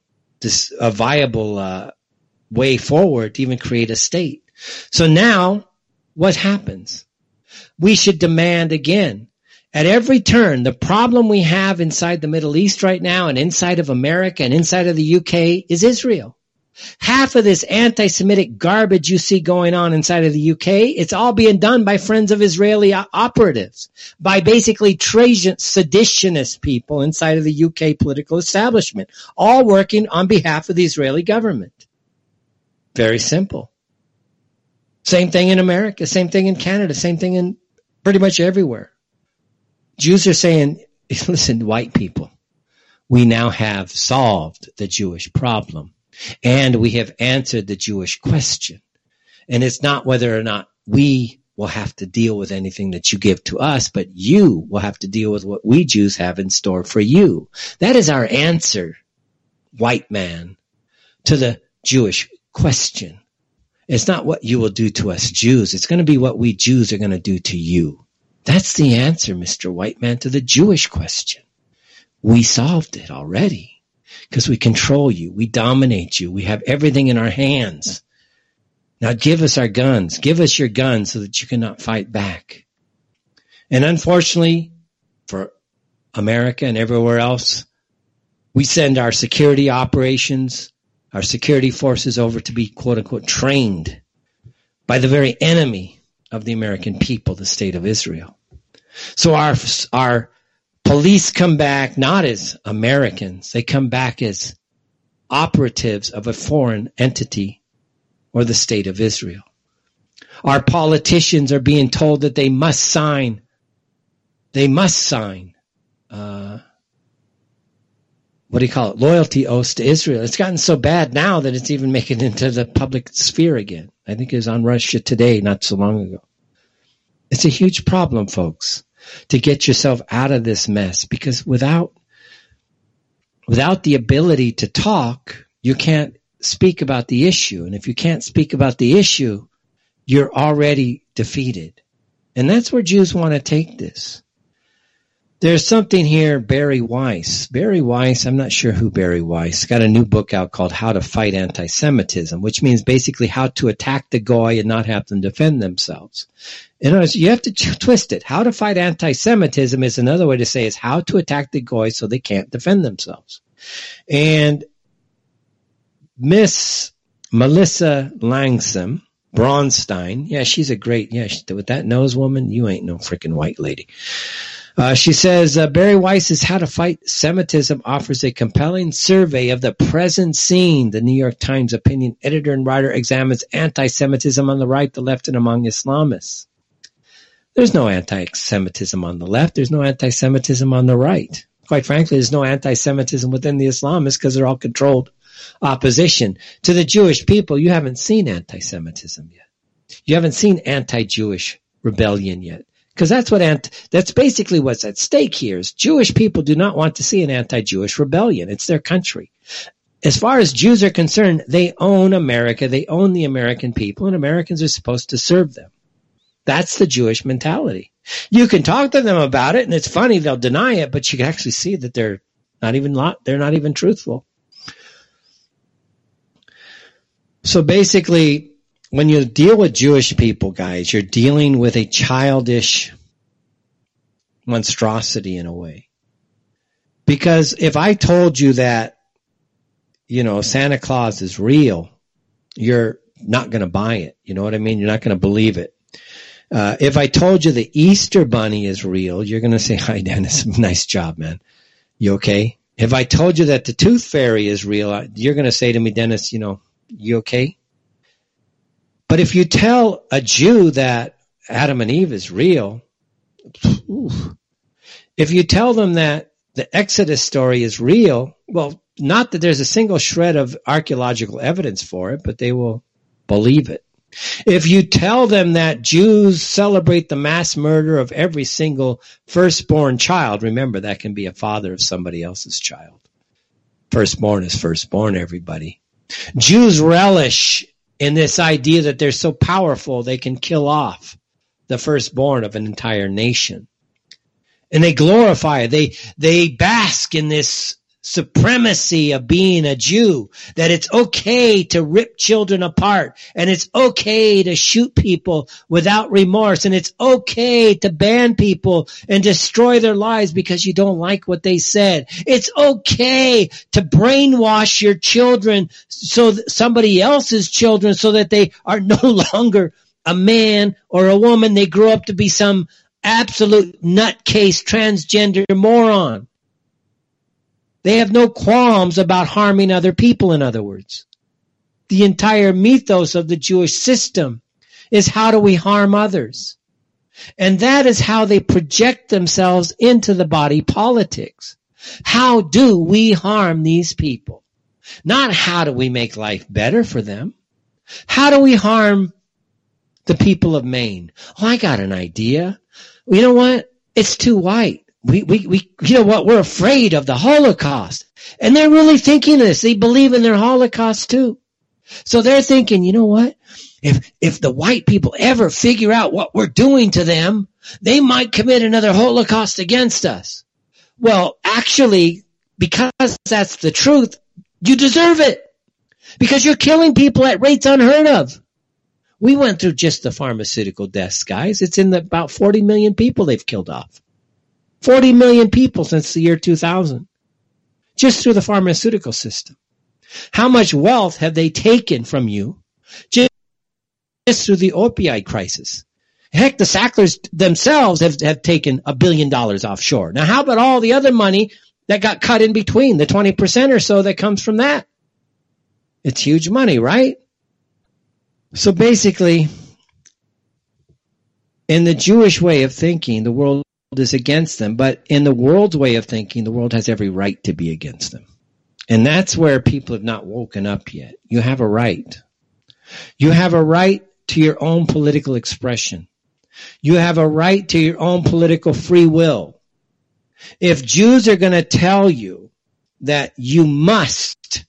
way forward to even create a state. So now, what happens? We should demand again, at every turn, the problem we have inside the Middle East right now and inside of America and inside of the UK is Israel. Half of this anti-Semitic garbage you see going on inside of the UK, it's all being done by friends of Israeli operatives, by basically seditionist people inside of the UK political establishment, all working on behalf of the Israeli government. Very simple. Same thing in America, same thing in Canada, same thing in pretty much everywhere. Jews are saying, listen, white people, we now have solved the Jewish problem. And we have answered the Jewish question. And it's not whether or not we will have to deal with anything that you give to us, but you will have to deal with what we Jews have in store for you. That is our answer, white man, to the Jewish question. It's not what you will do to us Jews. It's going to be what we Jews are going to do to you. That's the answer, Mr. White Man, to the Jewish question. We solved it already. Because we control you. We dominate you. We have everything in our hands. Now give us our guns. Give us your guns so that you cannot fight back. And unfortunately, for America and everywhere else, we send our security operations, our security forces over to be, quote unquote, trained by the very enemy of the American people, the state of Israel. So our police come back not as Americans. They come back as operatives of a foreign entity or the state of Israel. Our politicians are being told that they must sign loyalty oaths to Israel. It's gotten so bad now that it's even making it into the public sphere again. I think it was on Russia Today not so long ago. It's a huge problem, folks, to get yourself out of this mess, because without the ability to talk, you can't speak about the issue. And if you can't speak about the issue, you're already defeated. And that's where Jews want to take this. There's something here, Barry Weiss. Barry Weiss, I'm not sure who Barry Weiss, got a new book out called How to Fight Anti-Semitism, which means basically how to attack the Goy and not have them defend themselves. In other words, you have to twist it. How to fight anti-Semitism is another way to say is how to attack the Goy so they can't defend themselves. And Miss Melissa Langsam Braunstein, yeah, she's a great, with that nose woman, you ain't no freaking white lady. She says, Barry Weiss's How to Fight Semitism offers a compelling survey of the present scene. The New York Times opinion editor and writer examines anti-Semitism on the right, the left, and among Islamists. There's no anti-Semitism on the left. There's no anti-Semitism on the right. Quite frankly, there's no anti-Semitism within the Islamists because they're all controlled opposition. To the Jewish people, you haven't seen anti-Semitism yet. You haven't seen anti-Jewish rebellion yet. Because that's basically what's at stake here is Jewish people do not want to see an anti-Jewish rebellion. It's their country. As far as Jews are concerned, they own America. They own the American people, and Americans are supposed to serve them. That's the Jewish mentality. You can talk to them about it, and it's funny, they'll deny it, but you can actually see that they're not even truthful. So basically, when you deal with Jewish people, guys, you're dealing with a childish monstrosity in a way. Because if I told you that, Santa Claus is real, you're not going to buy it. You know what I mean? You're not going to believe it. If I told you the Easter Bunny is real, you're going to say, hi, Dennis. Nice job, man. You okay? If I told you that the Tooth Fairy is real, you're going to say to me, Dennis, you okay? But if you tell a Jew that Adam and Eve is real, if you tell them that the Exodus story is real, well, not that there's a single shred of archaeological evidence for it, but they will believe it. If you tell them that Jews celebrate the mass murder of every single firstborn child, remember that can be a father of somebody else's child. Firstborn is firstborn, everybody. Jews relish in this idea that they're so powerful they can kill off the firstborn of an entire nation. And they glorify it. They bask in this supremacy of being a Jew, that it's okay to rip children apart, and it's okay to shoot people without remorse, and it's okay to ban people and destroy their lives because you don't like what they said. It's okay to brainwash your children, so somebody else's children, so that they are no longer a man or a woman. They grow up to be some absolute nutcase transgender moron. They have no qualms about harming other people, in other words. The entire mythos of the Jewish system is, how do we harm others? And that is how they project themselves into the body politics. How do we harm these people? Not how do we make life better for them? How do we harm the people of Maine? Oh, I got an idea. You know what? It's too white. We, you know what? We're afraid of the Holocaust. And they're really thinking this. They believe in their Holocaust too. So they're thinking, you know what? If the white people ever figure out what we're doing to them, they might commit another Holocaust against us. Well, actually, because that's the truth, you deserve it. Because you're killing people at rates unheard of. We went through just the pharmaceutical deaths, guys. It's in about 40 million people they've killed off. 40 million people since the year 2000. Just through the pharmaceutical system. How much wealth have they taken from you just through the opioid crisis? Heck, the Sacklers themselves have taken $1 billion offshore. Now, how about all the other money that got cut in between, the 20% or so that comes from that? It's huge money, right? So basically, in the Jewish way of thinking, the world is against them. But in the world's way of thinking, the world has every right to be against them. And that's where people have not woken up yet. You have a right. You have a right to your own political expression. You have a right to your own political free will. If Jews are going to tell you that you must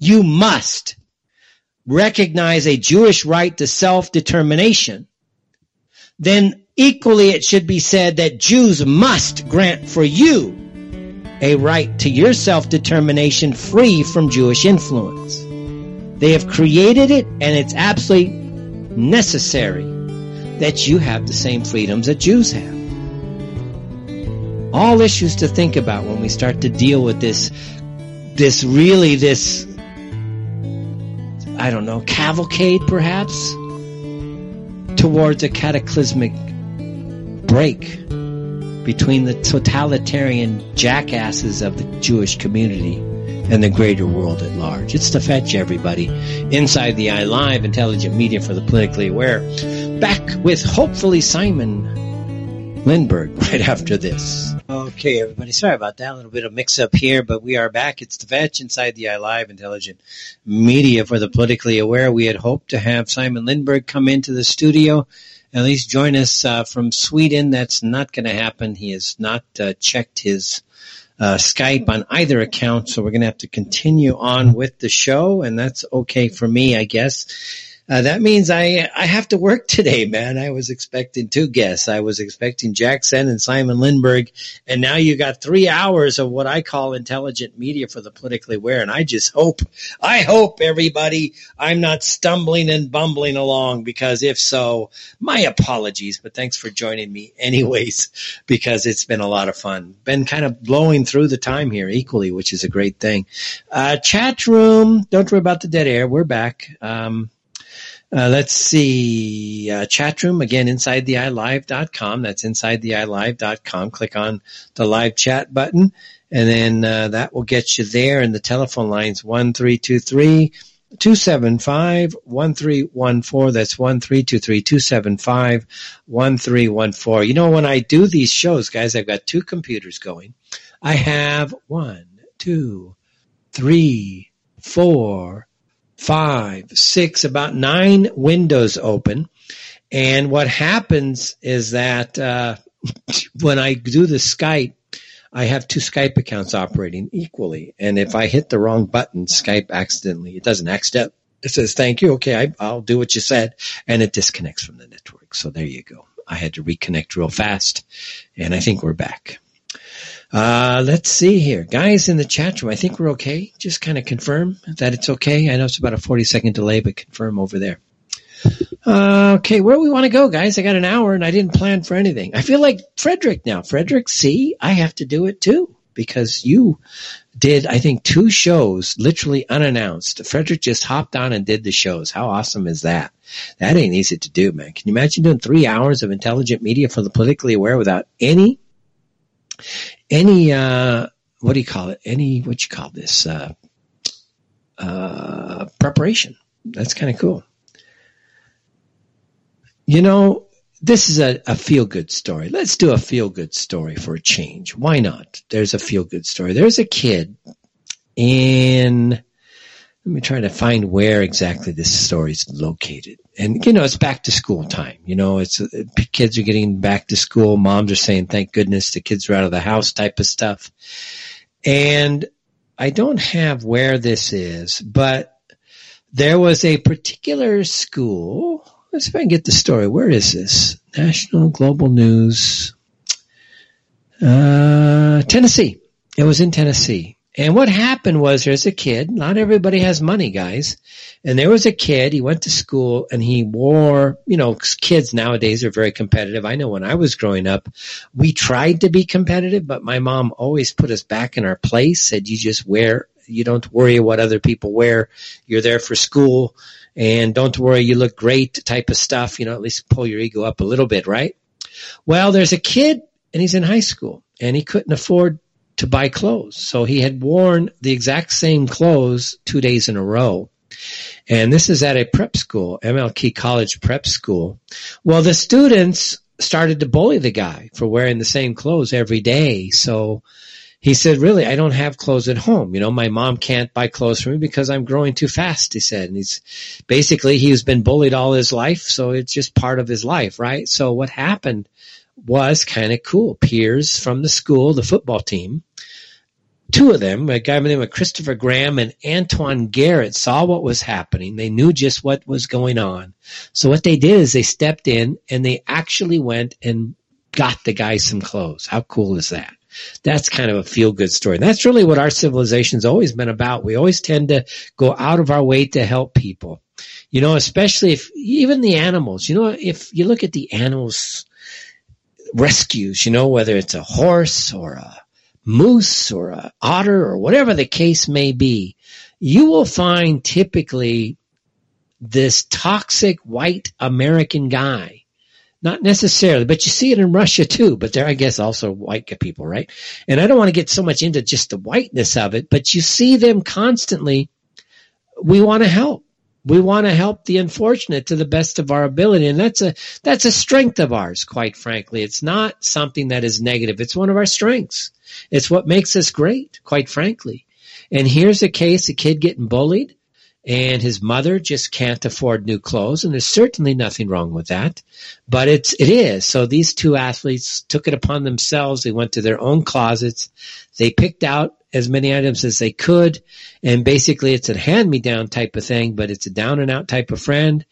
recognize a Jewish right to self-determination, then equally it should be said that Jews must grant for you a right to your self-determination free from Jewish influence. They have created it, and it's absolutely necessary that you have the same freedoms that Jews have. All issues to think about when we start to deal with this I don't know, cavalcade perhaps, towards a cataclysmic break between the totalitarian jackasses of the Jewish community and the greater world at large. It's The Fetch, everybody. Inside the Eye Live, intelligent media for the politically aware. Back with, hopefully, Simon Lindberg right after this. Okay, everybody. Sorry about that. A little bit of mix-up here, but we are back. It's The Fetch, Inside the Eye Live, intelligent media for the politically aware. We had hoped to have Simon Lindberg come into the studio, at least join us from Sweden. That's not going to happen. He has not checked his Skype on either account, so we're going to have to continue on with the show, and that's okay for me, I guess. That means I have to work today, man. I was expecting two guests. I was expecting Jackson and Simon Lindberg, and now you got 3 hours of what I call intelligent media for the politically aware, and I hope, everybody, I'm not stumbling and bumbling along, because if so, my apologies, but thanks for joining me anyways, because it's been a lot of fun. Been kind of blowing through the time here equally, which is a great thing. Chat room, don't worry about the dead air. We're back. Let's see. Chat room, again, InsideTheEyeLive.com. That's InsideTheEyeLive.com. Click on the live chat button, and then that will get you there. And the telephone line's 1-323-275-1314. That's 1-323-275-1314. You know, when I do these shows, guys, I've got two computers going. I have 1, 2, 3, 4, 5, 6, about 9 windows open. And what happens is that when I do the Skype, I have 2 Skype accounts operating equally. And if I hit the wrong button, Skype accidentally, it doesn't accident. It says, thank you. Okay, I'll do what you said. And it disconnects from the network. So there you go. I had to reconnect real fast. And I think we're back. Let's see here. Guys in the chat room, I think we're okay. Just kind of confirm that it's okay. I know it's about a 40-second delay, but confirm over there. Okay, where do we want to go, guys? I got an hour and I didn't plan for anything. I feel like Frederick now. Frederick, see, I have to do it too because you did, I think, 2 shows literally unannounced. Frederick just hopped on and did the shows. How awesome is that? That ain't easy to do, man. Can you imagine doing 3 hours of intelligent media for the politically aware without any what do you call it? What you call this? Preparation. That's kind of cool. You know, this is a feel-good story. Let's do a feel-good story for a change. Why not? There's a feel-good story. There's a kid let me try to find where exactly this story is located. And, you know, it's back to school time. You know, kids are getting back to school. Moms are saying, thank goodness the kids are out of the house type of stuff. And I don't have where this is, but there was a particular school. Let's see if I can get the story. Where is this? National Global News. Tennessee. It was in Tennessee. And what happened was there's a kid. Not everybody has money, guys. And there was a kid. He went to school and he wore, you know, kids nowadays are very competitive. I know when I was growing up, we tried to be competitive, but my mom always put us back in our place, said you just wear, you don't worry what other people wear. You're there for school and don't worry, you look great type of stuff. You know, at least pull your ego up a little bit, right? Well, there's a kid and he's in high school and he couldn't afford to buy clothes. So he had worn the exact same clothes 2 days in a row. And this is at a prep school, MLK College prep school. Well, the students started to bully the guy for wearing the same clothes every day. So he said, really, I don't have clothes at home. You know, my mom can't buy clothes for me because I'm growing too fast, he said. And he's been bullied all his life. So it's just part of his life, right? So what happened was kind of cool. Peers from the school, the football team, 2 of them, a guy by the name of Christopher Graham and Antoine Garrett, saw what was happening. They knew just what was going on. So what they did is they stepped in and they actually went and got the guy some clothes. How cool is that? That's kind of a feel-good story. And that's really what our civilization's always been about. We always tend to go out of our way to help people. You know, especially if even the animals, you know, if you look at the animals rescues, you know, whether it's a horse or a moose or a otter or whatever the case may be, you will find typically this toxic white American guy. Not necessarily, but you see it in Russia too, but there I guess also white people, right? And I don't want to get so much into just the whiteness of it, but you see them constantly. We want to help. We want to help the unfortunate to the best of our ability. And that's a strength of ours, quite frankly. It's not something that is negative. It's one of our strengths. It's what makes us great, quite frankly. And here's a case, a kid getting bullied and his mother just can't afford new clothes. And there's certainly nothing wrong with that, but it is. So these 2 athletes took it upon themselves. They went to their own closets. They picked out as many items as they could. And basically it's a hand-me-down type of thing, but it's a down-and-out type of friend.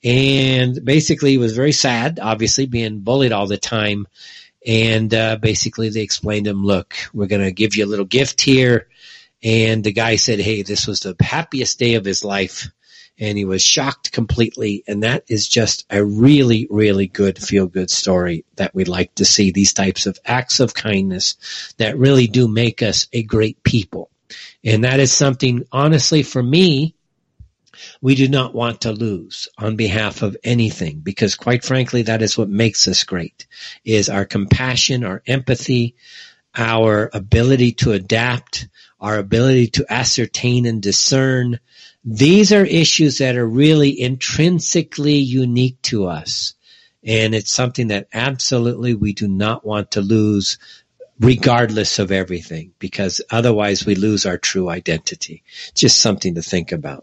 And basically he was very sad, obviously being bullied all the time. And basically they explained to him, look, we're going to give you a little gift here. And the guy said, hey, this was the happiest day of his life. And he was shocked completely. And that is just a really, really good feel-good story that we'd like to see, these types of acts of kindness that really do make us a great people. And that is something, honestly, for me, we do not want to lose on behalf of anything, because quite frankly, that is what makes us great, is our compassion, our empathy, our ability to adapt, our ability to ascertain and discern. These are issues that are really intrinsically unique to us. And it's something that absolutely we do not want to lose, regardless of everything, because otherwise we lose our true identity. Just something to think about.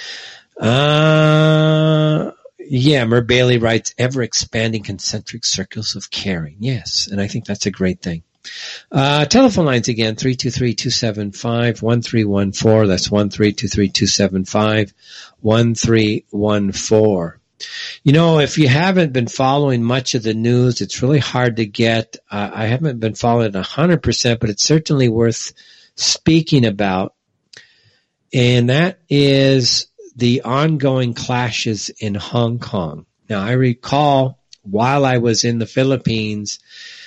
Mer Bailey writes, ever expanding concentric circles of caring. Yes, and I think that's a great thing. Telephone lines again, 323-275-1314. That's 1-323-275-1314. You know, if you haven't been following much of the news, it's really hard to get. I haven't been following it 100%, but it's certainly worth speaking about. And that is the ongoing clashes in Hong Kong. Now, I recall while I was in the Philippines,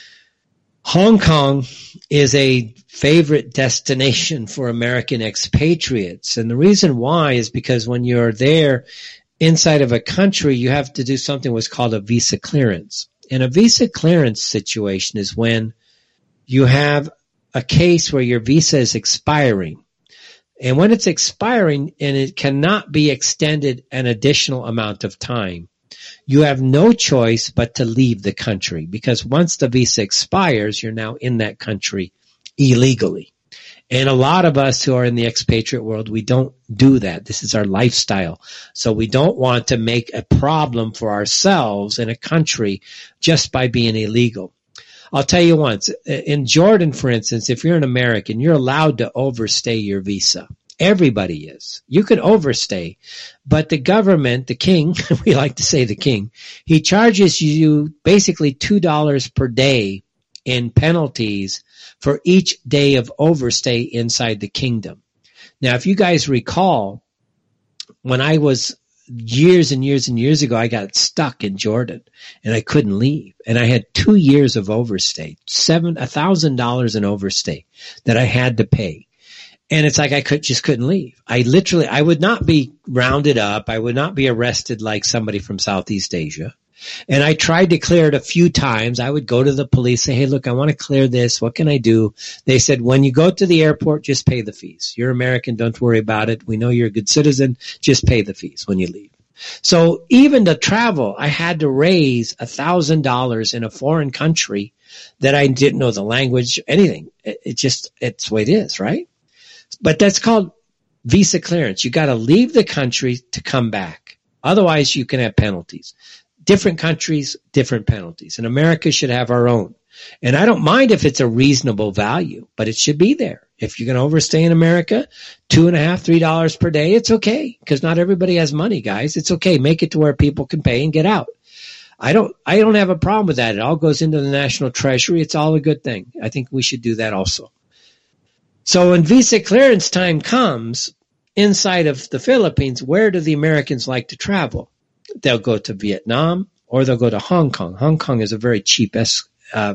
Hong Kong is a favorite destination for American expatriates. And the reason why is because when you're there inside of a country, you have to do something what's called a visa clearance. And a visa clearance situation is when you have a case where your visa is expiring. And when it's expiring and it cannot be extended an additional amount of time, you have no choice but to leave the country, because once the visa expires, you're now in that country illegally. And a lot of us who are in the expatriate world, we don't do that. This is our lifestyle. So we don't want to make a problem for ourselves in a country just by being illegal. I'll tell you once, in Jordan, for instance, if you're an American, you're allowed to overstay your visa. Everybody is. You can overstay, but the government, the king, we like to say the king, he charges you basically $2 per day in penalties for each day of overstay inside the kingdom. Now, if you guys recall, when I was years and years and years ago, I got stuck in Jordan and I couldn't leave. And I had 2 years of overstay, $1,000 in overstay that I had to pay. And it's like I just couldn't leave. I would not be rounded up. I would not be arrested like somebody from Southeast Asia. And I tried to clear it a few times. I would go to the police, say, hey, look, I want to clear this. What can I do? They said, when you go to the airport, just pay the fees. You're American. Don't worry about it. We know you're a good citizen. Just pay the fees when you leave. So even to travel, I had to raise $1,000 in a foreign country that I didn't know the language, anything. It's the way it is, right? But that's called visa clearance. You got to leave the country to come back. Otherwise, you can have penalties. Different countries, different penalties. And America should have our own. And I don't mind if it's a reasonable value, but it should be there. If you're going to overstay in America, $2.50, $3 per day, it's okay. Because not everybody has money, guys. It's okay. Make it to where people can pay and get out. I don't have a problem with that. It all goes into the national treasury. It's all a good thing. I think we should do that also. So when visa clearance time comes inside of the Philippines, where do the Americans like to travel? They'll go to Vietnam or they'll go to Hong Kong. Hong Kong is a very cheap place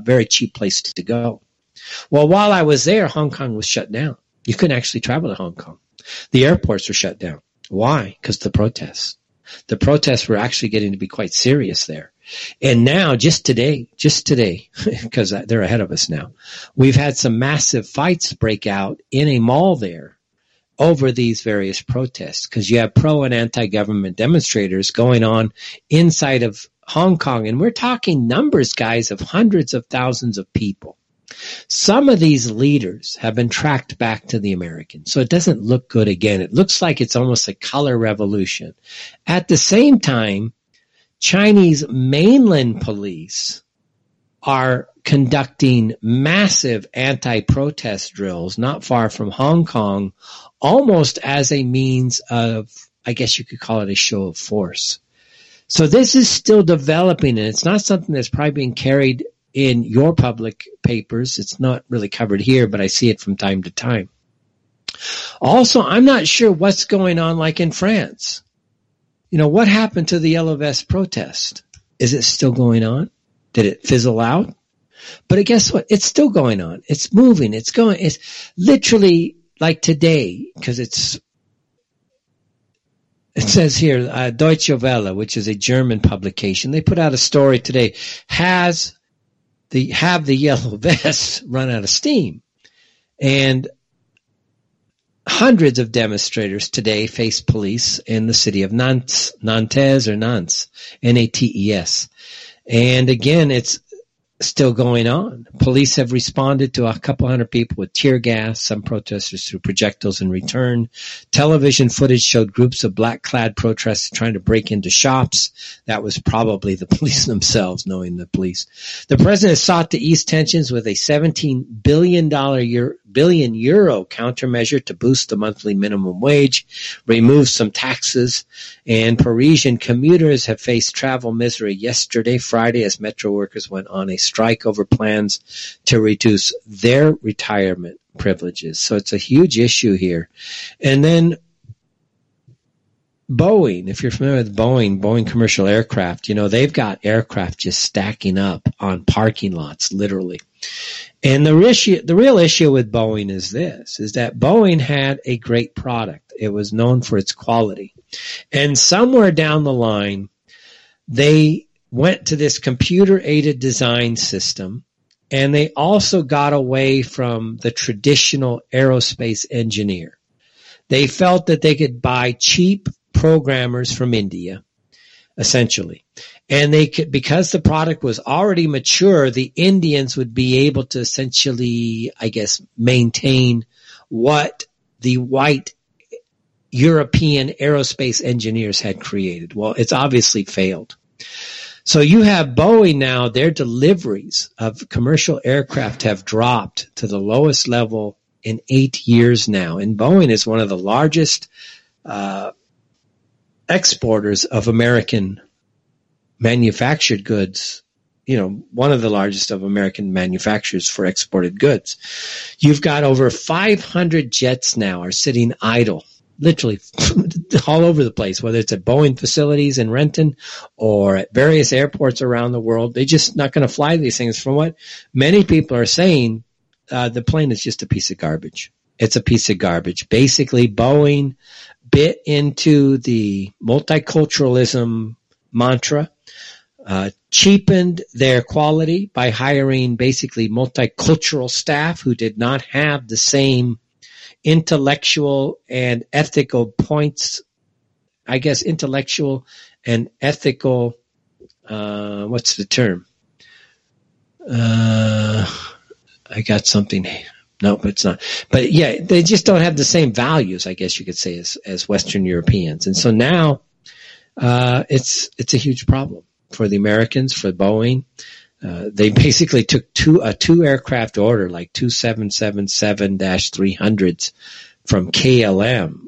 to go. Well, while I was there, Hong Kong was shut down. You couldn't actually travel to Hong Kong. The airports were shut down. Why? Because the protests. The protests were actually getting to be quite serious there. And now, just today, because they're ahead of us now, we've had some massive fights break out in a mall there over these various protests, because you have pro and anti-government demonstrators going on inside of Hong Kong. And we're talking numbers, guys, of hundreds of thousands of people. Some of these leaders have been tracked back to the Americans. So it doesn't look good again. It looks like it's almost a color revolution. At the same time, Chinese mainland police are conducting massive anti-protest drills not far from Hong Kong, almost as a means of, I guess you could call it a show of force. So this is still developing, and it's not something that's probably being carried in your public papers. It's not really covered here, but I see it from time to time. Also, I'm not sure what's going on like in France. You know, what happened to the Yellow Vest protest? Is it still going on? Did it fizzle out? But guess what? It's still going on. It's moving. It's going. It's literally like today, because It says here, Deutsche Welle, which is a German publication, they put out a story today, have the yellow vests run out of steam. And hundreds of demonstrators today face police in the city of Nantes, N-A-T-E-S. And again, it's still going on. Police have responded to a couple hundred people with tear gas, some protesters threw projectiles in return. Television footage showed groups of black-clad protesters trying to break into shops. That was probably the police themselves, knowing the police. The president sought to ease tensions with a $17 billion countermeasure to boost the monthly minimum wage, remove some taxes, and Parisian commuters have faced travel misery yesterday, Friday, as metro workers went on a strike over plans to reduce their retirement privileges. So it's a huge issue here. And then Boeing, if you're familiar with Boeing commercial aircraft, they've got aircraft just stacking up on parking lots, literally. And the real issue with Boeing is that Boeing had a great product. It was known for its quality. And somewhere down the line, they went to this computer-aided design system, and they also got away from the traditional aerospace engineer. They felt that they could buy cheap programmers from India, essentially. And they could, because the product was already mature, the Indians would be able to essentially, I guess, maintain what the white European aerospace engineers had created. Well, it's obviously failed. So you have Boeing now, their deliveries of commercial aircraft have dropped to the lowest level in 8 years now. And Boeing is one of the largest exporters of American manufactured goods, one of the largest of American manufacturers for exported goods. You've got over 500 jets now are sitting idle, literally all over the place, whether it's at Boeing facilities in Renton or at various airports around the world. They're just not going to fly these things. From what many people are saying, the plane is just a piece of garbage. It's a piece of garbage. Basically, Boeing bit into the multiculturalism mantra, cheapened their quality by hiring basically multicultural staff who did not have the same intellectual and ethical points, I guess intellectual and ethical, what's the term? I got something. No, but it's not. But yeah, they just don't have the same values, I guess you could say, as Western Europeans. And so now, it's a huge problem for the Americans, for Boeing. They basically took a two aircraft order, like two 777-300s from KLM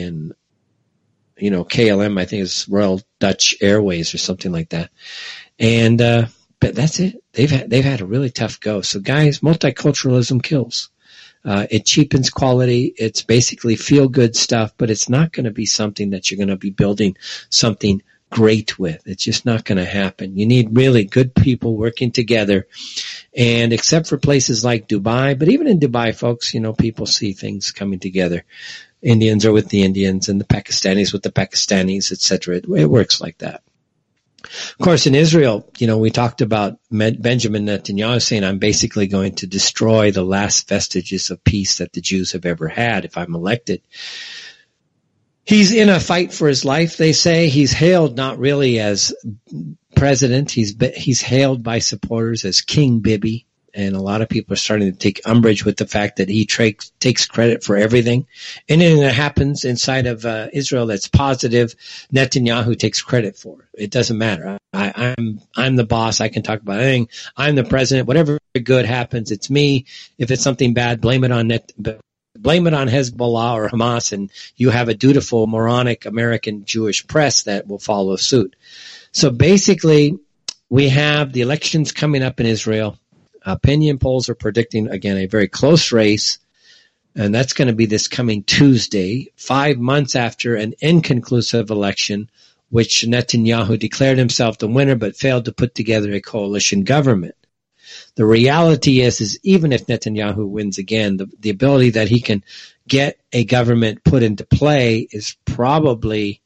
KLM, I think is Royal Dutch Airways or something like that. And, but that's it. They've had a really tough go. So guys, multiculturalism kills. It cheapens quality. It's basically feel-good stuff, but it's not going to be something that you're going to be building something great with. It's just not going to happen. You need really good people working together. And except for places like Dubai, but even in Dubai, folks, people see things coming together. Indians are with the Indians and the Pakistanis with the Pakistanis, etc. It works like that. Of course, in Israel, we talked about Benjamin Netanyahu saying, I'm basically going to destroy the last vestiges of peace that the Jews have ever had if I'm elected. He's in a fight for his life, they say. He's hailed not really as president. He's hailed by supporters as King Bibi. And a lot of people are starting to take umbrage with the fact that he takes credit for everything. Anything that happens inside of Israel that's positive, Netanyahu takes credit for. It doesn't matter. I'm the boss. I can talk about anything. I'm the president. Whatever good happens, it's me. If it's something bad, blame it on Hezbollah or Hamas, and you have a dutiful, moronic American Jewish press that will follow suit. So basically, we have the elections coming up in Israel. Opinion polls are predicting, again, a very close race, and that's going to be this coming Tuesday, 5 months after an inconclusive election, which Netanyahu declared himself the winner but failed to put together a coalition government. The reality is even if Netanyahu wins again, the ability that he can get a government put into play is probably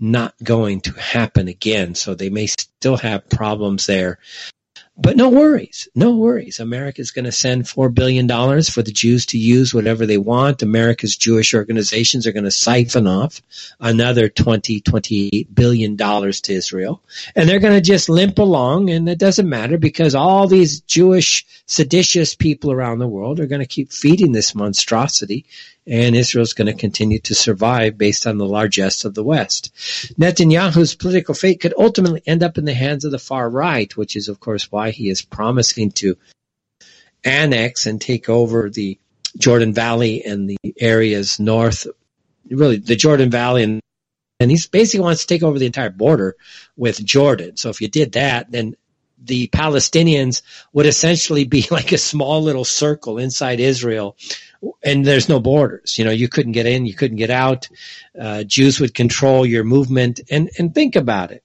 not going to happen again. So they may still have problems there. But no worries, no worries. America's going to send $4 billion for the Jews to use whatever they want. America's Jewish organizations are going to siphon off another $28 billion to Israel. And they're going to just limp along, and it doesn't matter because all these Jewish seditious people around the world are going to keep feeding this monstrosity, and Israel's going to continue to survive based on the largesse of the West. Netanyahu's political fate could ultimately end up in the hands of the far right, which is, of course, why he is promising to annex and take over the Jordan Valley and the areas north, really the Jordan Valley, and he basically wants to take over the entire border with Jordan. So if you did that, then the Palestinians would essentially be like a small little circle inside Israel, and there's no borders. You know, you couldn't get in, you couldn't get out. Jews would control your movement. And think about it.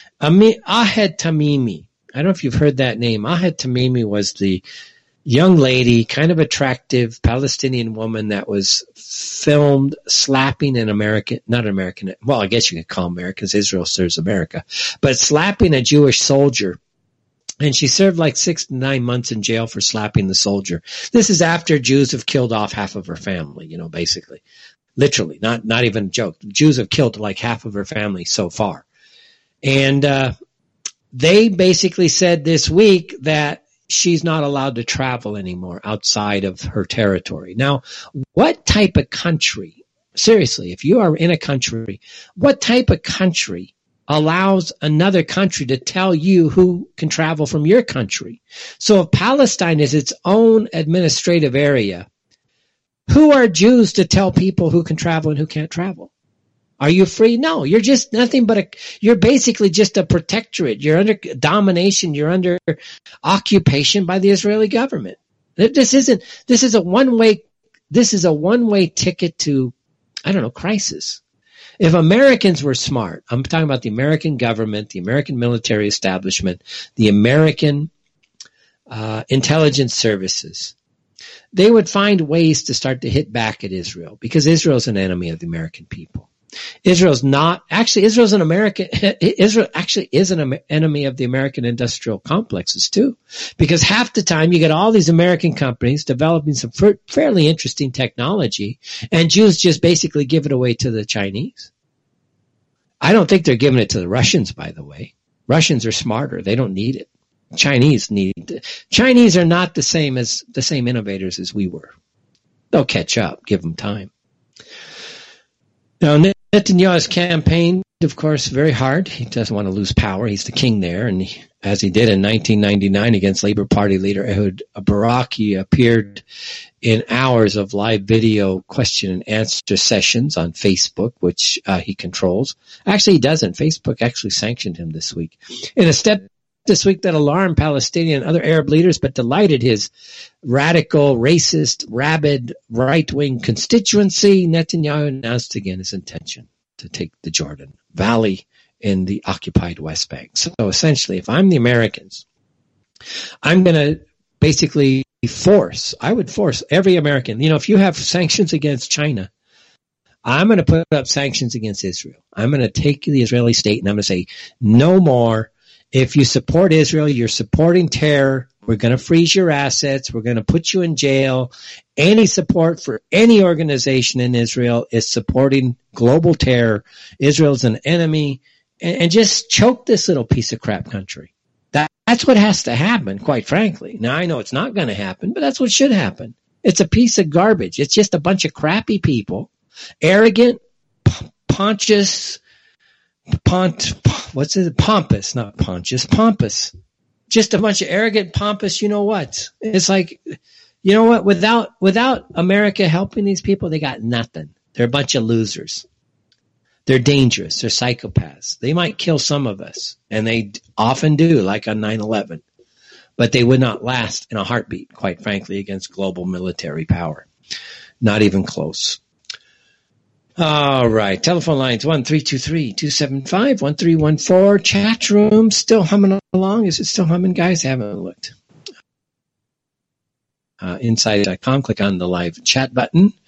Ahed Tamimi, I don't know if you've heard that name. Ahed Tamimi was the young lady, kind of attractive Palestinian woman that was filmed slapping an American, not an American, well, I guess you could call America because Israel serves America, but slapping a Jewish soldier. And she served like 6 to 9 months in jail for slapping the soldier. This is after Jews have killed off half of her family, you know, basically. Literally, not even a joke. The Jews have killed like half of her family so far. And they basically said this week that she's not allowed to travel anymore outside of her territory. Now, what type of country, seriously, if you are in a country, what type of country allows another country to tell you who can travel from your country? So if Palestine is its own administrative area, who are Jews to tell people who can travel and who can't travel? Are you free? No, you're just nothing but you're basically just a protectorate. You're under domination. You're under occupation by the Israeli government. This is a one-way ticket to, I don't know, crisis. If Americans were smart, I'm talking about the American government, the American military establishment, the American intelligence services, they would find ways to start to hit back at Israel because Israel is an enemy of the American people. Israel actually is an enemy of the American industrial complexes too, because half the time you get all these American companies developing some fairly interesting technology, and Jews just basically give it away to the Chinese. I don't think they're giving it to the Russians, by the way. Russians are smarter. They don't need it. Chinese are not the same innovators as we were. They'll catch up. Give them time. Now, Netanyahu's campaign, of course, very hard. He doesn't want to lose power. He's the king there. And as he did in 1999 against Labour Party leader Ehud Barak, he appeared in hours of live video question and answer sessions on Facebook, which he controls. Actually, he doesn't. Facebook actually sanctioned him this week. In a step this week that alarmed Palestinian and other Arab leaders, but delighted his radical, racist, rabid, right-wing constituency, Netanyahu announced again his intention to take the Jordan Valley in the occupied West Bank. So essentially, if I'm the Americans, I'm going to basically I would force every American, if you have sanctions against China, I'm going to put up sanctions against Israel. I'm going to take the Israeli state and I'm going to say, no more. If you support Israel, you're supporting terror. We're going to freeze your assets. We're going to put you in jail. Any support for any organization in Israel is supporting global terror. Israel's an enemy. And just choke this little piece of crap country. That's what has to happen, quite frankly. Now, I know it's not going to happen, but that's what should happen. It's a piece of garbage. It's just a bunch of crappy people, arrogant, pompous, just a bunch of arrogant, pompous, It's like, without America helping these people, they got nothing. They're a bunch of losers. They're dangerous. They're psychopaths. They might kill some of us, and they often do, like on 9/11. But they would not last in a heartbeat, quite frankly, against global military power. Not even close. All right. Telephone lines 1-323-275-1314. Chat room still humming along. Is it still humming, guys? I haven't looked. Inside.com. Click on the live chat button.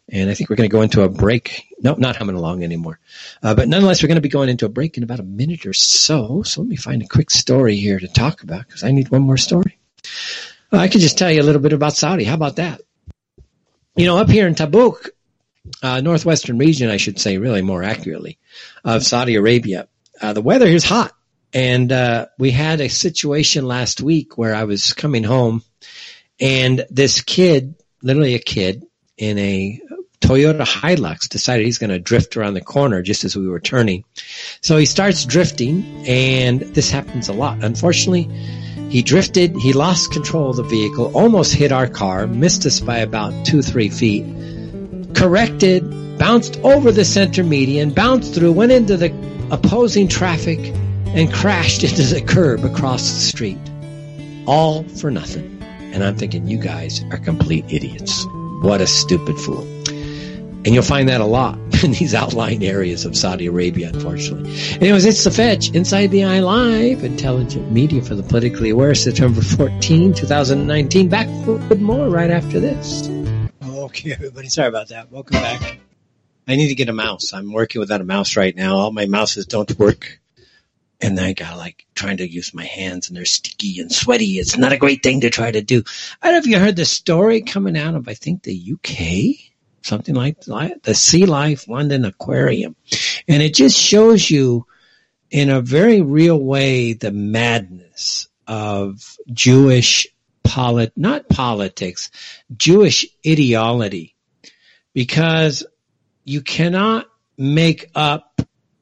And I think we're going to go into a break. No, not humming along anymore. But nonetheless, we're going to be going into a break in about a minute or so. So let me find a quick story here to talk about because I need one more story. I could just tell you a little bit about Saudi. How about that? You know, up here in Tabuk, northwestern region, I should say, really more accurately, of Saudi Arabia, the weather here is hot. And we had a situation last week where I was coming home and this kid, literally a kid, in a Toyota Hilux decided he's going to drift around the corner just as we were turning. So he starts drifting, and this happens a lot. Unfortunately, he drifted, he lost control of the vehicle, almost hit our car, missed us by about 2-3 feet, corrected, bounced over the center median, bounced through, went into the opposing traffic, and crashed into the curb across the street. All for nothing. And I'm thinking, you guys are complete idiots. What a stupid fool. And you'll find that a lot in these outlying areas of Saudi Arabia, unfortunately. Anyways, it's The Fetch, Inside the Eye Live, intelligent media for the politically aware, September 14, 2019. Back with more right after this. Okay, everybody. Sorry about that. Welcome back. I need to get a mouse. I'm working without a mouse right now. All my mouses don't work. And I got trying to use my hands, and they're sticky and sweaty. It's not a great thing to try to do. I don't know if you heard the story coming out of, I think, the UK, something like the Sea Life London Aquarium. And it just shows you in a very real way the madness of Jewish not politics, Jewish ideology. Because you cannot make up,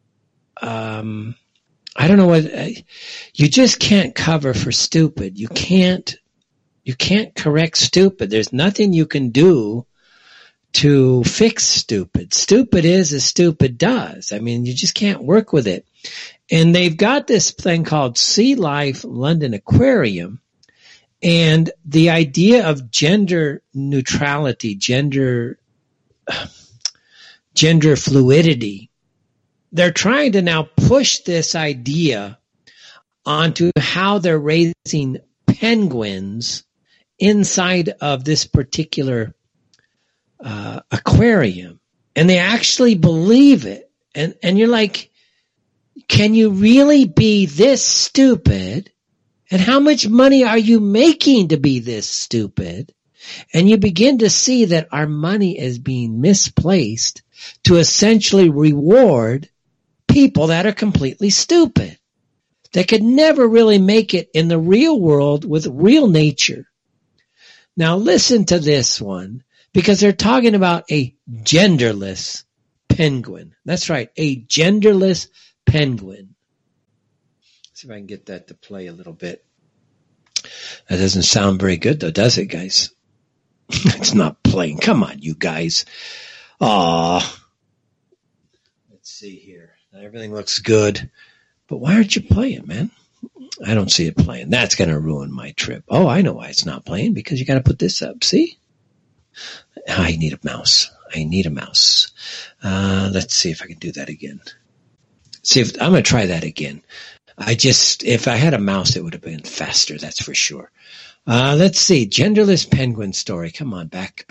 I don't know what, you just can't cover for stupid. You can't correct stupid. There's nothing you can do to fix stupid. Stupid is as stupid does. I mean, you just can't work with it. And they've got this thing called Sea Life London Aquarium. And the idea of gender neutrality, gender fluidity, they're trying to now push this idea onto how they're raising penguins inside of this particular aquarium. And they actually believe it. And you're like, can you really be this stupid? And how much money are you making to be this stupid? And you begin to see that our money is being misplaced to essentially reward people that are completely stupid. They could never really make it in the real world with real nature. Now listen to this one, because they're talking about a genderless penguin. That's right, a genderless penguin. Let's see if I can get that to play a little bit. That doesn't sound very good though, does it, guys? It's not playing. Come on, you guys. Let's see here. Everything looks good. But why aren't you playing, man? I don't see it playing. That's going to ruin my trip. Oh, I know why it's not playing. Because you got to put this up. See? I need a mouse. Let's see if I can do that again. I'm going to try that again. If I had a mouse, it would have been faster. That's for sure. Let's see. Genderless penguin story. Come on. Back.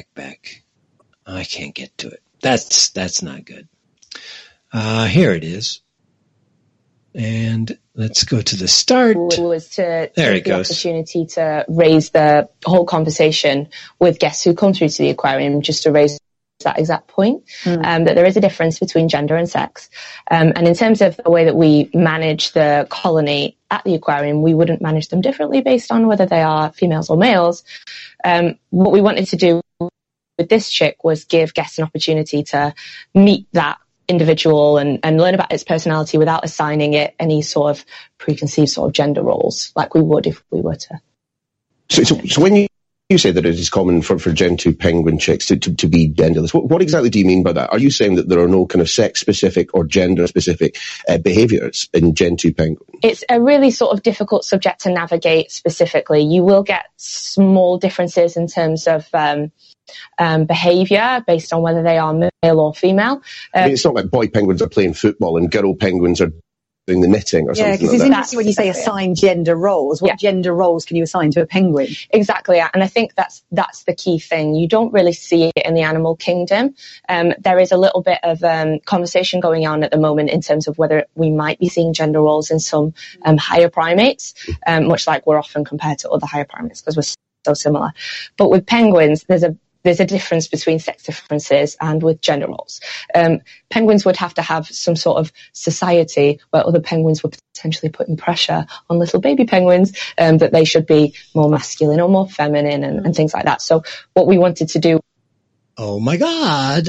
I can't get to it. That's not good. Here it is. And let's go to the start. Was to there take the opportunity to raise the whole conversation with guests who come through to the aquarium, just to raise that exact point, that there is a difference between gender and sex. And in terms of the way that we manage the colony at the aquarium, we wouldn't manage them differently based on whether they are females or males. What we wanted to do with this chick was give guests an opportunity to meet that individual and learn about its personality without assigning it any sort of preconceived sort of gender roles like we would if we were to. So when you say that it is common for Gen 2 penguin chicks to be genderless, what exactly do you mean by that? Are you saying that there are no kind of sex-specific or gender-specific behaviours in Gen 2 penguin? It's a really sort of difficult subject to navigate specifically. You will get small differences in terms of behaviour based on whether they are male or female. I mean, it's not like boy penguins are playing football and girl penguins are doing the knitting or something because like it's that. interesting when you say assign gender roles. What gender roles can you assign to a penguin? Exactly, and I think that's the key thing. You don't really see it in the animal kingdom. There is a little bit of conversation going on at the moment in terms of whether we might be seeing gender roles in some higher primates, much like we're often compared to other higher primates because we're so similar. But with penguins, there's a difference between sex differences and with gender roles. Penguins would have to have some sort of society where other penguins were potentially putting pressure on little baby penguins that they should be more masculine or more feminine and things like that. So what we wanted to do. Oh my God.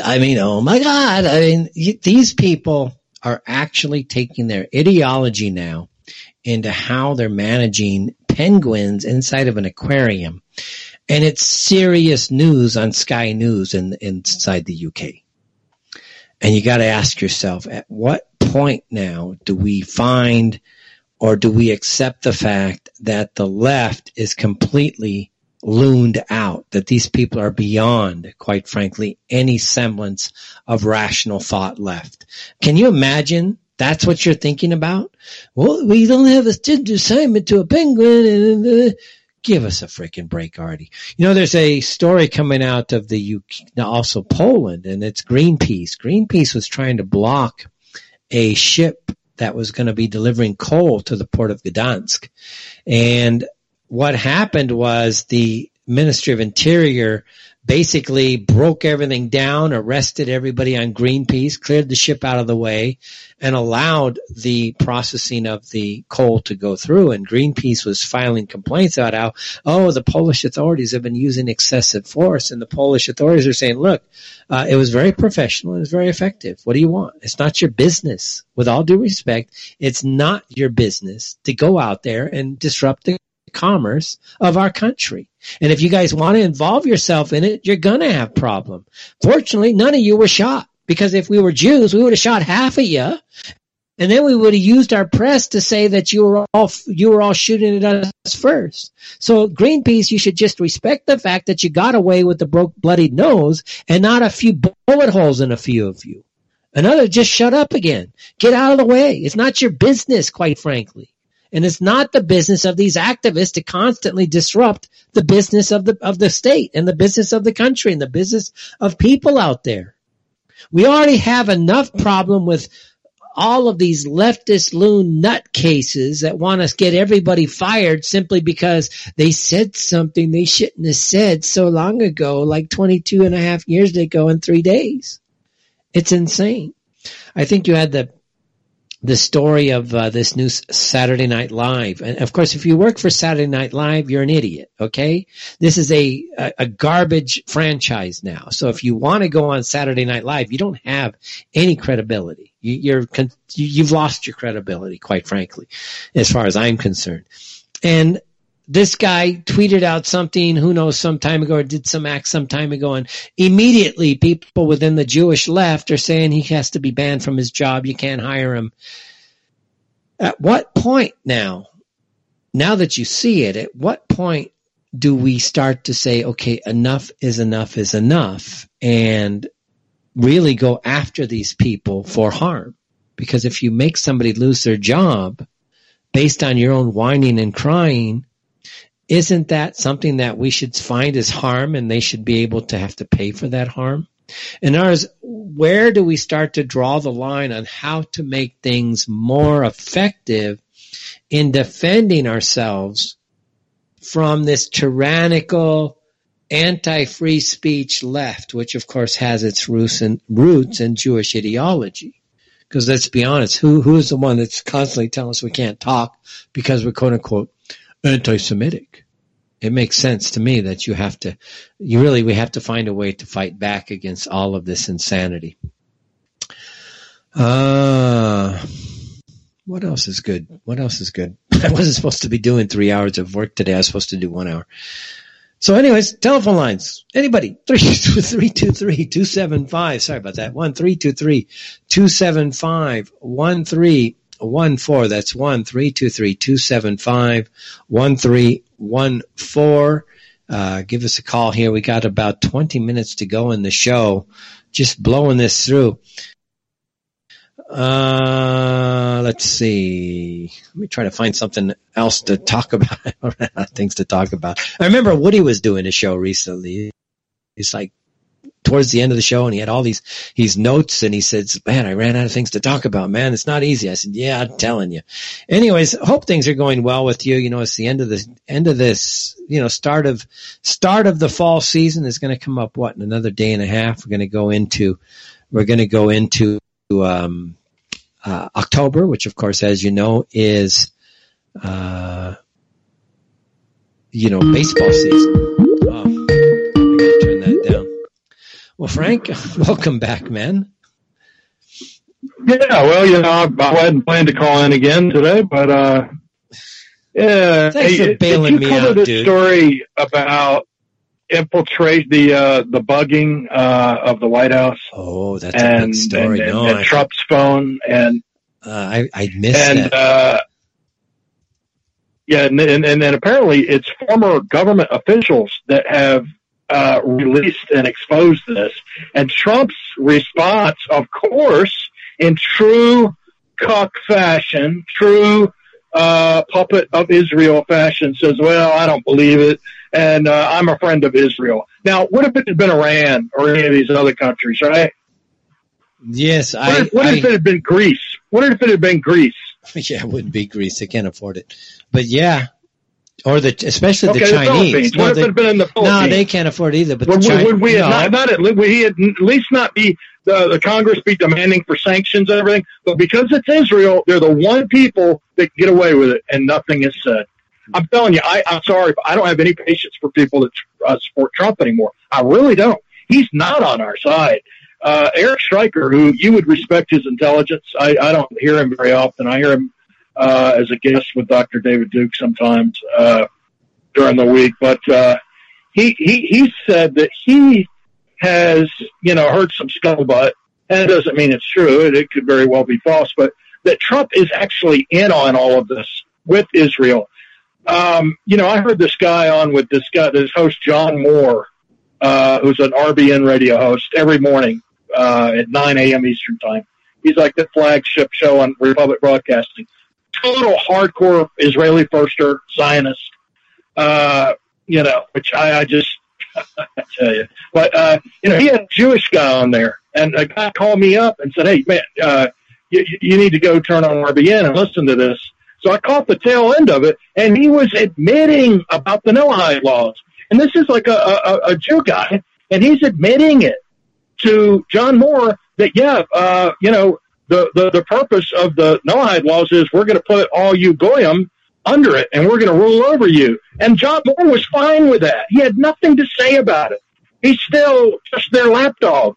These people are actually taking their ideology now into how they're managing penguins inside of an aquarium. And it's serious news on Sky News inside the UK. And you got to ask yourself, at what point now do we find or do we accept the fact that the left is completely looned out, that these people are beyond, quite frankly, any semblance of rational thought left? Can you imagine that's what you're thinking about? Well, we don't have a gender assignment to a penguin. Give us a freaking break, Artie. You know, there's a story coming out of the UK, also Poland, and it's Greenpeace. Greenpeace was trying to block a ship that was going to be delivering coal to the port of Gdansk. And what happened was the Ministry of Interior basically broke everything down, arrested everybody on Greenpeace, cleared the ship out of the way, and allowed the processing of the coal to go through. And Greenpeace was filing complaints about how, the Polish authorities have been using excessive force. And the Polish authorities are saying, look, it was very professional and it was very effective. What do you want? It's not your business. With all due respect, it's not your business to go out there and disrupt the commerce of our country. And if you guys want to involve yourself in it, you're going to have problem. Fortunately, none of you were shot, because if we were Jews, we would have shot half of you. And then we would have used our press to say that you were all shooting at us first. So Greenpeace, you should just respect the fact that you got away with the bloodied nose and not a few bullet holes in a few of you. Another, just shut up again. Get out of the way. It's not your business, quite frankly. And it's not the business of these activists to constantly disrupt the business of the state and the business of the country and the business of people out there. We already have enough problem with all of these leftist loon nutcases that want to get everybody fired simply because they said something they shouldn't have said so long ago, like 22 and a half years ago in 3 days. It's insane. I think you had the story of this new Saturday Night Live. And of course, if you work for Saturday Night Live, you're an idiot, okay? This is a garbage franchise now. So if you want to go on Saturday Night Live, you don't have any credibility. You've lost your credibility, quite frankly, as far as I'm concerned. And this guy tweeted out something, who knows, some time ago, or did some act some time ago, and immediately people within the Jewish left are saying he has to be banned from his job. You can't hire him. At what point now that you see it, at what point do we start to say, okay, enough is enough, and really go after these people for harm? Because if you make somebody lose their job based on your own whining and crying, isn't that something that we should find as harm, and they should be able to have to pay for that harm? And ours, where do we start to draw the line on how to make things more effective in defending ourselves from this tyrannical, anti-free speech left, which of course has its roots in Jewish ideology? Because let's be honest, who is the one that's constantly telling us we can't talk because we're quote unquote anti-Semitic? It makes sense to me that we have to find a way to fight back against all of this insanity. What else is good? I wasn't supposed to be doing 3 hours of work today. I was supposed to do 1 hour. So anyways, telephone lines. Anybody? 323-275. Sorry about that. 1-323-275-1314. That's 1-323-275-1314. Give us a call here. We got about 20 minutes to go in the show. Just blowing this through. Let's see. Let me try to find something else to talk about. I don't have things to talk about. I remember Woody was doing a show recently. It's like towards the end of the show, and he had all these notes, and he said, man, I ran out of things to talk about, man. It's not easy. I said, yeah, I'm telling you. Anyways, hope things are going well with you. You know, it's the end of this, you know, start of the fall season is going to come up, in another day and a half. We're going to go into October, which of course, as you know, is, baseball season. Oh, I gotta turn that down. Well, Frank, welcome back, man. Yeah, well, you know, I hadn't planned to call in again today, but yeah. Thanks for bailing me out, dude. Did you cover this story about infiltrate the bugging of the White House? Oh, that's a big story. And Trump's phone, and I missed that. And then apparently it's former government officials that have released and exposed this. And Trump's response, of course, in true cuck fashion, true puppet of Israel fashion, says, well, I don't believe it, and I'm a friend of Israel. Now, what if it had been Iran or any of these other countries, right? Yes. What if it had been Greece? What if it had been Greece? Yeah, it wouldn't be Greece. They can't afford it. But yeah. Or especially the Chinese. What if it had been in the Philippines? No, they can't afford it either. But would we at least not be the Congress be demanding for sanctions and everything? But because it's Israel, they're the one people that get away with it, and nothing is said. I'm telling you, I'm sorry, but I don't have any patience for people that support Trump anymore. I really don't. He's not on our side. Eric Stryker, who you would respect his intelligence, I don't hear him very often. I hear him as a guest with Dr. David Duke sometimes during the week. But he said that he has, heard some scuttlebutt, and it doesn't mean it's true. It could very well be false, but that Trump is actually in on all of this with Israel. I heard this guy on with this host, John Moore, who's an RBN radio host every morning at 9 a.m. Eastern time. He's like the flagship show on Republic Broadcasting. Total hardcore Israeli firster, Zionist, which I just, I tell you. But, he had a Jewish guy on there, and a guy called me up and said, hey, man, you need to go turn on RBN and listen to this. So I caught the tail end of it, and he was admitting about the Noahide laws. And this is like a Jew guy, and he's admitting it to John Moore that, the purpose of the Noahide laws is we're going to put all you goyim under it, and we're going to rule over you. And John Moore was fine with that. He had nothing to say about it. He's still just their lapdog.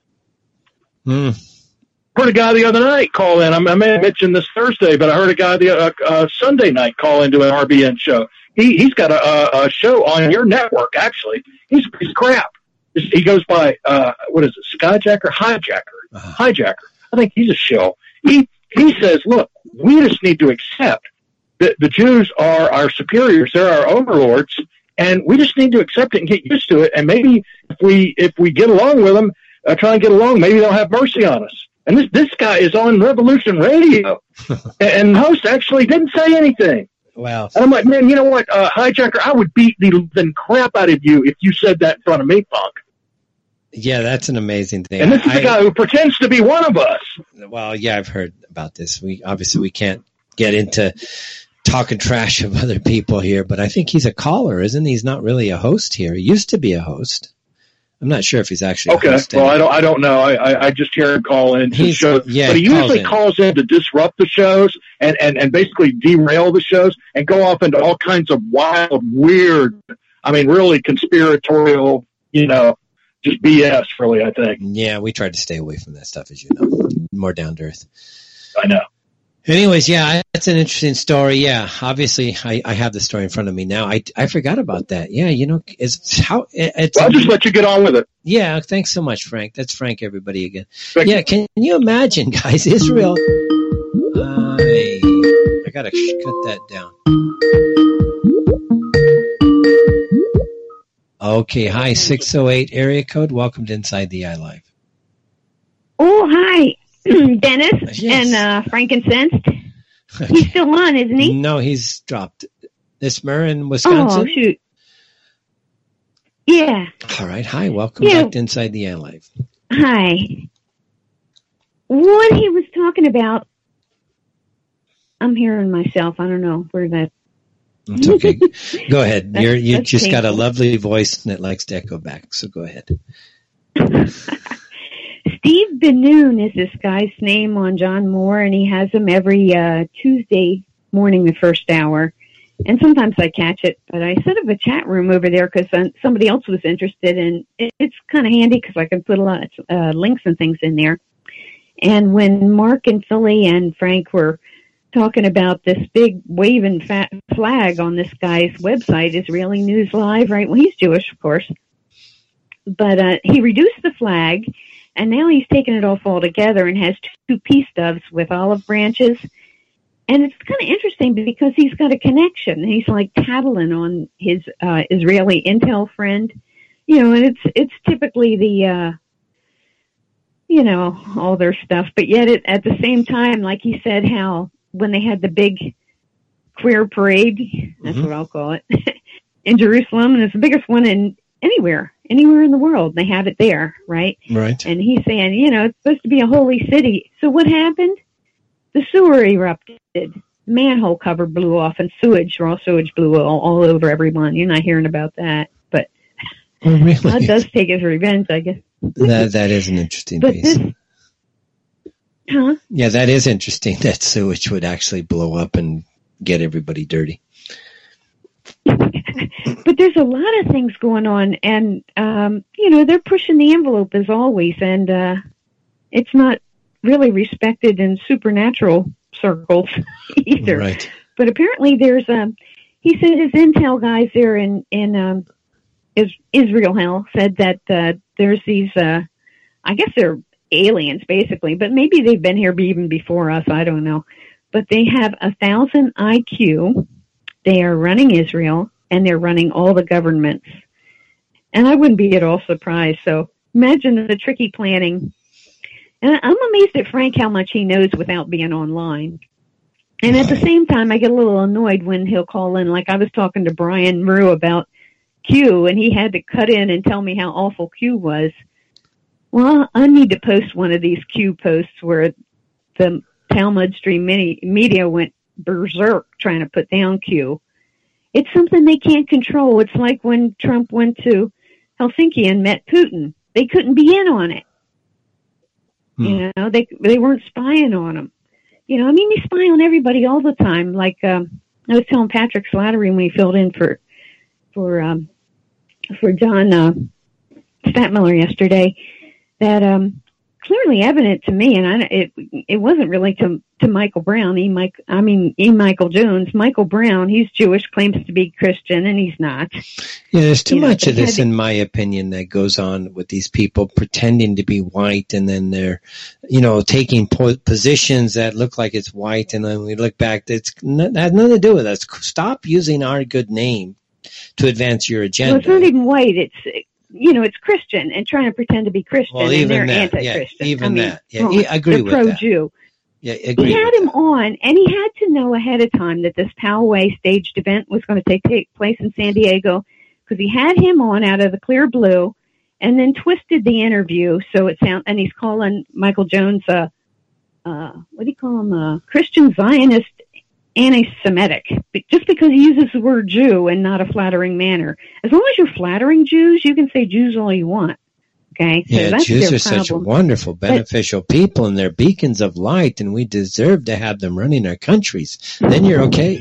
Heard a guy the other night call in. I may have mentioned this Thursday, but I heard a guy the Sunday night call into an RBN show. He's got a show on your network, actually. He's crap. He goes by, Skyjacker? Hijacker. I think he's a show. He says, look, we just need to accept that the Jews are our superiors. They're our overlords, and we just need to accept it and get used to it. And maybe if we get along with them, try and get along, maybe they'll have mercy on us. And this guy is on Revolution Radio, and the host actually didn't say anything. Wow. And I'm like, man, you know what, Hijacker, I would beat the crap out of you if you said that in front of me, punk. Yeah, that's an amazing thing. And this is the guy who pretends to be one of us. Well, yeah, I've heard about this. We can't get into talking trash of other people here, but I think he's a caller, isn't he? He's not really a host here. He used to be a host. I'm not sure if he's actually okay. Well, I don't know. I just hear him call in to shows, yeah, but he usually calls in to disrupt the shows and basically derail the shows and go off into all kinds of wild, weird, really conspiratorial, just BS, really, I think. Yeah, we tried to stay away from that stuff, as you know. More down to earth. I know. Anyways, yeah, that's an interesting story. Yeah, obviously, I have the story in front of me now. I forgot about that. Yeah, I'll just let you get on with it. Yeah, thanks so much, Frank. That's Frank, everybody, again. Yeah, can you imagine, guys, Israel? I gotta cut that down. Okay, hi, 608 area code. Welcome to Inside the Eye Live. Oh, hi. Dennis and frankincense. He's still on, isn't he? No, he's dropped. Ismer in Wisconsin? Oh, shoot. Yeah. All right. Hi, welcome back to Inside the Ant Life. Hi. What he was talking about, I'm hearing myself. I don't know where that... It's okay. Go ahead. You just painful. got a lovely voice and it likes to echo back, so go ahead. Steve Benoon is this guy's name on John Moore, and he has him every Tuesday morning, the first hour. And sometimes I catch it, but I set up a chat room over there because somebody else was interested, and it's kind of handy because I can put a lot of links and things in there. And when Mark and Philly and Frank were talking about this big waving fat flag on this guy's website, Israeli News Live, right? Well, he's Jewish, of course. But he reduced the flag, and now he's taken it off all together and has two peace doves with olive branches. And it's kind of interesting because he's got a connection. He's like tattling on his Israeli intel friend, and it's typically the, all their stuff. But yet at the same time, like he said, how when they had the big queer parade, that's what I'll call it, in Jerusalem, and it's the biggest one anywhere in the world. They have it there, right? Right. And he's saying, it's supposed to be a holy city. So what happened? The sewer erupted. Manhole cover blew off, and raw sewage blew all over everyone. You're not hearing about that, but really? God does take his revenge, I guess. That is an interesting piece. Yeah, that is interesting that sewage would actually blow up and get everybody dirty. But there's a lot of things going on, and they're pushing the envelope as always, and it's not really respected in supernatural circles either. Right. But apparently there's he said his intel guys there in Israel Hell said that there's these I guess they're aliens basically, but maybe they've been here even before us, I don't know. But they have 1,000 IQ. They are running Israel, and they're running all the governments. And I wouldn't be at all surprised. So imagine the tricky planning. And I'm amazed at Frank how much he knows without being online. And at the same time, I get a little annoyed when he'll call in. Like I was talking to Brian Murrow about Q, and he had to cut in and tell me how awful Q was. Well, I need to post one of these Q posts where the Talmud Stream media went berserk trying to put down Q. It's something they can't control. It's like when Trump went to Helsinki and met Putin. They couldn't be in on it. They weren't spying on him. They spy on everybody all the time. Like I was telling Patrick Slattery when he filled in for John Statmiller yesterday that clearly evident to me, and it wasn't really to Michael Brown, Michael Jones. Michael Brown, he's Jewish, claims to be Christian, and he's not. Yeah, there's too much of this, in my opinion, that goes on with these people pretending to be white, and then they're, taking positions that look like it's white, and then we look back, that has nothing to do with us. Stop using our good name to advance your agenda. Well, it's not even white. It's Christian and trying to pretend to be Christian, well, and they're anti-Christian. I agree with that. They're pro-Jew. Yeah, agree. He had him on, and he had to know ahead of time that this Poway staged event was going to take place in San Diego, because he had him on out of the clear blue, and then twisted the interview so it sound. And he's calling Michael Jones what do you call him? Christian Zionist, anti-Semitic, just because he uses the word Jew and not a flattering manner. As long as you're flattering Jews, you can say Jews all you want. Okay, so yeah, that's Jews their are problem. such wonderful, beneficial people, and they're beacons of light, and we deserve to have them running our countries. Then you're okay.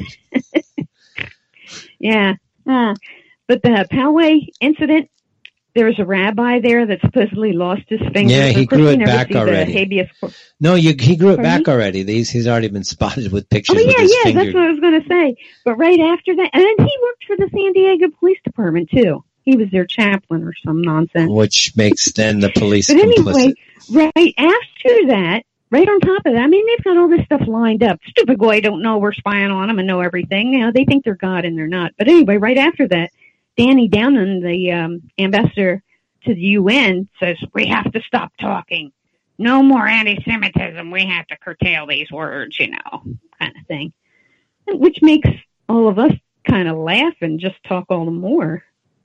Yeah. But the Poway incident, there was a rabbi there that supposedly lost his finger. Yeah, he grew it back already. He grew it back already. He's already been spotted with pictures with his finger. That's what I was going to say. But right after that, and then he worked for the San Diego Police Department, too. He was their chaplain or some nonsense. Which makes then the police but complicit. Anyway, right after that, right on top of that, they've got all this stuff lined up. Stupid guy don't know we're spying on them and know everything. They think they're God and they're not. But anyway, right after that, Danny Downen, the ambassador to the UN, says, we have to stop talking. no more anti-Semitism. We have to curtail these words, kind of thing. Which makes all of us kind of laugh and just talk all the more.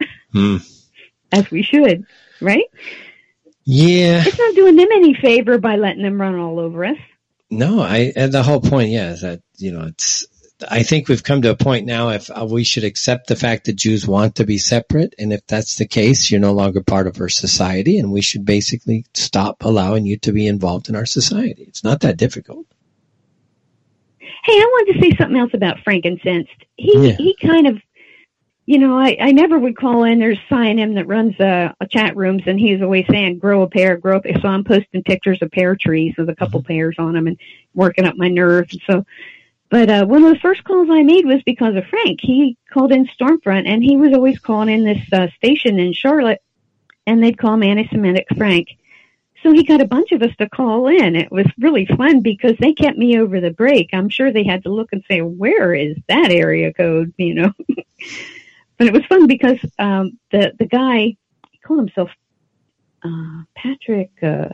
As we should, right? Yeah. It's not doing them any favor by letting them run all over us. No, and the whole point, is that, I think we've come to a point now if we should accept the fact that Jews want to be separate. And if that's the case, you're no longer part of our society, and we should basically stop allowing you to be involved in our society. It's not that difficult. Hey, I wanted to say something else about frankincense. He kind of, I never would call in. There's Cyanim that runs chat rooms, and he's always saying, grow a pear. So I'm posting pictures of pear trees with a couple pears on them and working up my nerves. But one of the first calls I made was because of Frank. He called in Stormfront, and he was always calling in this station in Charlotte, and they'd call him Anti-Semitic Frank. So he got a bunch of us to call in. It was really fun because they kept me over the break. I'm sure they had to look and say, where is that area code, But it was fun because the guy, he called himself Patrick.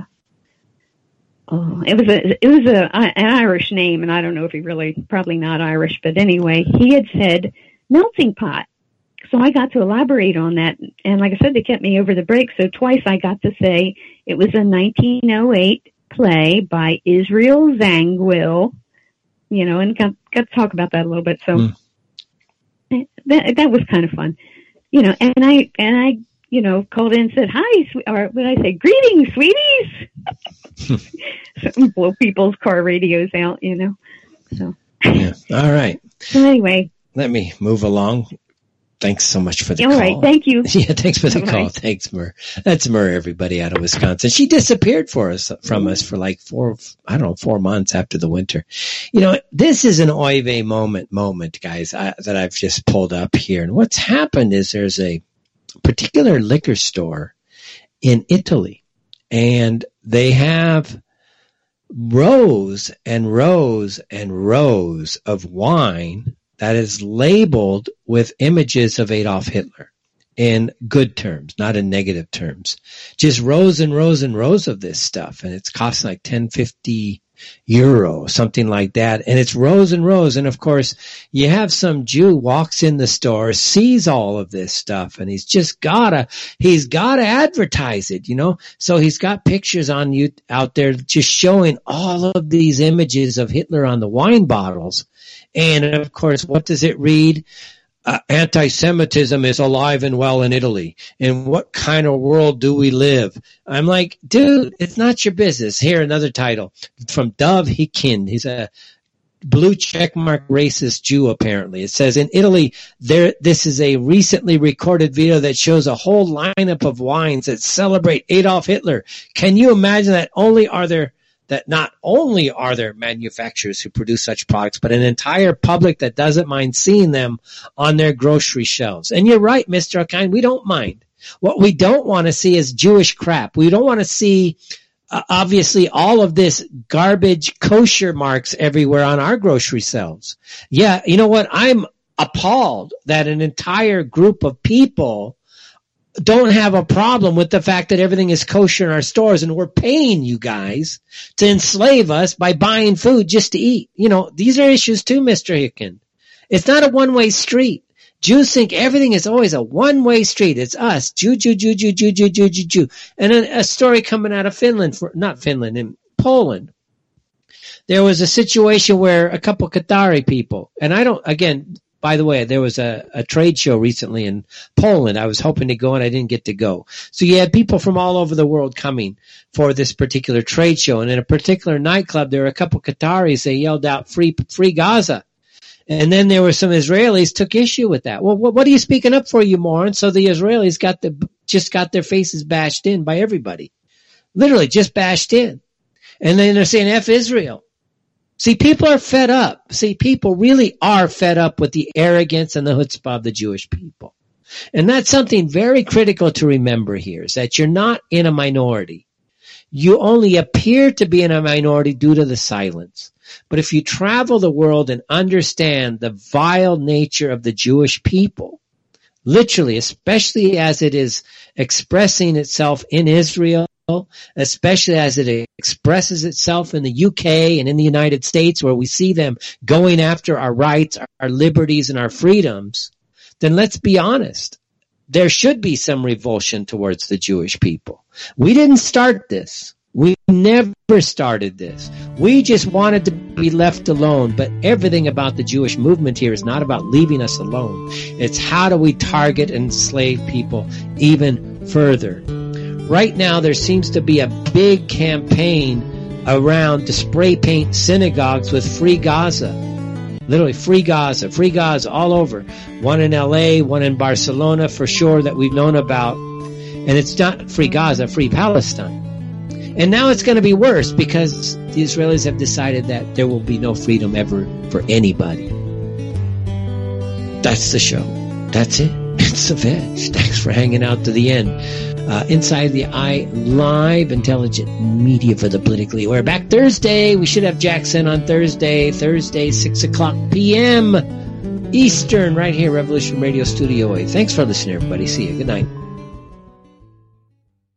It was an Irish name, and I don't know if he probably not Irish, but anyway, he had said melting pot. So I got to elaborate on that, and like I said, they kept me over the break. So twice I got to say it was a 1908 play by Israel Zangwill, and got to talk about that a little bit. So. That was kind of fun, and I called in and said, hi, or what did I say? Greetings, sweeties. So blow people's car radios out, so. Yeah. All right. So anyway. Let me move along. Thanks so much for the call. All right. Thank you. Yeah. Thanks for the call. Thanks, Mur. That's Mur, everybody out of Wisconsin. She disappeared from us for like 4 months after the winter. This is an oy vey moment, guys, that I've just pulled up here. And what's happened is there's a particular liquor store in Italy, and they have rows and rows and rows of wine that is labeled with images of Adolf Hitler in good terms, not in negative terms. Just rows and rows and rows of this stuff. And it's costing like 10-50 euro, something like that. And it's rows and rows. And of course, you have some Jew walks in the store, sees all of this stuff, and he's gotta advertise it, So he's got pictures on you out there just showing all of these images of Hitler on the wine bottles. And of course, what does it read? Anti-Semitism is alive and well in Italy. In what kind of world do we live? I'm like, dude, it's not your business. Here, another title from Dov Hikind. He's a blue checkmark racist Jew, apparently. It says, in Italy, this is a recently recorded video that shows a whole lineup of wines that celebrate Adolf Hitler. Can you imagine that not only are there manufacturers who produce such products, but an entire public that doesn't mind seeing them on their grocery shelves. And you're right, Mr. Akine, we don't mind. What we don't want to see is Jewish crap. We don't want to see, obviously, all of this garbage kosher marks everywhere on our grocery shelves. Yeah, you know what? I'm appalled that an entire group of people don't have a problem with the fact that everything is kosher in our stores, and we're paying you guys to enslave us by buying food just to eat. These are issues too, Mr. Hikind. It's not a one-way street. Jews think everything is always a one-way street. It's us, Jew. And a story coming out of in Poland. There was a situation where a couple Qatari people, and by the way, there was a trade show recently in Poland. I was hoping to go, and I didn't get to go. So you had people from all over the world coming for this particular trade show. And in a particular nightclub, there were a couple Qataris. They yelled out, free Gaza. And then there were some Israelis took issue with that. Well, what are you speaking up for, you moron? So the Israelis just got their faces bashed in by everybody. Literally just bashed in. And then they're saying, F Israel. See, people are fed up. See, people really are fed up with the arrogance and the chutzpah of the Jewish people. And that's something very critical to remember here, is that you're not in a minority. You only appear to be in a minority due to the silence. But if you travel the world and understand the vile nature of the Jewish people, literally, especially as it is expressing itself in Israel especially as it expresses itself in the UK and in the United States, where we see them going after our rights, our liberties, and our freedoms, then let's be honest. There should be some revulsion towards the Jewish people. We didn't start this. We never started this. We just wanted to be left alone. But everything about the Jewish movement here is not about leaving us alone. It's how do we target and enslave people even further. Right now, there seems to be a big campaign around to spray paint synagogues with Free Gaza. Literally, Free Gaza all over. One in LA, one in Barcelona for sure that we've known about. And it's not Free Gaza, Free Palestine. And now it's going to be worse because the Israelis have decided that there will be no freedom ever for anybody. That's the show. That's it. It's the Veg. Thanks for hanging out to the end. Inside the Eye, live, intelligent media for the politically aware. Back Thursday. We should have Jackson on Thursday, 6 o'clock p.m. Eastern, right here, Revolution Radio Studio A. Thanks for listening, everybody. See you. Good night.